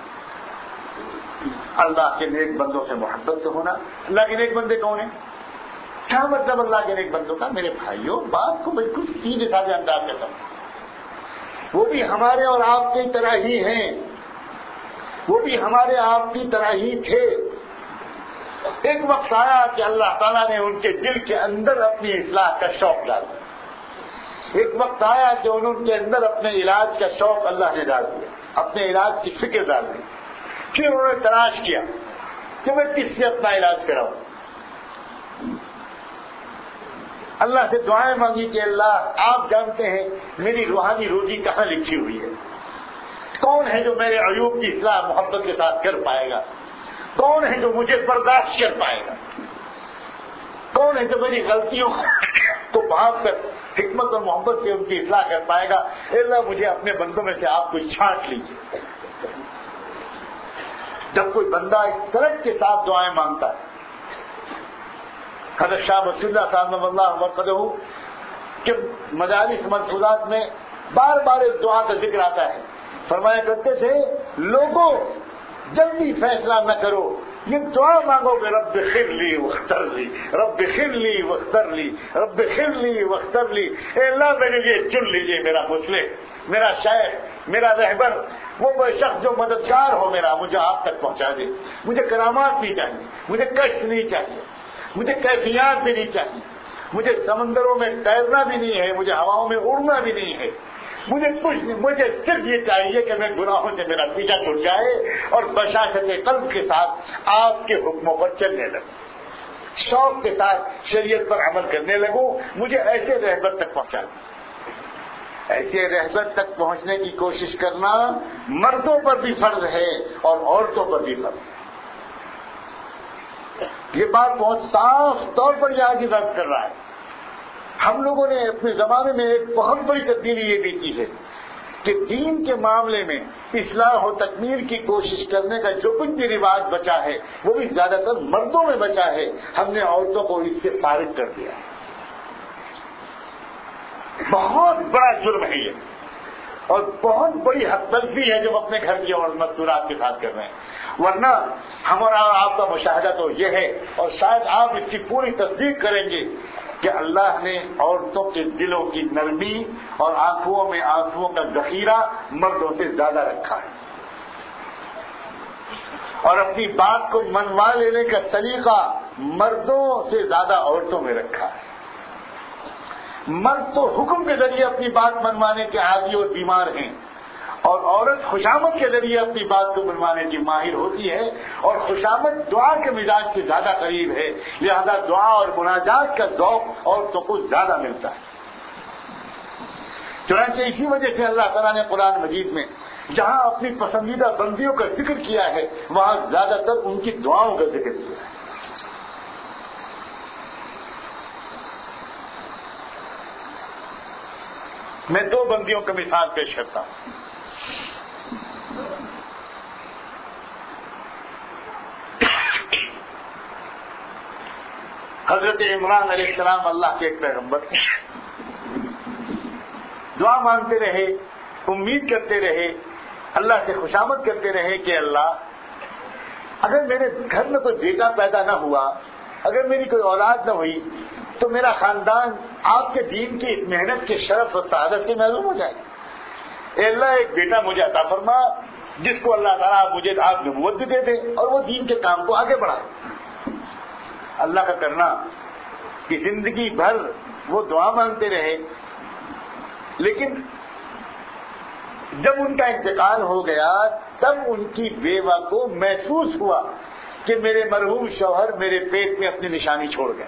اللہ کے نیک بندوں سے محبت تو ہونا. اللہ کے نیک بندے کون ہیں؟ کیا مطلب اللہ کے نیک بندوں کا؟ میرے بھائیوں، بات کو بالکل سیدھے سادھے انداز میں سمجھیں. وہ بھی ہمارے اور آپ کی طرح ہی ہیں، وہ بھی ہمارے آپ کی طرح ہی تھے. ایک وقت آیا کہ اللہ تعالیٰ نے ان کے دل کے اندر اپنی اصلاح کا شوق ڈالا. ایک وقت آیا کہ ان کے اندر اپنے علاج کا شوق اللہ نے ڈال دیا، اپنے علاج کی فکر ڈال دی. پھر انہوں نے تلاش کیا کہ میں کس سے اپنا علاج کراؤں. اللہ سے دعائیں مانگی کہ اللہ آپ جانتے ہیں میری روحانی روزی کہاں لکھی ہوئی ہے، کون ہے جو میرے عیوب کی اصلاح محبت کے ساتھ کر پائے گا، کون ہے جو مجھے برداشت کر پائے گا، کون ہے جو میری غلطیوں کو بھانپ کر حکمت اور محبت سے ان کی اصلاح کر پائے گا. اے اللہ مجھے اپنے بندوں میں سے آپ کوئی چھانٹ لیجیے. جب کوئی بندہ اس طرح کے ساتھ دعائیں مانگتا ہے، حضرت شاہ ولی اللہ صاحب اللہ مرقدہ کہ مجالس ملفوظات میں بار بار اس دعا کا ذکر آتا ہے. فرمایا کرتے تھے لوگوں جلدی فیصلہ نہ کرو، یہ دعا مانگو کہ رب خر لی واختر لی، رب خر لی واختر لی، رب خر لی واختر لی. اے اللہ میرے لیے چن لیجیے میرا مصلح، میرا شیخ، میرا رہبر، وہ شخص جو مددگار ہو میرا، مجھے آپ تک پہنچا دے. مجھے کرامات نہیں چاہیے، مجھے کشف نہیں چاہیے، مجھے کیفیات بھی نہیں چاہیے، مجھے سمندروں میں تیرنا بھی نہیں ہے، مجھے ہواؤں میں اڑنا بھی نہیں ہے، مجھے کچھ نہیں، مجھے صرف یہ چاہیے کہ میں گناہوں سے میرا پیچھا چھوٹ جائے اور بشاشت قلب کے ساتھ آپ کے حکموں پر چلنے لگوں، شوق کے ساتھ شریعت پر عمل کرنے لگوں. مجھے ایسے رہبر تک پہنچا دیں. ایسے رہبر تک پہنچنے کی کوشش کرنا مردوں پر بھی فرض ہے اور عورتوں پر بھی فرض ہے. یہ بات بہت صاف طور پر یہاں کی بات کر رہا ہے. ہم لوگوں نے اپنے زمانے میں ایک بہت بڑی تبدیلی یہ بھی کی ہے کہ دین کے معاملے میں اصلاح و تکمیل کی کوشش کرنے کا جو کچھ بھی رواج بچا ہے وہ بھی زیادہ تر مردوں میں بچا ہے. ہم نے عورتوں کو اس سے فارغ کر دیا. بہت بڑا جرم ہے یہ اور بہت بڑی حد تلفی ہے جو اپنے گھر کی اور مستورات کے ساتھ کر رہے ہیں. ورنہ ہمارا آپ کا مشاہدہ تو یہ ہے اور شاید آپ اس کی پوری تصدیق کریں گے کہ اللہ نے عورتوں کے دلوں کی نرمی اور آنکھوں میں آنسوؤں کا ذخیرہ مردوں سے زیادہ رکھا ہے اور اپنی بات کو منوا لینے کا سلیقہ مردوں سے زیادہ عورتوں میں رکھا ہے. مرد تو حکم کے ذریعے اپنی بات منوانے کے عادی اور بیمار ہیں اور عورت خوشامد کے ذریعے اپنی بات کو منوانے کی ماہر ہوتی ہے اور خوشامد دعا کے مزاج سے زیادہ قریب ہے. لہذا دعا اور مناجات کا ذوق عورتوں کو زیادہ ملتا ہے. چنانچہ اسی وجہ سے اللہ تعالیٰ نے قرآن مجید میں جہاں اپنی پسندیدہ بندیوں کا ذکر کیا ہے وہاں زیادہ تر ان کی دعاؤں کا ذکر کیا ہے. میں دو بندیوں کا مثال پیش کرتا ہوں. حضرت عمران علیہ السلام اللہ کے ایک پیغمبر تھے. دعا مانگتے رہے, امید کرتے رہے, اللہ سے خوشامد کرتے رہے کہ اللہ اگر میرے گھر میں کوئی بیٹا پیدا نہ ہوا, اگر میری کوئی اولاد نہ ہوئی تو میرا خاندان آپ کے دین کی محنت کے شرف اور سعادت سے محروم ہو جائے. اے اللہ ایک بیٹا مجھے عطا فرما جس کو اللہ تعالیٰ مجھے آپ نبوت بھی دے دے اور وہ دین کے کام کو آگے بڑھائے. اللہ کا کرنا کہ زندگی بھر وہ دعا مانگتے رہے, لیکن جب ان کا انتقال ہو گیا تب ان کی بیوہ کو محسوس ہوا کہ میرے مرحوم شوہر میرے پیٹ میں اپنی نشانی چھوڑ گئے.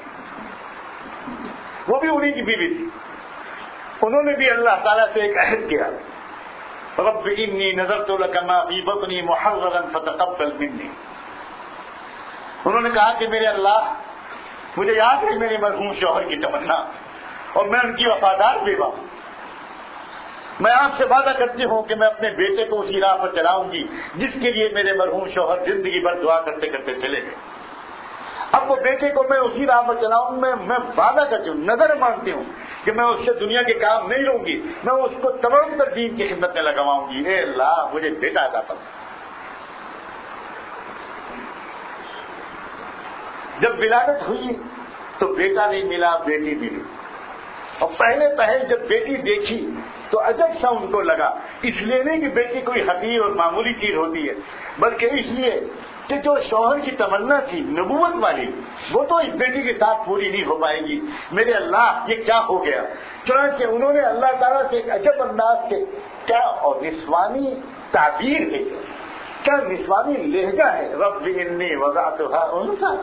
وہ بھی انہی کی بیوی تھی. انہوں نے بھی اللہ تعالیٰ سے ایک عہد کیا, رب انی نذرت لک ما فی بطنی محررا فتقبل منی. انہوں نے کہا کہ میرے اللہ مجھے یاد ہے میرے مرحوم شوہر کی تمنا اور میں ان کی وفادار بیوہ ہوں. میں آپ سے وعدہ کرتی ہوں کہ میں اپنے بیٹے کو اسی راہ پر چلاؤں گی جس کے لیے میرے مرحوم شوہر زندگی بھر دعا کرتے کرتے چلے گئے. اب وہ بیٹے کو میں اسی راہ پر چلاؤں, میں میں وعدہ کرتی ہوں, نظر مانگتی ہوں کہ میں اس سے دنیا کے کام نہیں لوں گی, میں اس کو تمام تر دین کی خدمت میں لگواؤں گی. اے اللہ مجھے بیٹا عطا فرما. جب ولادت ہوئی تو بیٹا نہیں ملا, بیٹی ملی. اور پہلے پہل جب بیٹی دیکھی تو عجب سا ان کو لگا, اس لیے نہیں کہ بیٹی کوئی حقیر اور معمولی چیز ہوتی ہے, بلکہ اس لیے کہ جو شوہر کی تمنا تھی نبوت والی وہ تو اس بیٹی کے ساتھ پوری نہیں ہو پائے گی. میرے اللہ یہ کیا ہو گیا. چنانچہ انہوں نے اللہ تعالیٰ سے ایک عجب انداز سے کیا اور نسوانی تعبیر ہے, کیا نسوانی لہجہ ہے, رب انی وضعتها انثى.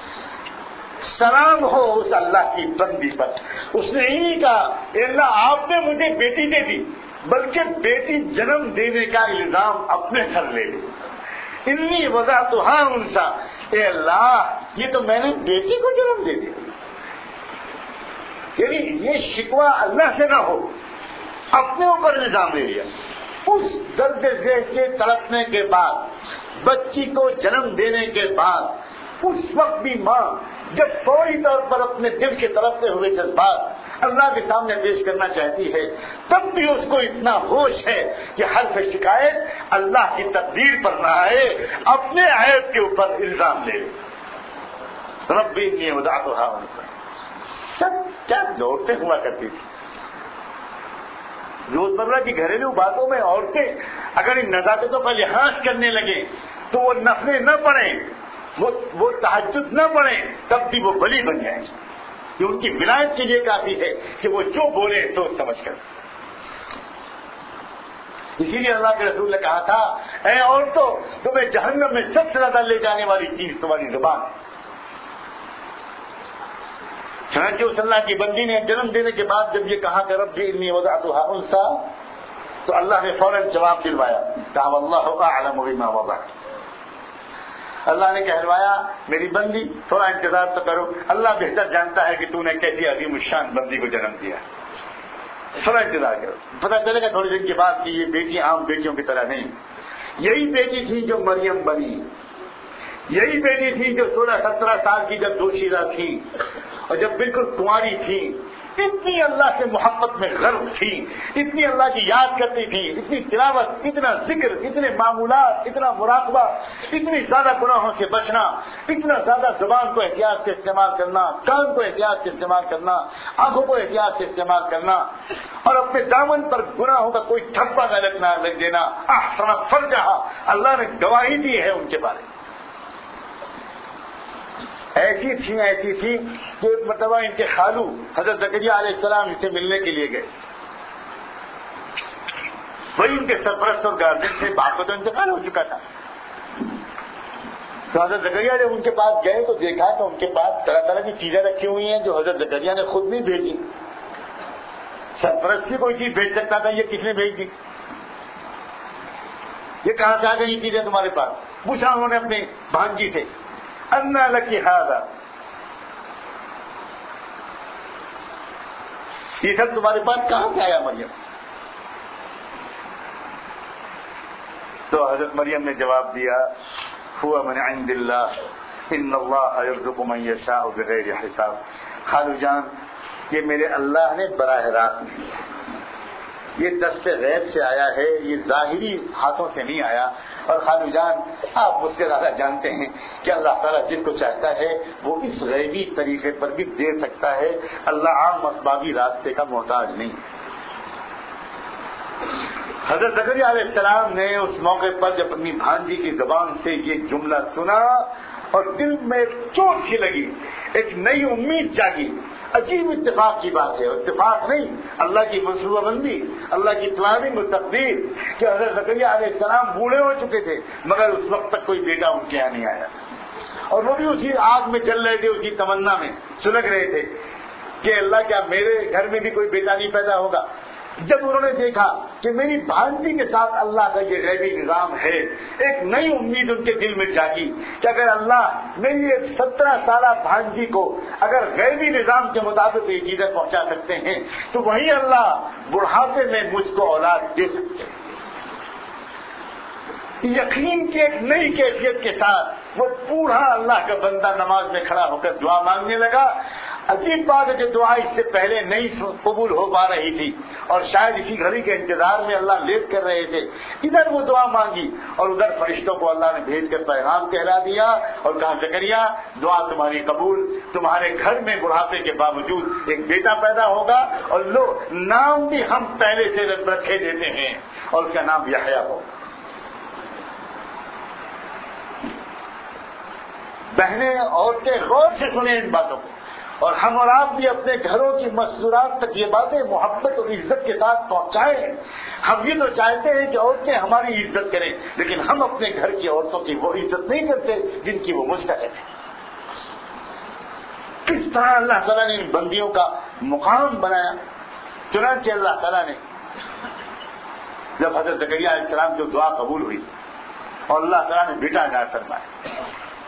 سلام ہو اس اللہ کی بندی پر, اس نے ہی کہا اے اللہ آپ نے مجھے بیٹی دے دی بلکہ بیٹی جنم دینے کا الزام اپنے سر لے لی. انی وضعتها انثى. اے اللہ یہ تو میں نے بیٹی کو جنم دے دیا. یعنی یہ شکوہ اللہ سے نہ ہو, اپنے اوپر الزام لے لیا. اس درد ذیل سے تڑپنے کے بعد, بچی کو جنم دینے کے بعد, اس وقت بھی ماں جب فوری طور پر اپنے دل کے تڑپتے ہوئے جذبات اللہ کے سامنے پیش کرنا چاہتی ہے تب بھی اس کو اتنا ہوش ہے کہ حرف شکایت اللہ کی تقدیر پر نہ آئے, اپنے عیب کے اوپر الزام لے. رب انی وضعتها انثى. سب کیا لوٹتے ہوا کرتی تھی. روزمرہ کی گھریلو باتوں میں عورتیں اگر ان نزاکتوں کا لحاظ کرنے لگیں تو وہ نفلیں نہ پڑھیں, وہ وہ تہجد نہ پڑھیں, تب بھی وہ بلی بن جائیں. یہ ان کی ولایت کے لیے کافی ہے کہ وہ جو بولے سوچ سمجھ کر. اسی لیے اللہ کے رسول نے کہا تھا اے عورتوں تمہیں جہنم میں سب سے زیادہ لے جانے والی چیز تمہاری زبان. چنانچہ اس اللہ کی بندی نے جنم دینے کے بعد جب یہ کہا کہ رب انی وضعتها انثى تو اللہ نے فوراً جواب دلوایا, کہا واللہ اعلم بما وضعت. اللہ نے کہلوایا میری بندی تھوڑا انتظار تو کرو, اللہ بہتر جانتا ہے کہ تو نے کیسی عظیم الشان بندی کو جنم دیا, تھوڑا انتظار کرو, پتہ چلے گا تھوڑے دن کے بعد کہ یہ بیٹی عام بیٹیوں کی طرح نہیں. یہی بیٹی تھی جو مریم بنی, یہی بیٹی تھی جو سولہ سترہ سال کی جب دوشیزہ تھی اور جب بالکل کنواری تھی, اتنی اللہ سے محبت میں غرق تھی, اتنی اللہ کی یاد کرتی تھی, اتنی تلاوت, اتنا ذکر, اتنے معمولات, اتنا مراقبہ, اتنی زیادہ گناہوں سے بچنا, اتنا زیادہ زبان کو احتیاط سے استعمال کرنا, کان کو احتیاط سے استعمال کرنا, آنکھوں کو احتیاط سے استعمال کرنا, اور اپنے دامن پر گناہوں کا کوئی ٹھپا نہ لگنا لگ دینا. احسنت فرجہا, اللہ نے گواہی دی ہے ان کے بارے میں. ایسی تھی ایسی تھی کہ ایک مرتبہ ان کے خالو حضرت زکریا علیہ السلام ان سے ملنے کے لیے گئے. وہی ان کے سرپرست اور گارجن سے, باپ کو تو انتقال ہو چکا تھا. تو حضرت زکریا جب ان کے پاس گئے تو دیکھا تو ان کے پاس طرح طرح کی چیزیں رکھی ہوئی ہیں جو حضرت زکریا نے خود نہیں بھیجی. سرپرست سے کوئی چیز بھیج سکتا تھا, یہ کس نے بھیج دی؟ یہ کہاں سے آ گئی یہ چیزیں تمہارے پاس؟ پوچھا انہوں نے اپنی بھانجی سے، انا لکی ھذا، یہ سب تمہارے پاس کہاں سے آیا مریم؟ تو حضرت مریم نے جواب دیا، ہوا من عند اللہ ان اللہ یرزق من یشاء بغیر حساب. خالو جان، یہ میرے اللہ نے براہ راست دیا، یہ دست غیب سے آیا ہے، یہ ظاہری ہاتھوں سے نہیں آیا. اور خالو جان، آپ مجھ سے زیادہ جانتے ہیں کہ اللہ تعالیٰ جس کو چاہتا ہے وہ اس غیبی طریقے پر بھی دے سکتا ہے. اللہ عام اسبابی راستے کا محتاج نہیں. حضرت زکریا علیہ السلام نے اس موقع پر جب اپنی بھانجی کی زبان سے یہ جملہ سنا اور دل میں ایک چوٹ سی لگی، ایک نئی امید جاگی. عجیب اتفاق کی بات ہے، اتفاق نہیں، اللہ کی منصوبہ بندی، اللہ کی پلاننگ اور تقدیر کہ حضرت زکریا علیہ السلام بوڑھے ہو چکے تھے مگر اس وقت تک کوئی بیٹا ان کے یہاں نہیں آیا، اور وہ بھی اسی آگ میں چل رہے تھے، اسی تمنا میں سلگ رہے تھے کہ اللہ کیا میرے گھر میں بھی کوئی بیٹا نہیں پیدا ہوگا. جب انہوں نے دیکھا کہ میری بھانجی کے ساتھ اللہ کا یہ غیبی نظام ہے، ایک نئی امید ان کے دل میں جاگی کہ اگر اللہ میری ایک سترہ سالہ بھانجی کو اگر غیبی نظام کے مطابق یہ چیزیں پہنچا سکتے ہیں تو وہی اللہ بڑھاپے میں مجھ کو اولاد دے سکتے ہیں. یقین کی ایک نئی کیفیت کے ساتھ وہ بوڑھا اللہ کا بندہ نماز میں کھڑا ہو کر دعا مانگنے لگا. عجیب بات ہے کہ دعا اس سے پہلے نہیں قبول ہو پا رہی تھی اور شاید اسی گھڑی کے انتظار میں اللہ لیٹ کر رہے تھے. ادھر وہ دعا مانگی اور ادھر فرشتوں کو اللہ نے بھیج کر پیغام کہلا دیا اور کہا زکریا دعا تمہاری قبول، تمہارے گھر میں بڑھاپے کے باوجود ایک بیٹا پیدا ہوگا اور لو نام بھی ہم پہلے سے رکھے دیتے ہیں اور اس کا نام یحییٰ ہوگا. بہنیں عورتیں غور سے سنیں ان باتوں کو، اور ہم اور آپ بھی اپنے گھروں کی مسورات تک یہ باتیں محبت اور عزت کے ساتھ پہنچائیں. ہم یہ تو چاہتے ہیں کہ عورتیں ہماری عزت کریں، لیکن ہم اپنے گھر کی عورتوں کی وہ عزت نہیں کرتے جن کی وہ مستحق ہے. کس طرح اللہ تعالیٰ نے ان بندیوں کا مقام بنایا. چنانچہ اللہ تعالیٰ نے جب حضرت زکریا علیہ السلام کی دعا قبول ہوئی اور اللہ تعالیٰ نے بیٹا عطا فرمایا،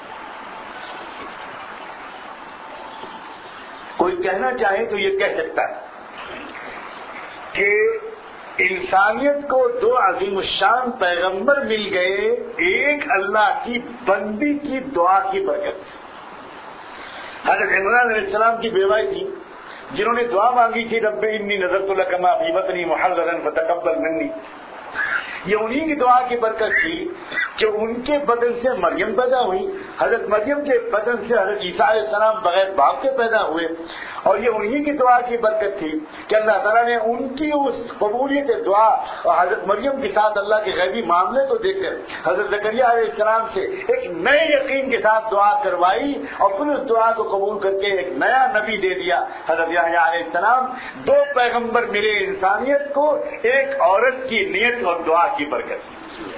کوئی کہنا چاہے تو یہ کہہ سکتا ہے کہ انسانیت کو دو عظیم الشان پیغمبر مل گئے، ایک اللہ کی بندی کی دعا کی برکت. حضرت عمران علیہ السلام کی بیوائی تھی جنہوں نے دعا مانگی تھی رب انی نذرت لک ما فی بطنی محررا فتقبل منی. یہ انہی کی دعا کی برکت تھی کہ ان کے بدن سے مریم پیدا ہوئی، حضرت مریم کے بدن سے حضرت عیسیٰ علیہ السلام بغیر باپ کے پیدا ہوئے، اور یہ انہی کی دعا کی برکت تھی کہ اللہ تعالیٰ نے ان کی اس قبولیت دعا اور حضرت مریم کے ساتھ اللہ کے غیبی معاملے کو دیکھ کر حضرت زکریا علیہ السلام سے ایک نئے یقین کے ساتھ دعا کروائی اور پھر اس دعا کو قبول کر کے ایک نیا نبی دے دیا حضرت یحییٰ علیہ السلام. دو پیغمبر ملے انسانیت کو، ایک عورت کی نیت اور دعا کی برکت.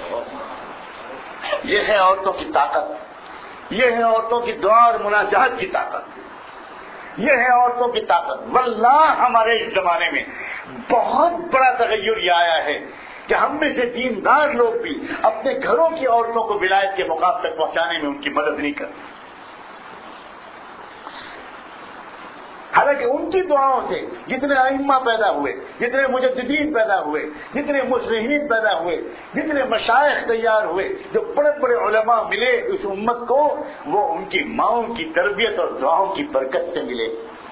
یہ ہے عورتوں کی طاقت، یہ ہے عورتوں کی دعا اور مناجات کی طاقت، یہ ہے عورتوں کی طاقت. واللہ ہمارے اس زمانے میں بہت بڑا تغیر یہ آیا ہے کہ ہم میں سے دیندار لوگ بھی اپنے گھروں کی عورتوں کو ولایت کے مقام تک پہنچانے میں ان کی مدد نہیں کرتے. حالانکہ ان کی دعاؤں سے جتنے ائمہ پیدا ہوئے، جتنے مجددین پیدا ہوئے، جتنے مصلحین پیدا ہوئے، جتنے مشائخ تیار ہوئے، جو بڑے بڑے علماء ملے اس امت کو، وہ ان کی ماؤں کی تربیت اور دعاؤں کی برکت سے ملے.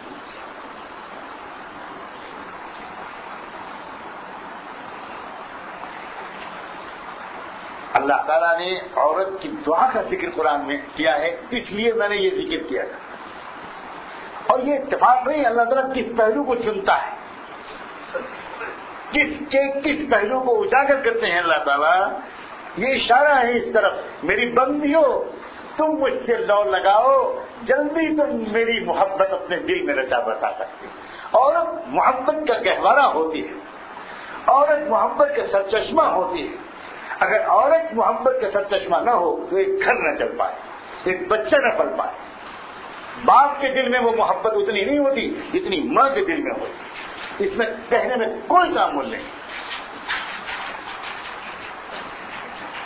اللہ تعالیٰ نے عورت کی دعا کا ذکر قرآن میں کیا ہے، اس لیے میں نے یہ ذکر کیا تھا. اور یہ اتفاق نہیں، اللہ تعالیٰ کس پہلو کو چنتا ہے، کس کے کس پہلو کو اجاگر کرتے ہیں اللہ تعالیٰ. یہ اشارہ ہے اس طرف، میری بندیوں تم مجھ سے لو لگاؤ، جلدی تم میری محبت اپنے دل میں رچا بسا سکتے. عورت محبت کا گہوارہ ہوتی ہے، عورت محبت کا سرچشمہ ہوتی ہے. اگر عورت محبت کا سرچشمہ نہ ہو تو ایک گھر نہ چل پائے، ایک بچہ نہ پل پائے. باپ کے دل میں وہ محبت اتنی نہیں ہوتی جتنی ماں کے دل میں ہوتی. اس میں کہنے میں کوئی تعامل نہیں.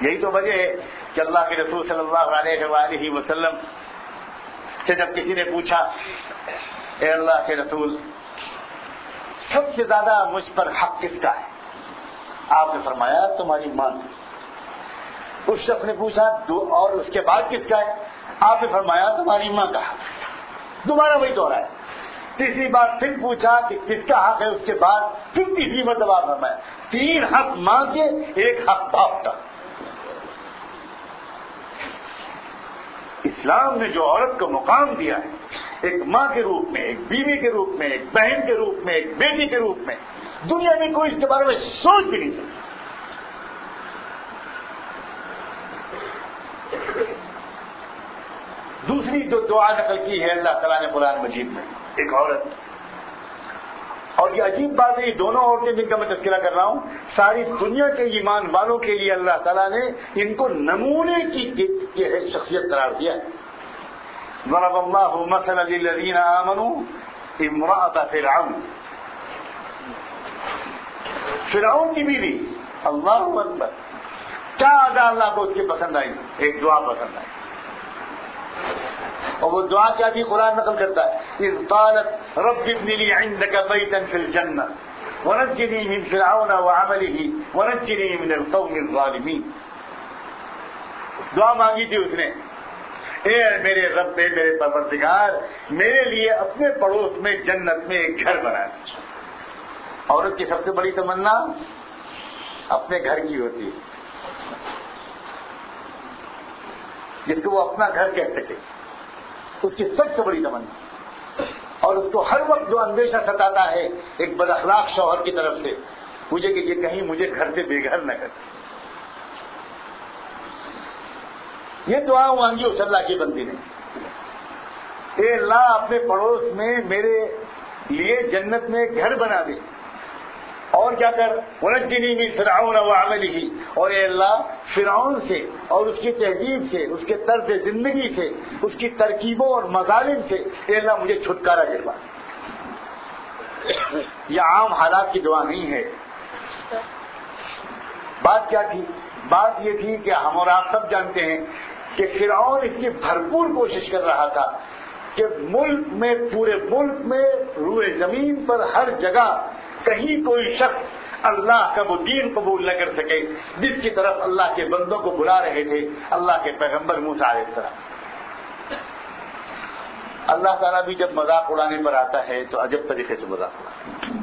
یہی تو وجہ ہے کہ اللہ کے رسول صلی اللہ علیہ وآلہ وسلم سے جب کسی نے پوچھا اے اللہ کے رسول سب سے زیادہ مجھ پر حق کس کا ہے، آپ نے فرمایا تمہاری ماں۔ اس شخص نے پوچھا اور اس کے بعد کس کا ہے، آپ نے فرمایا تمہاری ماں کا حق۔ دوبارہ وہی دوہرایا۔ تیسری بار پھر پوچھا کہ کس کا حق ہے، اس کے بعد پھر تیسری مرتبہ فرمایا تین حق ماں کے، ایک حق باپ کا۔ اسلام نے جو عورت کو مقام دیا ہے ایک ماں کے روپ میں، ایک بیوی کے روپ میں، ایک بہن کے روپ میں، ایک بیٹی کے روپ میں، دنیا میں کوئی اس کے بارے میں سوچ بھی نہیں سکتا۔ دوسری جو دعا نقل کی ہے اللہ تعالیٰ نے قرآن مجید میں، ایک عورت، اور یہ عجیب بات ہے، یہ دونوں عورتیں جن کا میں تذکرہ کر رہا ہوں ساری دنیا کے ایمان والوں کے لیے اللہ تعالیٰ نے ان کو نمونے کی شخصیت قرار دیا ہے۔ ضرب اللہ مثلا للذین آمنوا امرأۃ فرعون، فرعون کی بیوی، اللہ اکبر، کیا ادا اللہ کو اس کی پسند آئی، ایک دعا پسند آئی، اور وہ دعا کیا تھی قرآن نقل کرتا ہے اذ قالت رب ابن لی عندک بیتا فی الجنہ ونجنی من فرعون وعملہ ونجنی من القوم الظالمین۔ دعا مانگی تھی اس نے، اے میرے رب، اے میرے پروردگار، میرے لیے اپنے پڑوس میں جنت میں ایک گھر بنا دے۔ عورت کی سب سے بڑی تمنا اپنے گھر کی ہوتی ہے، جس کو وہ اپنا گھر کہہ سکے، اس کی سب سے بڑی تمنا، اور اس کو ہر وقت جو اندیشہ ستاتا ہے ایک بد اخلاق شوہر کی طرف سے، مجھے کہ یہ کہیں مجھے گھر سے بے گھر نہ کر۔ یہ دعا مانگی اس اللہ کی بندی نے، اے اللہ اپنے پڑوس میں میرے لیے جنت میں گھر بنا دے، اور کیا کر ونجنی من فرعون وعملہ، اور اے اللہ فرعون سے اور اس کی تہذیب سے، اس کے طرز زندگی سے، اس کی ترکیبوں اور مظالم سے اے اللہ مجھے چھٹکارا دلوا۔ یہ عام حالات کی دعا نہیں ہے۔ بات کیا تھی؟ بات یہ تھی کہ ہم اور آپ سب جانتے ہیں کہ فرعون اس کی بھرپور کوشش کر رہا تھا کہ ملک میں، پورے ملک میں، روئے زمین پر ہر جگہ کہیں کوئی شخص اللہ کا وہ دین قبول نہ کر سکے جس کی طرف اللہ کے بندوں کو بلا رہے تھے اللہ کے پیغمبر موسیٰ علیہ السلام۔ اللہ تعالیٰ بھی جب مذاق اڑانے پر آتا ہے تو عجب طریقے سے مذاق اڑاتا ہے۔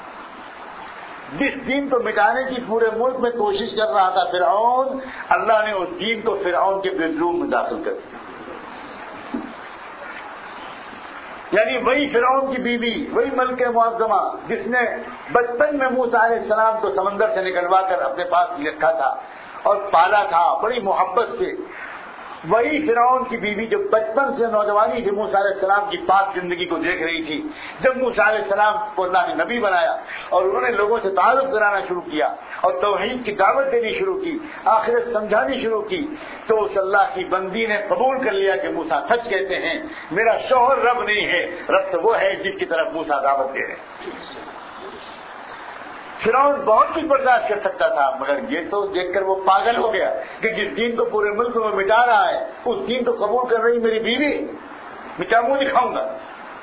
جس دین کو مٹانے کی پورے ملک میں کوشش کر رہا تھا فرعون، اللہ نے اس دین کو فرعون کے بیڈ روم میں داخل کر دیا۔ یعنی وہی فرعون کی بیوی، وہی ملکہ معظمہ جس نے بچپن میں موسیٰ علیہ السلام کو سمندر سے نکلوا کر اپنے پاس رکھا تھا اور پالا تھا بڑی محبت سے، وہی فرعون کی بیوی جو بچپن سے نوجوانی سے موسیٰ علیہ السلام کی پاک زندگی کو دیکھ رہی تھی، جب موسیٰ علیہ السلام کو اللہ نے نبی بنایا اور انہوں نے لوگوں سے تعارف کرانا شروع کیا اور توحید کی دعوت دینی شروع کی، آخرت سمجھانی شروع کی، تو اس اللہ کی بندی نے قبول کر لیا کہ موسیٰ سچ کہتے ہیں، میرا شوہر رب نہیں ہے، رب تو وہ ہے جس کی طرف موسیٰ دعوت دے رہے ہیں۔ فرعون بہت کچھ برداشت کر سکتا تھا، مگر یہ تو دیکھ کر وہ پاگل ہو گیا کہ جس دین کو پورے ملک میں مٹا رہا ہے اس دین کو قبول کر رہی میری بیوی، میں کیا منہ دکھاؤں گا؟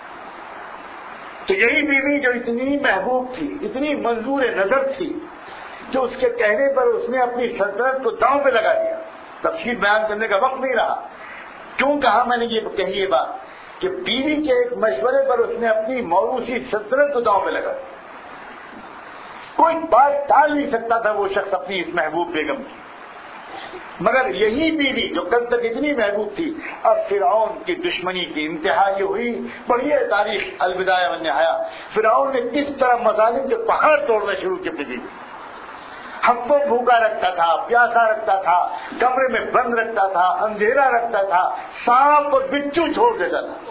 تو یہی بیوی جو اتنی محبوب تھی، اتنی منظور نظر تھی، جو اس کے کہنے پر اس نے اپنی سلطنت کو داؤں پہ لگا دیا۔ تفصیل بیان کرنے کا وقت نہیں رہا۔ کیوں کہا میں نے یہ کہی یہ بات کہ بیوی کے ایک مشورے پر اس نے اپنی موروثی سلطنت کو داؤں پہ لگا دیا۔ کوئی بات ٹال نہیں سکتا تھا وہ شخص اپنی اس محبوب بیگم کی، مگر یہی بیوی جو کل تک اتنی محبوب تھی اب فرعون کی دشمنی کی انتہا یہ ہوئی۔ پڑھیے تاریخ البدایہ والنہایہ، فرعون نے کس طرح مظالم کے پہاڑ توڑنا شروع کیے اپنی بیوی، ہفتوں بھوکا رکھتا تھا، پیاسا رکھتا تھا، کمرے میں بند رکھتا تھا، اندھیرا رکھتا تھا، سانپ اور بچھو چھوڑ دیتا تھا،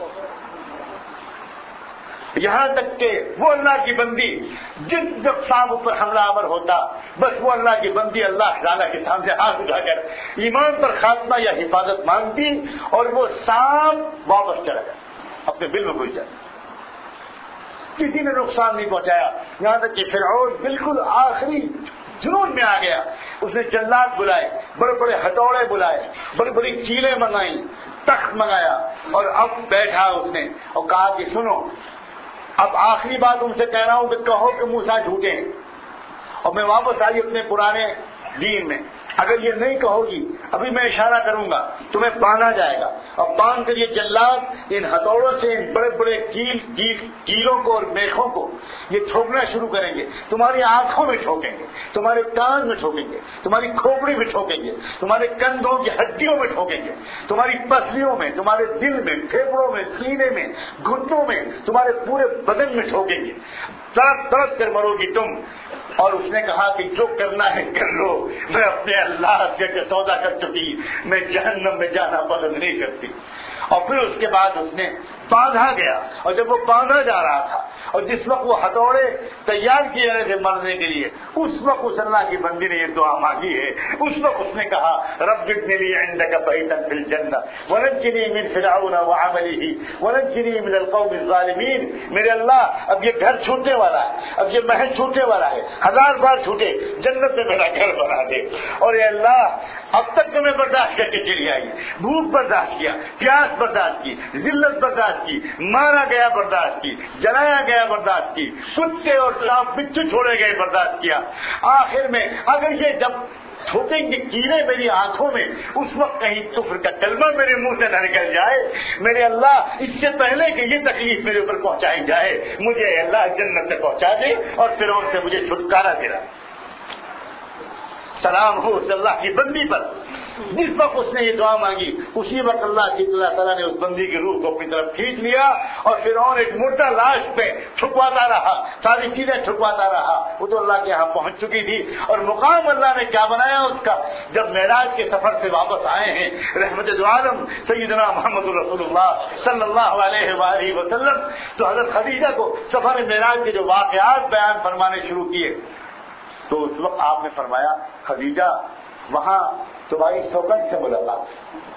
یہاں تک کہ وہ اللہ کی بندی جس جب سانپ پر حملہ آور ہوتا بس وہ اللہ کی بندی اللہ تعالیٰ کے سامنے ہاتھ اٹھا کر ایمان پر خاتمہ یا حفاظت مانگتی اور وہ سانپ واپس چلا جاتا، اپنے بل میں گھس جاتا، کسی نے نقصان نہیں پہنچایا، یہاں تک کہ فرعون بالکل آخری جنون میں آ گیا. اس نے جلاد بلائے, بڑے بڑے ہتھوڑے بلائے, بڑی بڑی کیلیں منگائیں, تخت منگایا, اور اب بیٹھا اس نے اور کہا کہ سنو, اب آخری بات تم سے کہہ رہا ہوں کہ کہو کہ موسیٰ جھوٹے ہیں, اور میں واپس آئی اپنے پرانے دین میں. اگر یہ نہیں کہو گی, ابھی میں اشارہ کروں گا, تمہیں باندھا جائے گا, اور باندھ کر یہ جلاد ان ہتھوڑوں سے ان بڑے بڑے کیل کیل کیلوں کو اور میخوں کو یہ ٹھوکنا شروع کریں گے. تمہاری آنکھوں میں ٹھوکیں گے, تمہارے کان میں ٹھوکیں گے, تمہاری کھوپڑی میں ٹھوکیں گے, تمہارے کندھوں کی ہڈیوں میں ٹھوکیں گے, تمہاری پسلیوں میں, تمہارے دل میں, پھیپڑوں میں, سینے میں, گھٹنوں میں, تمہارے پورے بدن میں ٹھوکیں گے. تڑپ تڑپ کر مرو گی تم. اور اس نے کہا کہ جو کرنا ہے کر لو, میں اپنے اللہ سے سودا کر چکی, میں جہنم میں جانا پسند نہیں کرتی. اور پھر اس کے بعد اس نے باندھا گیا, اور جب وہ باندھا جا رہا تھا اور جس وقت وہ ہتھوڑے تیار کیے رہے تھے مرنے کے لیے, اس وقت اس اللہ کی بندی نے یہ دعا مانگی ہے. اس وقت اس نے کہا رب ابن لی عندک بیتا فی الجنہ ونجنی من فرعون وعملہ ونجنی من القوم الظالمین. میرے اللہ اب یہ گھر چھوٹنے والا ہے, اب یہ محل چھوٹنے والا ہے, ہزار بار چھوٹے, جنت میں میرا گھر بنا دے. اور اے اللہ اب تک تو میں برداشت کر کے چلی آئی, بھوک برداشت کیا, پیاس برداشت کی, ذلت برداشت کی, مارا گیا برداشت کی, جلایا گیا برداشت کی, کتے اور سانپ بچھو چھوڑے گئے برداشت کیا. آخر میں اگر یہ جب تھوکیں گے کیڑے میری آنکھوں میں, اس وقت کہیں کفر کا کلمہ میرے منہ سے نہ نکل جائے, میرے اللہ اس سے پہلے کہ یہ تکلیف میرے اوپر پہنچائی جائے, مجھے اللہ جنت میں پہنچا دے اور فرعون سے مجھے چھٹکارا دلا. سلام ہو اس اللہ کی بندی پر. جس وقت اس نے یہ دعا مانگی, اسی وقت اللہ کی اللہ تعالیٰ نے اس بندی کی روح کو اپنی طرف کھینچ لیا, اور فرعون ایک مردہ لاش پہ ٹھکواتا رہا, ساری چیزیں ٹھکواتا رہا. وہ تو اللہ کے یہاں پہنچ چکی تھی, اور مقام اللہ نے کیا بنایا اس کا. جب معراج کے سفر سے واپس آئے ہیں رحمت دو عالم سیدنا محمد رسول اللہ صلی اللہ علیہ وآلہ وسلم, تو حضرت خدیجہ کو سفر معراج کے جو واقعات بیان فرمانے شروع کیے, تو اس وقت آپ نے فرمایا خدیجہ وہاں تمہاری سوگند سے ملاقات.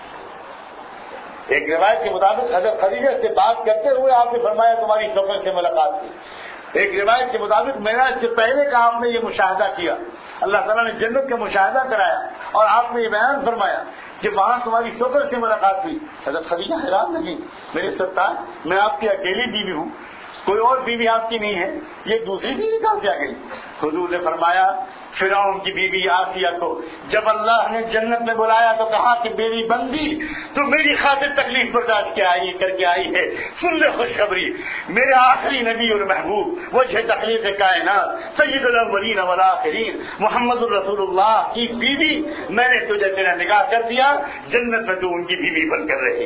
ایک روایت کے مطابق حضرت خدیجہ سے بات کرتے ہوئے آپ نے فرمایا تمہاری سوگند سے ملاقات کی. ایک روایت کے مطابق معراج سے پہلے کا آپ نے یہ مشاہدہ کیا, اللہ تعالیٰ نے جنت کا مشاہدہ کرایا, اور آپ نے یہ بیان فرمایا کہ وہاں تمہاری سوگند سے ملاقات ہوئی. حضرت خدیجہ حیران لگی, میرے سرتاج میں آپ کی اکیلی بیوی ہوں, کوئی اور بیوی آپ کی نہیں ہے, یہ دوسری بیوی کہاں سے آ گئی؟ حضور نے فرمایا فرعون کی بیوی آسیہ کو جب اللہ نے جنت میں بلایا تو کہا کہ میری بندی تو میری خاطر تکلیف برداشت کے آئی کر کے آئی ہے, سن لے خوشخبری, میرے آخری نبی اور محبوب وجہ تخلیق کائنات سید الاولین والآخرین محمد الرسول اللہ کی بیوی میں نے تجھے تیرا نکاح کر دیا, جنت میں تو ان کی بیوی بن کر رہی.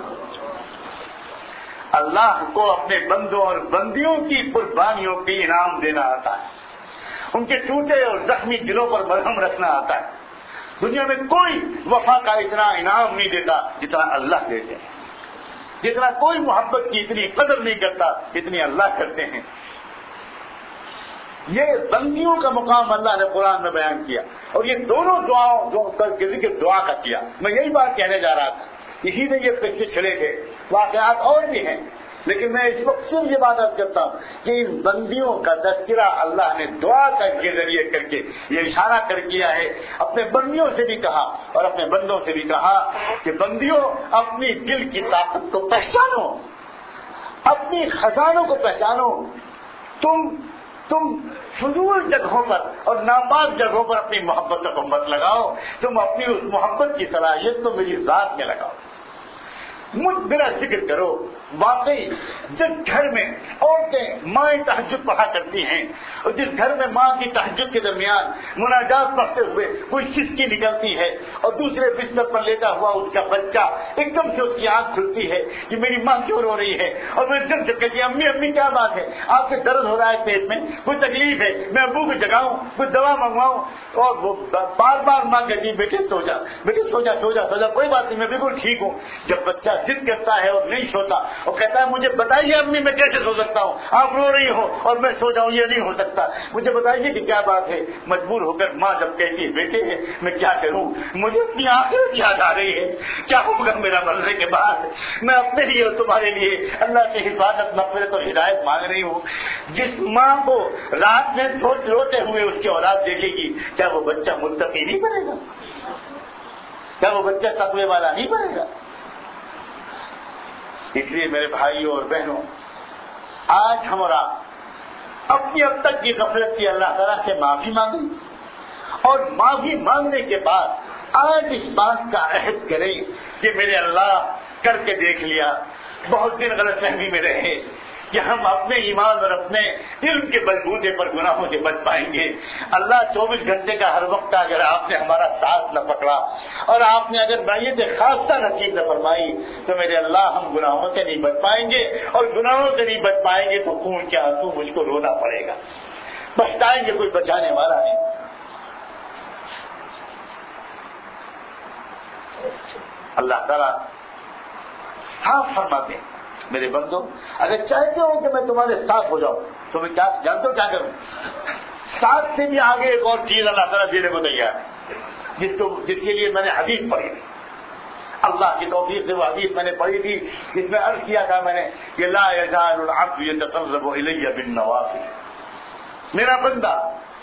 اللہ کو اپنے بندوں اور بندیوں کی قربانیوں پہ انعام دینا آتا ہے, ان کے ٹوٹے اور زخمی دلوں پر مرہم رکھنا آتا ہے. دنیا میں کوئی وفا کا اتنا انعام نہیں دیتا جتنا اللہ دیتے ہیں, جتنا کوئی محبت کی اتنی قدر نہیں کرتا جتنی اللہ کرتے ہیں. یہ بندیوں کا مقام اللہ نے قرآن میں بیان کیا, اور یہ دونوں دعاؤں جو ذکر دعا کا کیا. میں یہی بات کہنے جا رہا تھا, اسی نے یہ قصے چھڑے تھے, واقعات اور بھی ہیں, لیکن میں اس وقت صرف یہ بات عرض کرتا ہوں کہ ان بندیوں کا تذکرہ اللہ نے دعا کے ذریعے کر کے یہ اشارہ کر کیا ہے. اپنے بندیوں سے بھی کہا اور اپنے بندوں سے بھی کہا کہ بندیوں اپنی دل کی طاقت کو پہچانو, اپنی خزانوں کو پہچانو. تم تم فضول جگہوں پر اور ناپاک جگہوں پر اپنی محبت کو مت لگاؤ, تم اپنی اس محبت کی صلاحیت تو میری ذات میں لگاؤ, مجھ میرا ذکر کرو. واقعی جس گھر میں عورتیں مائیں تہجد پڑھا کرتی ہیں, اور جس گھر میں ماں کی تہجد کے درمیان مناجات پڑھتے ہوئے کوئی سسکی نکلتی ہے اور دوسرے بستر پر لیٹا ہوا اس کا بچہ ایک دم سے اس کی آنکھ کھلتی ہے کہ میری ماں کیوں رو رہی ہے, اور وہ ایک دم سے کہتی ہے امی امی کیا بات ہے, آپ کے درد ہو رہا ہے پیٹ میں, کوئی تکلیف ہے, میں ابو کو جگاؤں, کوئی دوا منگواؤں, اور وہ بار بار ماں کہتی ہے بیٹے سو جا بیٹے سو جا سو جا سو جا کوئی بات نہیں میں بالکل ٹھیک ہوں. جب بچہ ضد کرتا ہے اور نہیں سوتا اور کہتا ہے مجھے بتائیے امی میں کیسے سو سکتا ہوں, آپ رو رہی ہو اور میں سو جاؤں, یہ نہیں ہو سکتا, مجھے بتائیے کہ کیا بات ہے. مجبور ہو کر ماں جب کہتی ہے بیٹے میں کیا کروں, مجھے اپنی آخرت یاد آ رہی ہے, کیا ہوگا میرا مرنے کے بعد, میں اپنے لیے اور تمہارے لیے اللہ کی حفاظت مغفرت اور ہدایت مانگ رہی ہوں. جس ماں کو رات میں سوچ روتے ہوئے اس کی اولاد دیکھے گی, کیا وہ بچہ متقی نہیں بنے گا, کیا وہ بچہ تقوی والا نہیں بنے گا. اس لیے میرے بھائیوں اور بہنوں, آج ہمارا اپنی اب تک کی غفلت کی اللہ تعالیٰ سے معافی مانگیں, اور معافی مانگنے کے بعد آج اس بات کا عہد کریں کہ میرے اللہ کر کے دیکھ لیا, بہت دن غلط فہمی میں رہے کہ ہم اپنے ایمان اور اپنے علم کے بلبوتے پر گناہوں سے بچ پائیں گے. اللہ چوبیس گھنٹے کا ہر وقت اگر آپ نے ہمارا ساتھ نہ پکڑا اور آپ نے اگر میت خاصہ نصیب نہ فرمائی تو میرے اللہ ہم گناہوں سے نہیں بچ پائیں گے, اور گناہوں سے نہیں بچ پائیں گے تو خون کے آنسو مجھ کو رونا پڑے گا, پچھتائیں گے, کوئی بچانے والا نہیں. اللہ تعالیٰ صاف فرماتے ہیں میرے بندو, اگر چاہتے ہو کہ میں تمہارے ساتھ ہو جاؤں تو میں کیا جانتے ہو کیا کروں, ساتھ سے بھی آگے ایک اور چیز اللہ تعالیٰ دینے کو تیار ہے, جس کو جس کے لیے میں نے حدیث پڑھی تھی. اللہ کی توفیق سے وہ حدیث میں نے پڑھی تھی جس میں عرض کیا تھا میں نے کہ لا یزال العبد یتقرب الی بالنوافل, میرا بندہ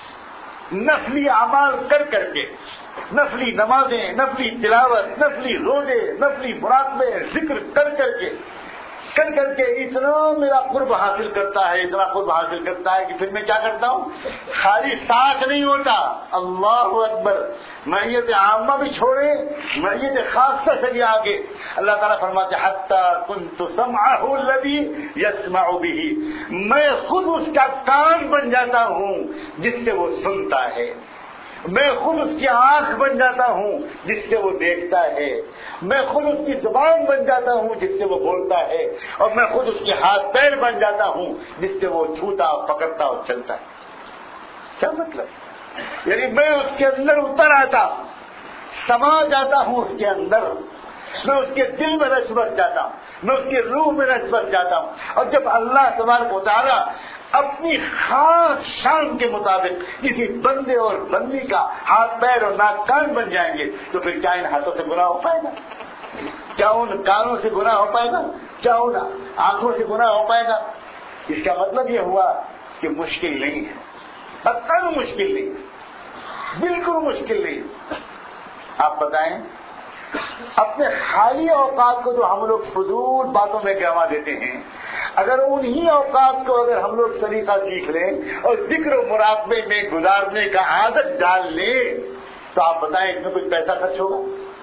نفلی اعمال کر کر کے, نفلی نمازیں, نفلی تلاوت, نفلی روزے, نفلی مراقبے, ذکر کر کر کے کر کر کے اتنا میرا قرب حاصل کرتا ہے, اتنا قرب حاصل کرتا ہے کہ پھر میں کیا کرتا ہوں, خالی ساتھ نہیں ہوتا, اللہ اکبر, میت عامہ بھی چھوڑے, میت خاصہ سے بھی آگے. اللہ تعالیٰ فرماتے حتی کنت سمعہ الذی یسمع بہ, میں خود اس کا کان بن جاتا ہوں جس سے وہ سنتا ہے, میں خود اس کی آنکھ بن جاتا ہوں جس سے وہ دیکھتا ہے, میں خود اس کی زبان بن جاتا ہوں جس سے وہ بولتا ہے, اور میں خود اس کے ہاتھ پیر بن جاتا ہوں جس سے وہ چھوتا پکڑتا اور چلتا ہے. کیا مطلب, یعنی میں اس کے اندر اتر آتا, سما جاتا ہوں اس کے اندر, میں اس کے دل میں رچ بس جاتا ہوں, میں اس کے روح میں رچ بس جاتا ہوں. اور جب اللہ تبارک و تعالی اپنی خاص شان کے مطابق کسی بندے اور بندی کا ہاتھ پیر اور ناک کان بن جائیں گے تو پھر کیا ان ہاتھوں سے گناہ ہو پائے گا, کیا ان کانوں سے گناہ ہو پائے گا, کیا ان آنکھوں سے گناہ ہو پائے گا. اس کا مطلب یہ ہوا کہ مشکل نہیں ہے, اتنا مشکل نہیں, بالکل مشکل نہیں. آپ بتائیں اپنے خالی اوقات کو جو ہم لوگ فضول باتوں میں گنوا دیتے ہیں, اگر انہی اوقات کو اگر ہم لوگ طریقہ سیکھ لیں اور ذکر و مراقبے میں گزارنے کا عادت ڈال لیں تو آپ بتائیں اس میں کچھ پیسہ خرچ ہوگا,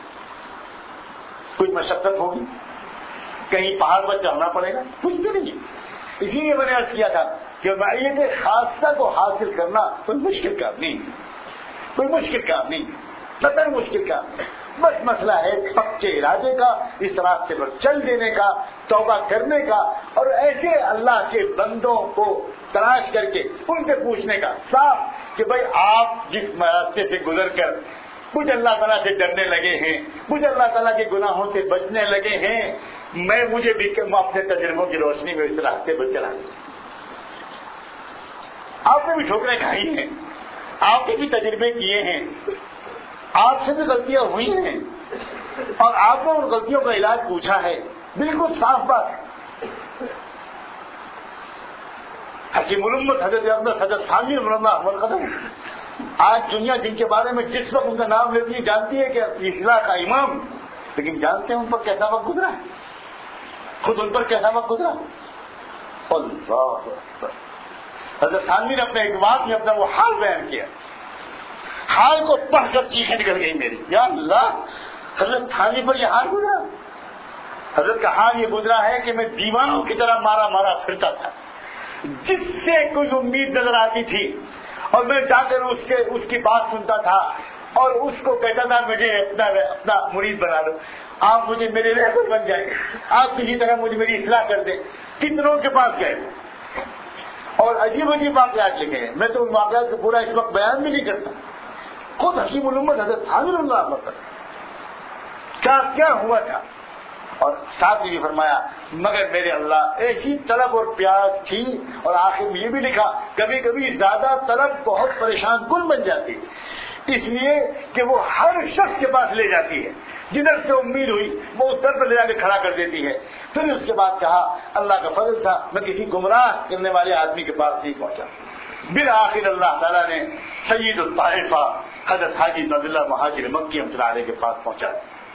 کچھ مشقت ہوگی, کہیں پہاڑ پر چڑھنا پڑے گا, کچھ بھی نہیں. اسی لیے میں نے عرض کیا تھا کہ معیت خاصہ کو حاصل کرنا کوئی مشکل کام نہیں, کوئی مشکل کام نہیں, قطعاً مشکل کام. بس مسئلہ ہے پکے ارادے کا, اس راستے پر چل دینے کا, توبہ کرنے کا, اور ایسے اللہ کے بندوں کو تلاش کر کے ان سے پوچھنے کا صاف کہ بھائی آپ جس راستے سے گزر کر کچھ اللہ تعالیٰ سے ڈرنے لگے ہیں, کچھ اللہ تعالیٰ کے گناہوں سے بچنے لگے ہیں, میں مجھے بھی اپنے تجربوں کی روشنی میں اس راستے پر چلا دوں. آپ نے بھی ٹھوکریں کھائی ہیں, آپ نے بھی تجربے کیے ہیں, آپ سے بھی غلطیاں ہوئی ہیں, اور آپ نے ان غلطیوں کا علاج پوچھا ہے, بالکل صاف بات ہے. حکیم الامت حضرت اقدس حضرت ثانوی رحمہ اللہ قدم آج دنیا جن کے بارے میں جس وقت ان کا نام لیتی ہے جانتی ہے کہ اصلاح کا امام, لیکن جانتے ہیں ان پر کیسا وقت گزرا ہے, خود ان پر کیسا وقت گزرا. اللہ حضرت ثانوی نے اپنے ایک بات میں اپنا وہ حال بیان کیا, حال کو پڑھ کر چیخیں نکل گئی میری, یا اللہ حضرت تھانوی پر یہ حال گزرا. حضرت کا حال یہ گزرا ہے کہ میں دیوانوں کی طرح مارا مارا پھرتا تھا, جس سے کوئی امید نظر آتی تھی اور میں جا کر اس کے اس کی بات سنتا تھا اور اس کو کہتا تھا مجھے اپنا اپنا مرید بنا لو, آپ مجھے میرے رہبر بن جائیں, آپ کسی طرح مجھے میری اصلاح کر دیں. کتنوں کے پاس گئے اور عجیب عجیب واقعات لکھے ہیں, میں تو ان واقعات کو پورا اس وقت بیان بھی نہیں کرتا. خود حکیم الامت حضرت ثانوی اللہ مطلب کیا کیا ہوا تھا, اور ساتھ یہ فرمایا مگر میرے اللہ ایسی طلب اور پیاس تھی، اور آخر میں یہ بھی لکھا کبھی کبھی زیادہ طلب بہت پریشان کن بن جاتی، اس لیے کہ وہ ہر شخص کے پاس لے جاتی ہے، جدھر سے امید ہوئی وہ اس طرف لے جا کے کھڑا کر دیتی ہے۔ پھر اس کے بعد کہا اللہ کا فضل تھا میں کسی گمراہ کرنے والے آدمی کے پاس نہیں پہنچا۔ بالآخر اللہ تعالیٰ نے سید الطائفہ حضرت حاجی عبداللہ مہاجر مکی رحمۃ اللہ علیہ کے پاس پہنچا۔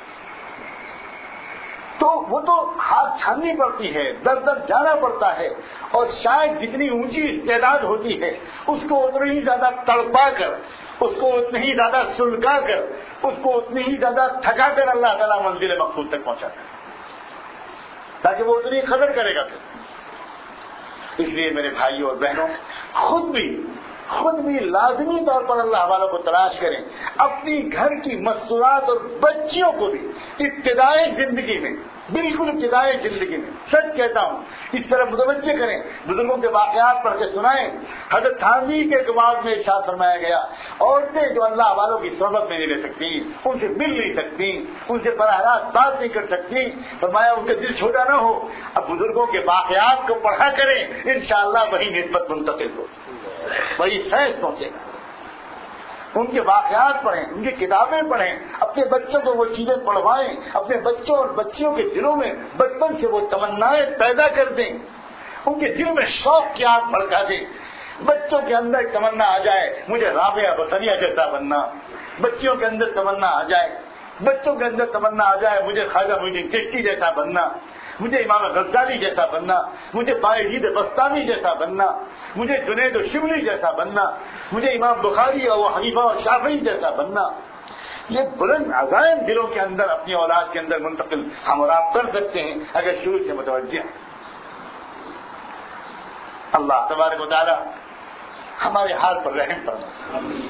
تو وہ تو ہاتھ چھاننی پڑتی ہے، در در جانا پڑتا ہے، اور شاید جتنی اونچی استعداد ہوتی ہے اس کو اتنی ہی زیادہ تڑپا کر، اس کو اتنی ہی زیادہ سلگا کر، اس کو اتنی ہی زیادہ تھکا کر اللہ تعالیٰ منزل مقصود تک پہنچاتا ہے تاکہ وہ اتنی قدر کرے گا۔ پھر اس لیے میرے بھائیوں اور بہنوں خود بھی خود بھی لازمی طور پر اللہ والوں کو تلاش کریں، اپنی گھر کی مستورات اور بچیوں کو بھی ابتدائی زندگی میں، بالکل ابتدائی زندگی میں سچ کہتا ہوں اس طرح متوجہ کریں، بزرگوں کے واقعات پڑھ کے سنائیں۔ حضرت تھانوی کے کمال میں ارشاد فرمایا گیا عورتیں جو اللہ والوں کی صحبت میں نہیں رہ سکتی، ان سے مل نہیں سکتی، ان سے براہ راست بات نہیں کر سکتی، فرمایا ان کا دل چھوٹا نہ ہو۔ اب بزرگوں کے واقعات کو پڑھا کریں، انشاءاللہ وہی نسبت منتقل ہو، وہی فیض پہنچے گا۔ ان کے واقعات پڑھیں، ان کی کتابیں پڑھیں، اپنے بچوں کو وہ چیزیں پڑھوائیں، اپنے بچوں اور بچیوں کے دلوں میں بچپن سے وہ تمنائیں پیدا کر دیں، ان کے دل میں شوق کی آگ بھڑکا دیں۔ بچوں کے اندر تمنا آ جائے مجھے رابعہ بصریہ جیسا بننا، بچیوں کے اندر تمنا آ جائے بچوں کے اندر تمنا آ جائے مجھے خواجہ معین الدین چشتی جیسا بننا، مجھے امام غزالی جیسا بننا، مجھے باعزید بستامی جیسا بننا، مجھے جنید و شبلی جیسا بننا، مجھے امام بخاری اور حنیفہ اور شافعی جیسا بننا۔ یہ بلند عزائم دلوں کے اندر اپنی اولاد کے اندر منتقل ہم اور آپ کر سکتے ہیں اگر شروع سے متوجہ ہیں۔ اللہ تبارک و تعالی ہمارے حال پر رحم فرمائے۔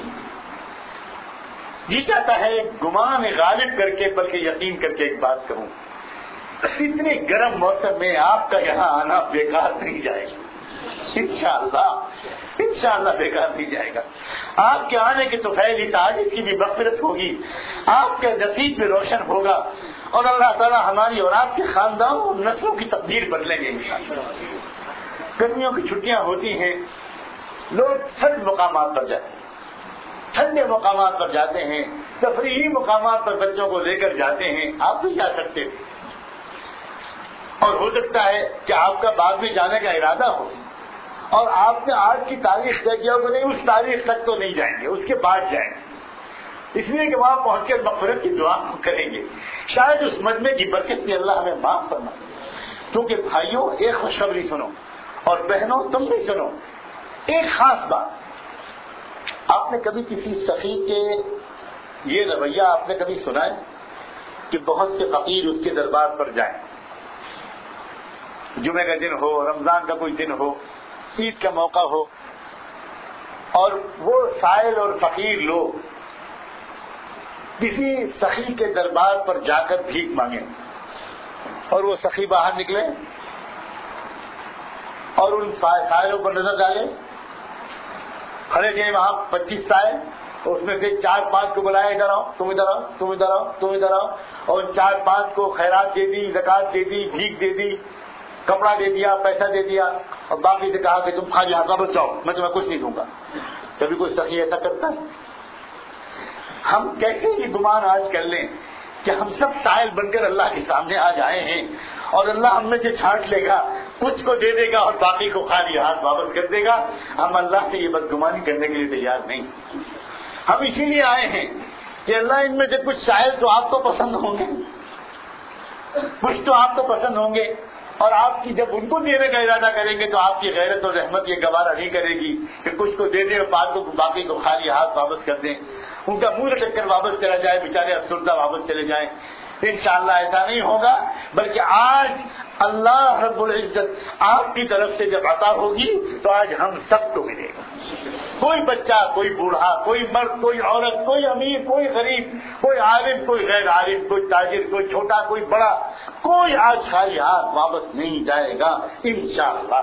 جی چاہتا ہے گمان غالب کر کے بلکہ یقین کر کے ایک بات کروں، اتنے گرم موسم میں آپ کا یہاں آنا بیکار نہیں جائے گا، انشاءاللہ انشاءاللہ بیکار نہیں جائے گا۔ آپ کے آنے کے تو فیض ہی آج اس کی بھی مغفرت ہوگی، آپ کے نصیب میں روشن ہوگا، اور اللہ تعالیٰ ہماری اور آپ کے خاندانوں اور نسلوں کی تقدیر بدلیں گے انشاءاللہ۔ گرمیوں کی چھٹیاں ہوتی ہیں، لوگ سرد مقامات پر جاتے ہیں، ٹھنڈے مقامات پر جاتے ہیں، تفریحی مقامات پر بچوں کو لے کر جاتے ہیں، آپ بھی جا سکتے ہیں، اور ہو سکتا ہے کہ آپ کا بعد میں جانے کا ارادہ ہو اور آپ نے آج کی تاریخ طے کیا ہو کہ نہیں اس تاریخ تک تو نہیں جائیں گے، اس کے بعد جائیں گے، اس لیے کہ وہاں پہنچ کر مغفرت کی دعا کریں گے، شاید اس مجمع کی برکت سے اللہ ہمیں معاف فرمائے۔ کیونکہ بھائیوں ایک خوشخبری سنو، اور بہنوں تم بھی سنو، ایک خاص بات، آپ نے کبھی کسی سخی کے یہ رویہ آپ نے کبھی سنا ہے کہ بہت سے فقیر اس کے دربار پر جائیں، جمعے کا دن ہو، رمضان کا کوئی دن ہو، عید کا موقع ہو، اور وہ سائل اور فقیر لوگ کسی سخی کے دربار پر جا کر بھیک مانگیں، اور وہ سخی باہر نکلے اور ان سائلوں پر نظر ڈالے، کھڑے تھے وہاں پچیس سائل، اس میں سے چار پانچ کو بلایا ادھر آؤ، تم ادھر آؤ، تم ادھر آؤ، تم ادھر آؤ، اور چار پانچ کو خیرات دے دی، زکات دے دی، بھیک دے دی، کپڑا دے دیا، پیسہ دے دیا، اور باقی سے کہا کہ تم خالی ہاتھ واپس جاؤ، میں تمہیں کچھ نہیں دوں گا۔ کبھی کوئی سخی ایسا کرتا ہے؟ ہم کیسے یہ گمان آج کر لیں کہ ہم سب سائل بن کر اللہ کے سامنے آج آئے ہیں اور اللہ ہم میں سے چھانٹ لے گا، کچھ کو دے دے گا اور باقی کو خالی ہاتھ واپس کر دے گا۔ ہم اللہ سے یہ بدگمانی کرنے کے لیے تیار نہیں۔ ہم اسی لیے آئے ہیں کہ اللہ ان میں سے کچھ سائل تو آپ کو پسند ہوں گے، کچھ تو آپ کو پسند ہوں گے، اور آپ کی جب ان کو دینے کا ارادہ کریں گے تو آپ کی غیرت اور رحمت یہ گوارا نہیں کرے گی کہ کچھ کو دے دیں اور باقی کو خالی ہاتھ واپس کر دیں، ان کا منہ لٹک کر واپس چلا جائے، بیچارے افسردہ واپس چلے جائیں۔ انشاءاللہ ایسا نہیں ہوگا، بلکہ آج اللہ رب العزت آپ کی طرف سے جب عطا ہوگی تو آج ہم سب کو ملے گا، کوئی بچہ، کوئی بوڑھا، کوئی مرد، کوئی عورت، کوئی امیر، کوئی غریب، کوئی عالم، کوئی غیر عالم، کوئی تاجر، کوئی چھوٹا، کوئی بڑا، کوئی آج خالی ہاتھ واپس نہیں جائے گا انشاءاللہ۔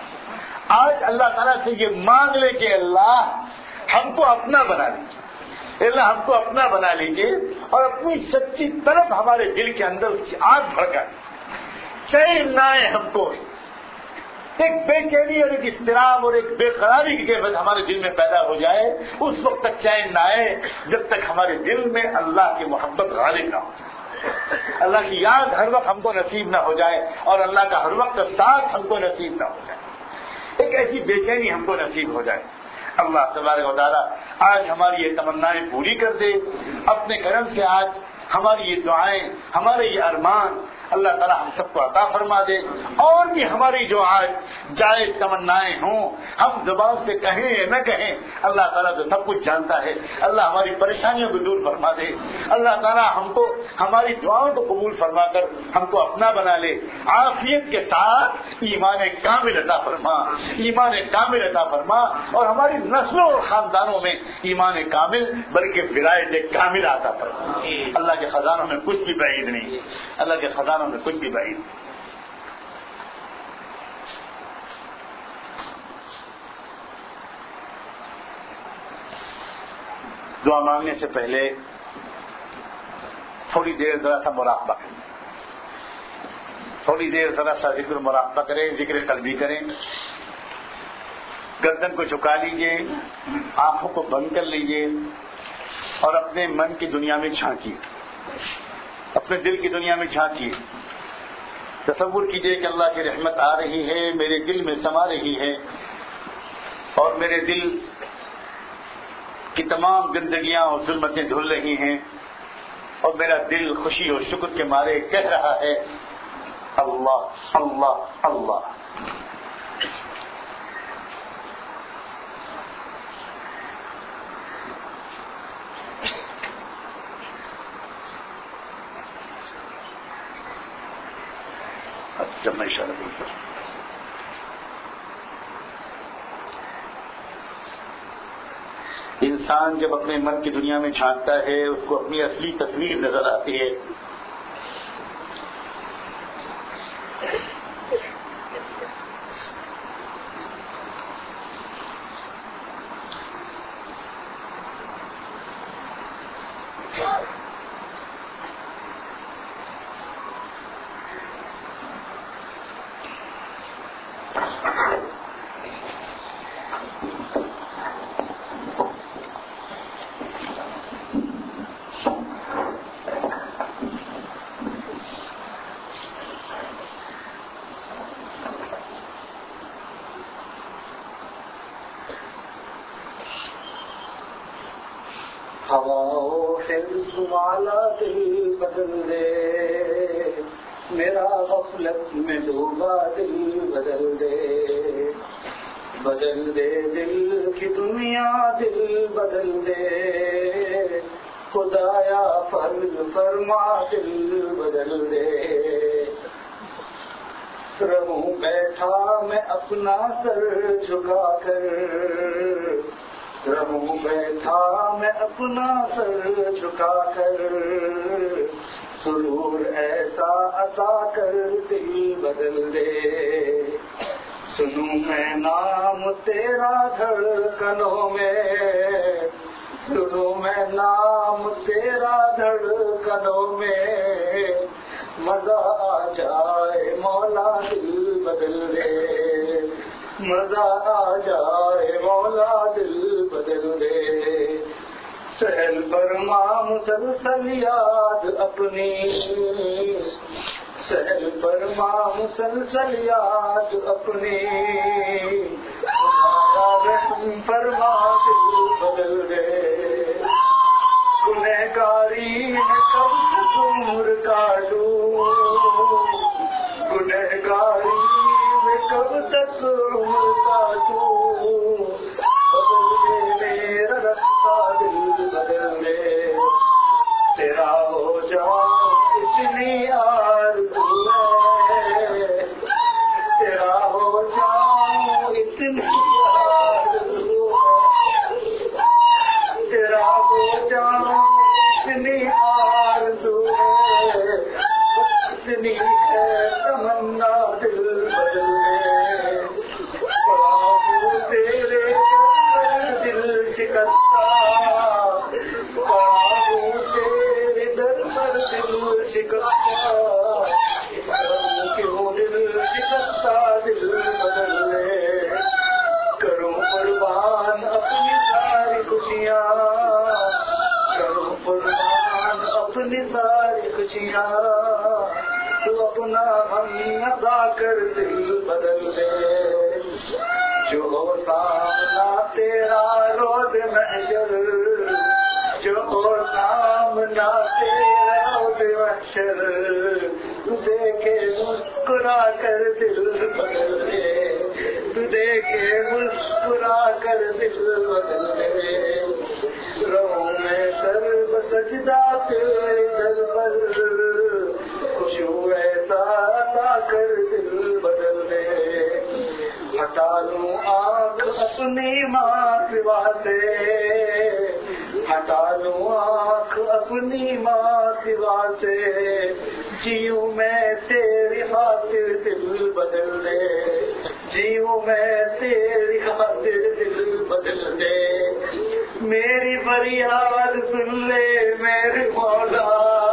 آج اللہ تعالیٰ سے یہ مانگ لے کہ اللہ ہم کو اپنا بنا دے، اللہ ہم کو اپنا بنا لیجئے اور اپنی سچی طرف ہمارے دل کے اندر اس کی آگ بھڑکائے، چین نہ آئے ہم کو، ایک بے چینی اور ایک اضطراب اور ایک بے قراری کی کیفیت ہمارے دل میں پیدا ہو جائے، اس وقت تک چین نہ آئے جب تک ہمارے دل میں اللہ کی محبت غالب نہ ہو جائے، اللہ کی یاد ہر وقت ہم کو نصیب نہ ہو جائے اور اللہ کا ہر وقت ساتھ ہم کو نصیب نہ ہو جائے، ایک ایسی بے چینی ہم کو نصیب ہو جائے۔ اللہ تبارک و تعالیٰ آج ہماری یہ تمنائیں پوری کر دے، اپنے کرم سے آج ہماری یہ دعائیں، ہمارے یہ ارمان اللہ تعالیٰ ہم سب کو عطا فرما دے، اور بھی ہماری جو آج جائز تمنائیں ہوں ہم زبان سے کہیں یا نہ کہیں، اللہ تعالیٰ تو سب کچھ جانتا ہے، اللہ ہماری پریشانیوں کو دور فرما دے، اللہ تعالیٰ ہم کو ہماری دعاؤں کو قبول فرما کر ہم کو اپنا بنا لے، عافیت کے ساتھ ایمان کامل عطا فرما، ایمان کامل عطا فرما، اور ہماری نسلوں اور خاندانوں میں ایمان کامل بلکہ ولایت کامل عطا فرما۔ اللہ کے خزانوں میں کچھ بھی بعید نہیں، اللہ کے خزانوں میں کچھ بھی بعید نہیں۔ دعا مانگنے سے پہلے تھوڑی دیر ذرا سا مراقبہ کریں، تھوڑی دیر ذرا سا ذکر مراقبہ کریں، ذکر قلبی کریں، گردن کو جھکا لیجئے، آنکھوں کو بند کر لیجئے اور اپنے من کی دنیا میں جھانکیے، اپنے دل کی دنیا میں جھانکیے، تصور کیجئے کہ اللہ کی رحمت آ رہی ہے، میرے دل میں سما رہی ہے اور میرے دل کی تمام گندگیاں اور ظلمتیں دھل رہی ہیں، اور میرا دل خوشی اور شکر کے مارے کہہ رہا ہے اللہ اللہ اللہ۔ جب میں اشارہ کرتا ہوں انسان جب اپنے من کی دنیا میں جھانکتا ہے اس کو اپنی اصلی تصویر نظر آتی ہے، والا دل بدل دے، میرا غفلت میں ڈوبا دل بدل دے، بدل دے دل کی دنیا دل بدل دے، خدایا فضل فرما دل بدل دے، رہوں بیٹھا میں اپنا سر جھکا کر، رہوں بیٹھا میں اپنا سر جھکا کر، سرور ایسا عطا کر دل بدل دے، سنوں میں نام تیرا دھڑکنوں میں، سنوں میں نام تیرا دھڑکنوں میں، مزہ آ جائے مولا دل بدل دے، مزہ آ جائے مولا دل بدل دے، سہل فرما مسلسل یاد اپنی، سہل فرما مسلسل یاد اپنی، رحم فرما دل بدل دے، گنہگاری میں کب تک عمر کاٹوں، گنہگاری میں کب تک عمر کاٹوں، بدل دے میرا رستہ دل بدل دے، تیرا ہو جاؤں اتنی آرزو ہے، تیرا ہو جاؤں اتنی آرزو ہے، تیرا ہو جاؤں اتنی آرزو ہے، اتنی ہے تمنا دل بدل دے، تیرے دل شکستہ شکستہ کروں کیوں دل شکستہ دل بدل دے کروں قربان اپنی ساری خوشیاں کروں قربان اپنی ساری خوشیاں تو اپنا ہم ادا کر دل بدل دے جو ہو سامنا تیرا روز محشر جو ہو سامنا تیرا روز محشر تو دیکھے مسکرا کر دل بدل دے تو دیکھے مسکرا کر دل بدل دے رہوں میں سر بسجدہ تیرے در پر خوشبو ایسا عطا کر دل بدل دے ہٹا لوں آنکھ اپنی ماں سوا سے ہٹا لوں آنکھ اپنی ماں سوا سے جیوں میں تیری خاطر دل بدل دے جیوں میں تیری خاطر دل بدل دے میری فریاد سن لے میرے مولا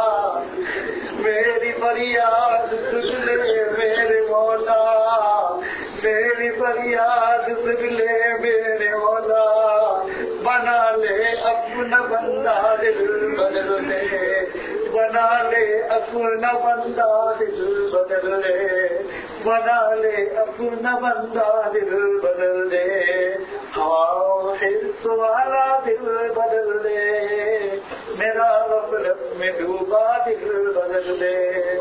میری فریاد سن لے میرے مولا میری فریاد سن لے میرے مولا بنا لے اپنا بندہ دل بدل لے بنا لے اپنا بندہ دل بدل لے بنا لے اپنا بندہ دل بدل دے ہوا حرص والا دل بدل دے میرا غفلت میں ڈوبا دل بدل دے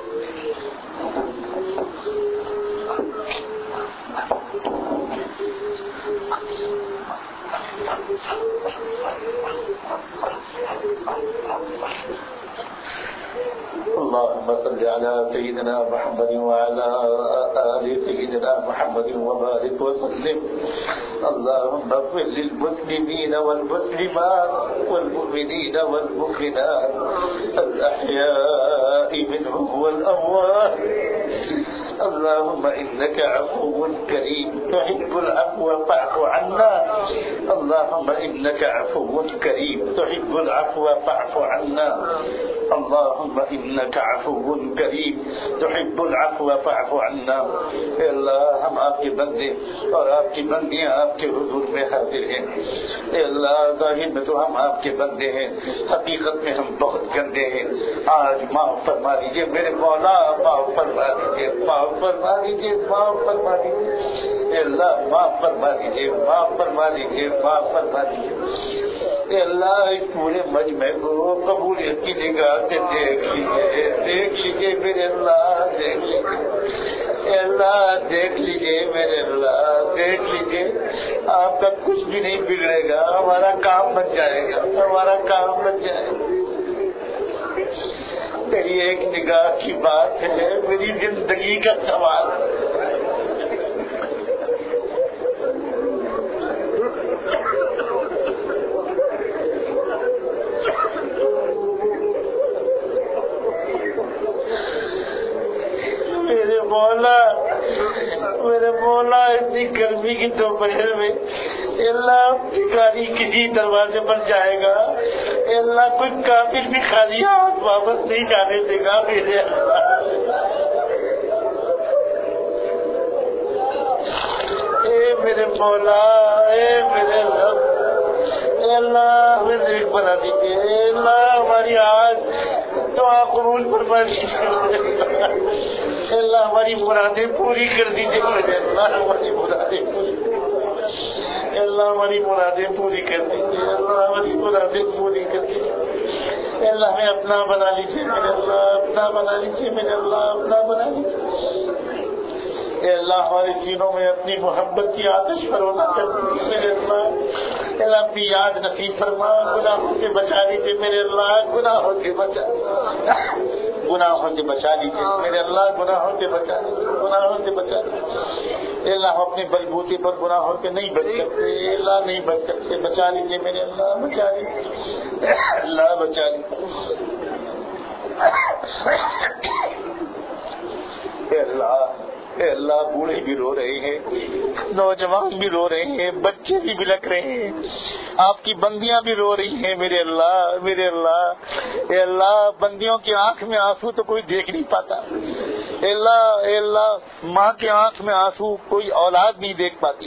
اللهم صل على سيدنا محمد وعلى آل سيدنا محمد وبارك وسلم اللهم اغفر للمسلمين والمسلمات والمؤمنين والمؤمنات الأحياء منهم والأموات اللهم إنك عفو كريم تحب العفو فاعف عنا اللهم إنك عفو كريم تحب العفو فاعف عنا اللهم إنك عفو کریم تحب العفو فاعف عنا اے اللہ ہم آپ کے بندے اور آپ کی بندیاں آپ کے حضور میں حاضر ہیں اے اللہ ظاہر میں تو ہم آپ کے بندے ہیں حقیقت میں ہم بہت گندے ہیں آج معاف فرما دیجیے میرے مولا معاف فرما دیجیے معاف فرما دیجیے معاف فرما دیجیے اے اللہ معاف فرما دیجیے معاف فرما دیجیے معاف فرما دیجیے اے اللہ اس پورے مجمع کو قبولیت کی نگاہ سے دیکھ لیجیے دیکھ لیجیے میرے اللہ دیکھ لیجیے اے اللہ دیکھ لیجیے میرے اللہ دیکھ لیجیے آپ کا کچھ بھی نہیں بگڑے گا ہمارا کام بن جائے گا ہمارا کام بن جائے گا میری ایک نگاہ کی بات ہے میری زندگی کا سوال میرے مولا میرے مولا اتنی گرمی کی دوپہر میں اللہ بھکاری کسی دروازے پر جائے گا اللہ کوئی کافر بھی خالی ہاتھ واپس نہیں جانے دے گا میرے اللہ اے میرے مولا اے میرے رب اے اللہ ہمیں نیک بنا دیجیے اے اللہ ہماری آج دعا قبول فرما دیجیے اللہ ہماری مرادیں پوری کر دیجیے میرے اللہ ہماری مرادیں پوری اللہ ہماری مرادیں پوری کر دیجیے اللہ ہماری مرادیں پوری کر دیجیے اللہ ہمیں اپنا بنا لیجیے میرے اللہ اپنا بنا لیجیے میرے اللہ اپنا بنا لیجیے اے اللہ ہمارے سینوں میں اپنی محبت کی آتش پرونا کر دیجیے میرے اللہ اللہ اپنی یاد نصیب فرما گناہوں سے بچا لیجیے میرے اللہ گناہوں سے بچا گناہوں سے بچا لیجیے میرے اللہ گناہوں سے بچا لیجیے گناہوں سے بچا لیجیے اللہ ہم اپنے بلبوتے پر گناہوں سے نہیں بچ سکتے اللہ نہیں بچ سکتے بچا لیجیے میرے اللہ بچا لیجیے اللہ بچا لیجیے اللہ اے اللہ بوڑھے بھی رو رہے ہیں، نوجوان بھی رو رہے ہیں، بچے بھی بلک رہے ہیں، آپ کی بندیاں بھی رو رہی ہیں میرے اللہ میرے اللہ۔ اے اللہ بندیوں کی آنکھ میں آنسو تو کوئی دیکھ نہیں پاتا، اے اللہ اے اللہ ماں کی آنکھ میں آنسو کوئی اولاد نہیں دیکھ پاتی،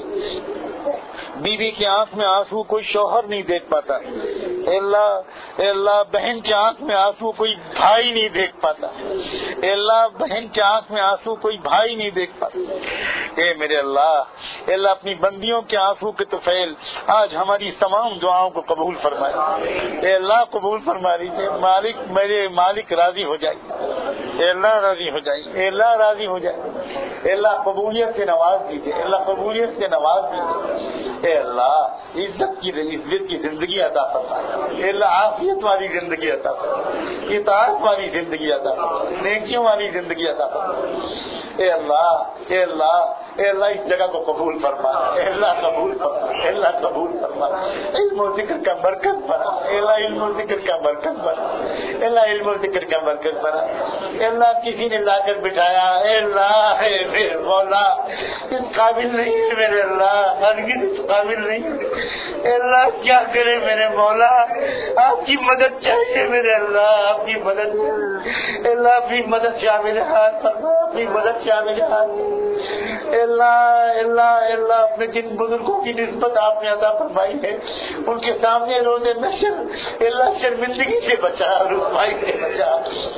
بیوی کی آنکھ میں آنسو کوئی شوہر نہیں دیکھ پاتا، اے اللہ اے اللہ بہن کی آنکھ میں آنسو کوئی بھائی نہیں دیکھ پاتا، اے اللہ بہن کی آنکھ میں آنسو کوئی بھائی نہیں دیکھ پاتا۔ اے میرے اللہ اے اللہ اپنی بندیوں کے آنسو کے طفیل آج ہماری تمام دعاؤں کو قبول فرمائے، اے اللہ قبول فرما لیجیے، مالک میرے مالک راضی ہو جائے، اے اللہ راضی ہو جائے، اے اللہ راضی ہو جائے، اے اللہ قبولیت سے نواز دیجیے، اے اللہ قبولیت سے نواز دیجیے، اے اللہ عزت کی عزت کی زندگی عطا فرمائے، اے اللہ عافیت والی زندگی عطا فرمائے، اطاعت والی زندگی عطا فرمائے، نیکیوں والی زندگی عطا فرمائے، اے اللہ اے اللہ اے اللہ اس جگہ کو قبول فرما، اے اللہ قبول فرما، اے اللہ قبول فرما، علم و ذکر کا مرکز بنا، اے اللہ علم و ذکر کا مرکز بنا، اے اللہ علم و ذکر کا مرکز بنا، اے اللہ کسی نے لا کر بٹھایا، اے اللہ اے میرے مولا اس قابل نہیں ہے میرے اللہ، ہرگز اس قابل نہیں ہے، اے اللہ کیا کرے میرے مولا، آپ کی مدد چاہیے میرے اللہ، آپ کی مدد چاہیے، اے اللہ اپنی مدد شامل ہاتھ فرما، اپنی مدد شامل ہاتھ، اے اللہ اللہ اللہ اپنے جن بزرگوں کی نسبت آپ نے عطا فرمائی ہے ان کے سامنے روزے محشر اے اللہ شرمندگی سے بچا، رسوائی سے بچا،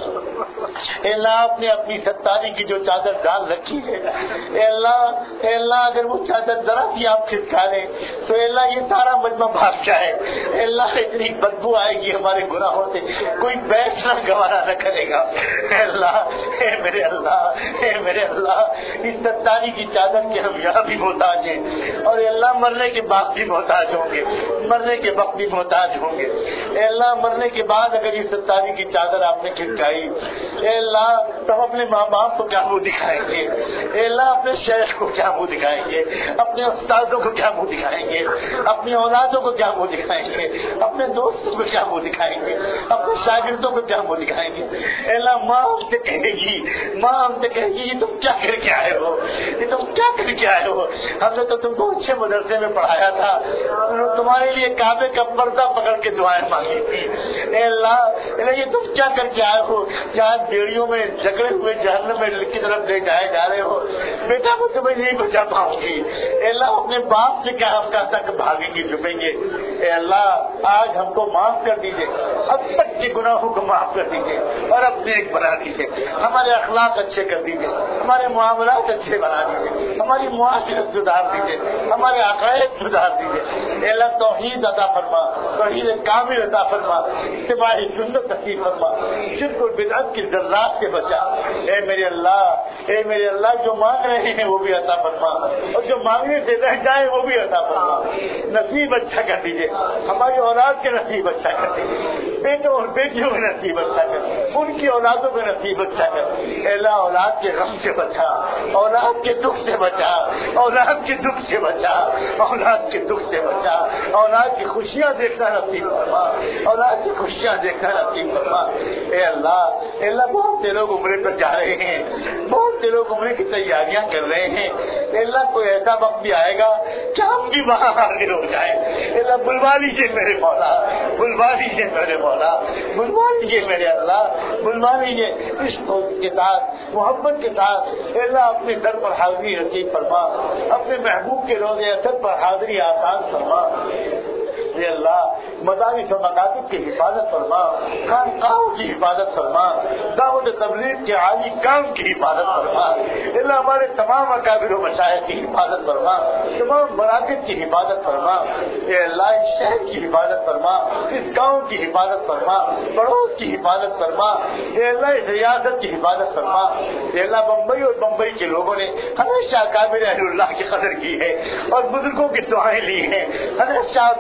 اے اللہ آپ نے اپنی ستاری کی جو چادر ڈال رکھی ہے، اے اللہ اے اللہ اگر وہ چادر ذرا سی آپ کھسکا لیں تو اے اللہ یہ سارا مجمع بھاگ جائے، اے اللہ اتنی بدبو آئے گی ہمارے گناہوں سے کوئی بیٹھنا گوارا نہ کرے گا، اے اللہ اے میرے اللہ اے میرے اللہ اس ستاری کی چادر کے ہم یہاں بھی محتاج ہیں اور اے اللہ مرنے کے بعد بھی محتاج ہوں گے، مرنے کے وقت بھی محتاج ہوں گے، اے اللہ مرنے کے بعد اگر یہ ستاری کی چادر آپ نے کھسکائی اے اللہ تم اپنے ماں باپ کو کیا منہ دکھائیں گے، اے اللہ اپنے شیخ کو کیا منہ دکھائیں گے، اپنے استادوں کو کیا منہ دکھائیں گے، اپنی اولادوں کو کیا منہ دکھائیں گے، اپنے دوستوں کو کیا منہ دکھائیں گے، اپنے شاگردوں کو کیا منہ دکھائیں گے، اے اللہ ماں ہم سے کہے گی ماں ہم سے کہے گی یہ تم کیا کر کے آئے ہو، یہ تم کیا کر کے آئے ہو، ہم نے تو تم کو اچھے مدرسے میں پڑھایا تھا، تمہارے لیے کعبے کا پردہ پکڑ کے دعائیں مانگی تھی، اے اللہ یہ تم کیا کر کے آئے ہو، جہاں بیڑیوں میں جھگڑے ہوئے جہنم میں کی طرف لے جائے جا رہے ہو، بیٹا میں تمہیں نہیں بچا پاؤں گی، اے اللہ اپنے باپ سے کیا ہفتہ تک بھاگیں گے چھپیں گے، اے اللہ آج ہم کو معاف کر دیجیے، اب تک کے گناہوں کو معاف کر دیجیے اور اپنے ایک بنا دیجیے، ہمارے اخلاق اچھے کر دیجیے، ہمارے معاملات اچھے بنا دیجیے، ہماری معاشرت سدھار دیجیے، ہمارے عقائد سدھار دیجیے، اے اللہ توحید عطا فرما، توحید کامل عطا فرما، اتباع سنت نصیب فرما، شرک اور بدعت کی ذرات سے بچا، اے میرے اللہ اے میرے اللہ جو مانگ رہے ہیں وہ بھی عطا فرما اور جو مانگنے سے رہ جائے وہ بھی عطا فرما، نصیب اچھا کر دیجیے، ہماری اولاد کے نصیب اچھا کر دیجیے، بیٹوں اور بیٹیوں کے نصیب اچھا کر، ان کی اولادوں کے نصیب اچھا کر، اے اللہ اولاد کے غم سے بچا، اولاد کے دکھ سے بچا، اولاد کے دکھ سے بچا، اولاد کے دکھ سے بچا، اولاد کی خوشیاں دیکھنا نصیب فرما، اولاد کی خوشیاں دیکھنا نصیب فرما، اے اللہ اے اللہ بہت سے لوگ عمرے پر جا رہے ہیں، بہت سے لوگ عمرے کی تیاریاں کر رہے ہیں، اے اللہ کوئی ایسا وقت بھی آئے گا کہ ہم بھی وہاں حاضر ہو جائیں، اے اللہ بلوا لیجیے میرے مولا، بلوا لیجیے میرے مولا، بلوا لیجیے میرے اللہ، بلوا لیجیے عشق کے ساتھ محبت کے ساتھ، اے اللہ اپنے در پر حاضری نصیب فرما، اپنے محبوب کے روزے اثر پر حاضری آسان فرما، اے اللہ مدارس و مکاتب کی حفاظت فرما، خانقاہوں کی حفاظت فرما، دعوت تبلیغ کے عالی کام کی حفاظت فرما، اے اللہ ہمارے تمام اکابر و مشائخ کی حفاظت فرما، تمام مراکز کی حفاظت فرما، اے اللہ اس شہر کی حفاظت فرما، اس گاؤں کی حفاظت فرما، پڑوس کی حفاظت فرما، اے اللہ اس ریاست کی حفاظت فرما، اے اللہ بمبئی اور بمبئی کے لوگوں نے ہمیشہ اکابر اہل اللہ کی قدر کی ہے اور بزرگوں کی دعائیں لی ہیں، حضرت شاہ عبد القادر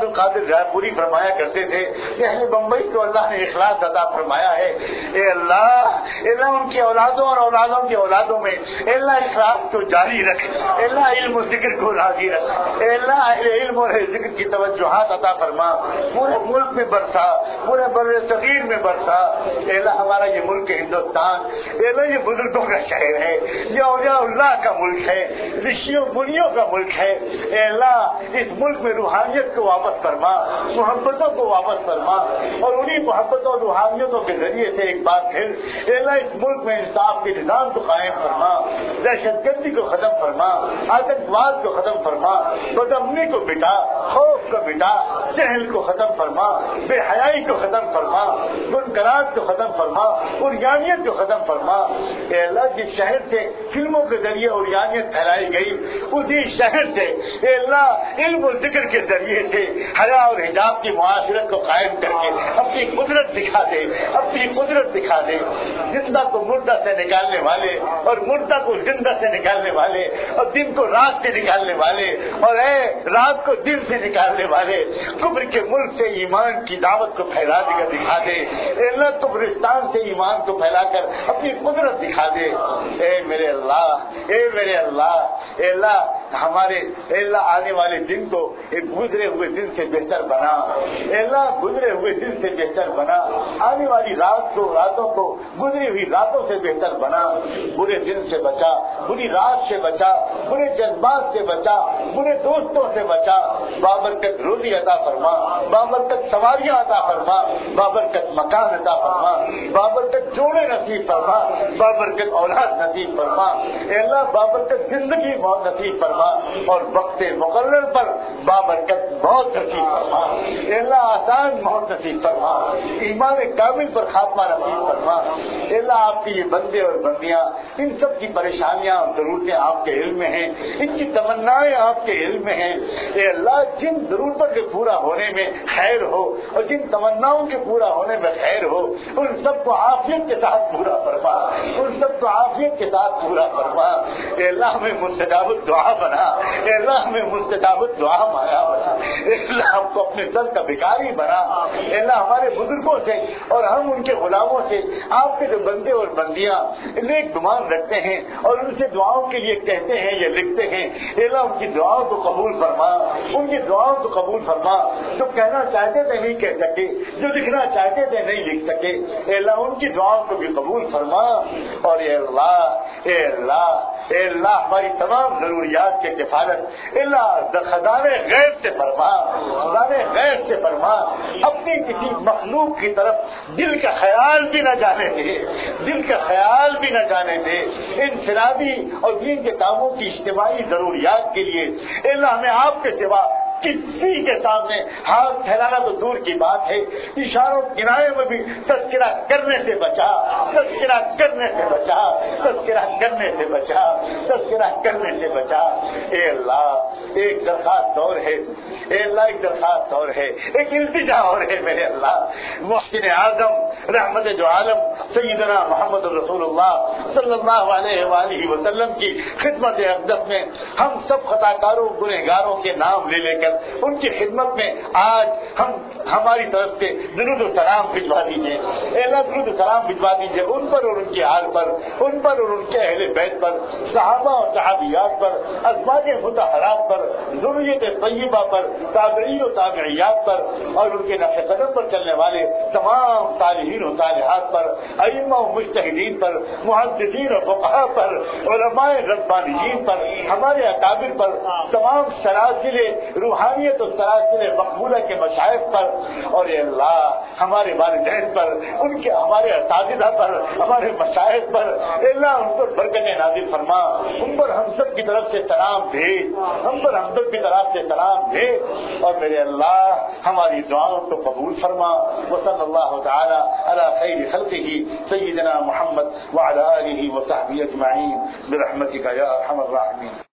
پوری فرمایا کرتے تھے کہ اہل بمبئی کو اللہ نے اخلاص عطا فرمایا ہے. اے اللہ اے اللہ ان کی اولادوں اور اولادوں کی اولادوں میں اے اللہ اخلاص کو جاری رکھ. اے اللہ علم و ذکر کو راضی رکھ. اے اللہ اہل علم اور ذکر کی توجہات عطا فرما. پورے ملک میں برسا, پورے بر صغیر میں برسا. اے اللہ ہمارا یہ ملک ہندوستان اے اللہ یہ بزرگوں کا شہر ہے, یہ اولیاء اللہ کا ملک ہے, رشیوں منیوں کا ملک ہے. اے اللہ اس ملک میں روحانیت کو واپس فرما, محبتوں کو واپس فرما, اور انہی محبتوں اور روحانیتوں کے ذریعے سے ایک بار پھر اے اللہ اس ملک میں انصاف کے نظام کو قائم فرما, دہشت گردی کو ختم فرما, آتنکواد کو ختم فرما, بدامنی کو مٹا, خوف کو مٹا, جہل کو ختم فرما, بے حیائی کو ختم فرما, منکرات کو ختم فرما, عریانیت کو ختم فرما. اے اللہ جس شہر سے فلموں کے ذریعے عریانیت پھیلائی گئی اسی شہر سے اے اللہ علم و ذکر کے ذریعے سے حیا اور حجاب کی معاشرت کو قائم کر کے اپنی قدرت دکھا دے, اپنی قدرت دکھا دے. زندہ کو مردہ سے نکالنے والے اور مردہ کو زندہ سے نکالنے والے اور دن کو رات سے نکالنے والے اور اے رات کو دن سے نکالنے والے, کفر کے ملک سے ایمان کی دعوت کو پھیلا دے کر دکھا دے. اے اللہ قبرستان سے ایمان کو پھیلا کر اپنی قدرت دکھا دے. اے میرے اللہ اے میرے اللہ اے اللہ ہمارے اے اللہ آنے والے دن کو ایک گزرے ہوئے دن سے بہتر بنا. اے اللہ گزرے ہوئے دن سے بہتر بنا, آنے والی رات کو راتوں کو گزری ہوئی راتوں سے بہتر بنا. برے دن سے بچا, بری رات سے بچا, برے جذبات سے بچا, برے دوستوں سے بچا. بابرکت روزی عطا فرما, بابرکت سواریاں عطا فرما, بابرکت مکان عطا فرما, بابرکت جوڑے نصیب فرما, بابرکت اولاد نصیب فرما. اے اللہ بابرکت زندگی موت نصیب فرما اور وقت مقرر پر بابرکت موت نصیب فرما. اے اللہ آسان موت نصیب فرما, ایمان کامل پر خاتمہ نصیب فرما. اے اللہ آپ کی یہ بندے اور بندیاں ان سب کی پریشانیاں اور ضرورتیں آپ کے علم میں ہیں, ان کی تمنائیں آپ کے علم میں ہیں. اے اللہ جن ضرورتوں کے پورا ہونے میں خیر ہو اور جن تمناؤں کے پورا ہونے میں خیر ہو ان سب کو عافیت کے ساتھ پورا فرما, ان سب کو عافیت کے ساتھ پورا فرما. اے اللہ ہمیں مستجاب الدعا بنا, اے اللہ ہمیں مستجاب الدعا مایا بنا. اے اللہ ہم کو اپنے سر کا بھکاری بنا. اے اللہ ہمارے بزرگوں سے اور ہم ان کے غلاموں سے آپ کے جو بندے اور بندیاں نیک گمان رکھتے ہیں اور ان سے دعاؤں کے لیے کہتے ہیں یا لکھتے ہیں, اے اللہ ان کی دعاؤں کو قبول فرما, ان کی دعاؤں کو قبول فرما. جو کہنا چاہتے تھے نہیں کہہ سکے, جو لکھنا چاہتے تھے نہیں لکھ سکے, اے اللہ ان کی دعاؤں کو بھی قبول فرما. اور اے اللہ اے اللہ اے اللہ ہماری تمام ضروریات کی کفالت اے اللہ خزانے غیب سے فرما, خزانے غیب سے فرما. اپنی کسی مخلوق کی طرف دل کا خیال بھی نہ جانے دے, دل کا خیال بھی نہ جانے دے. انفرادی اور دین کے کاموں کی اجتماعی ضروریات کے لیے اے اللہ ہمیں آپ کے سوا کسی کے سامنے ہاتھ پھیلانا تو دور کی بات ہے, اشاروں کنارے میں بھی تذکرہ کرنے سے بچا, تذکرہ کرنے سے بچا, تذکرہ کرنے سے بچا, تذکرہ کرنے سے بچا. اے اللہ ایک درخواست اور ہے, اے اللہ ایک درخواست اور ہے, ایک التجا اور ہے میرے اللہ. محسن اعظم رحمت جو عالم سیدنا محمد رسول اللہ صلی اللہ علیہ وآلہ وسلم کی خدمت اقدس میں ہم سب خطا کاروں گنہگاروں کے نام لے لے کر ان کی خدمت میں آج ہم ہماری طرف سے درود و سلام بھجوا دیجیے. اے اللہ درود و سلام بھجوا دیجیے ان پر اور ان کی آل پر, ان پر اور ان کے اہل بیت پر, صحابہ اور صحابیات پر, ازواج مطہرات پر, ذریت طیبہ پر, تابعین و تابعیات پر اور ان کے نقش قدم پر چلنے والے تمام صالحین و صالحات پر, ائمہ و مجتہدین پر, محدثین و فقہاء پر, علماء ربانیین پر, ہمارے اکابر پر, تمام سلاسل روحانیت اور سلاسل مقبولہ کے مشائخ پر, اور اے اللہ ہمارے والدین پر, ان کے ہمارے اساتذہ پر, ہمارے مشائخ پر, اے اللہ ان پر برکتیں نازل فرما, ان پر ہم سب کی طرف سے سلام بھیج, ہم پر ہم سب کی طرف سے سلام بھیج. اور میرے اللہ ہماری دعاؤں کو قبول فرما. وصلی اللہ تعالی علی خیر خلقہ سیدنا محمد وعلی آلہ وصحبہ اجمعین برحمتک یا ارحم الراحمین.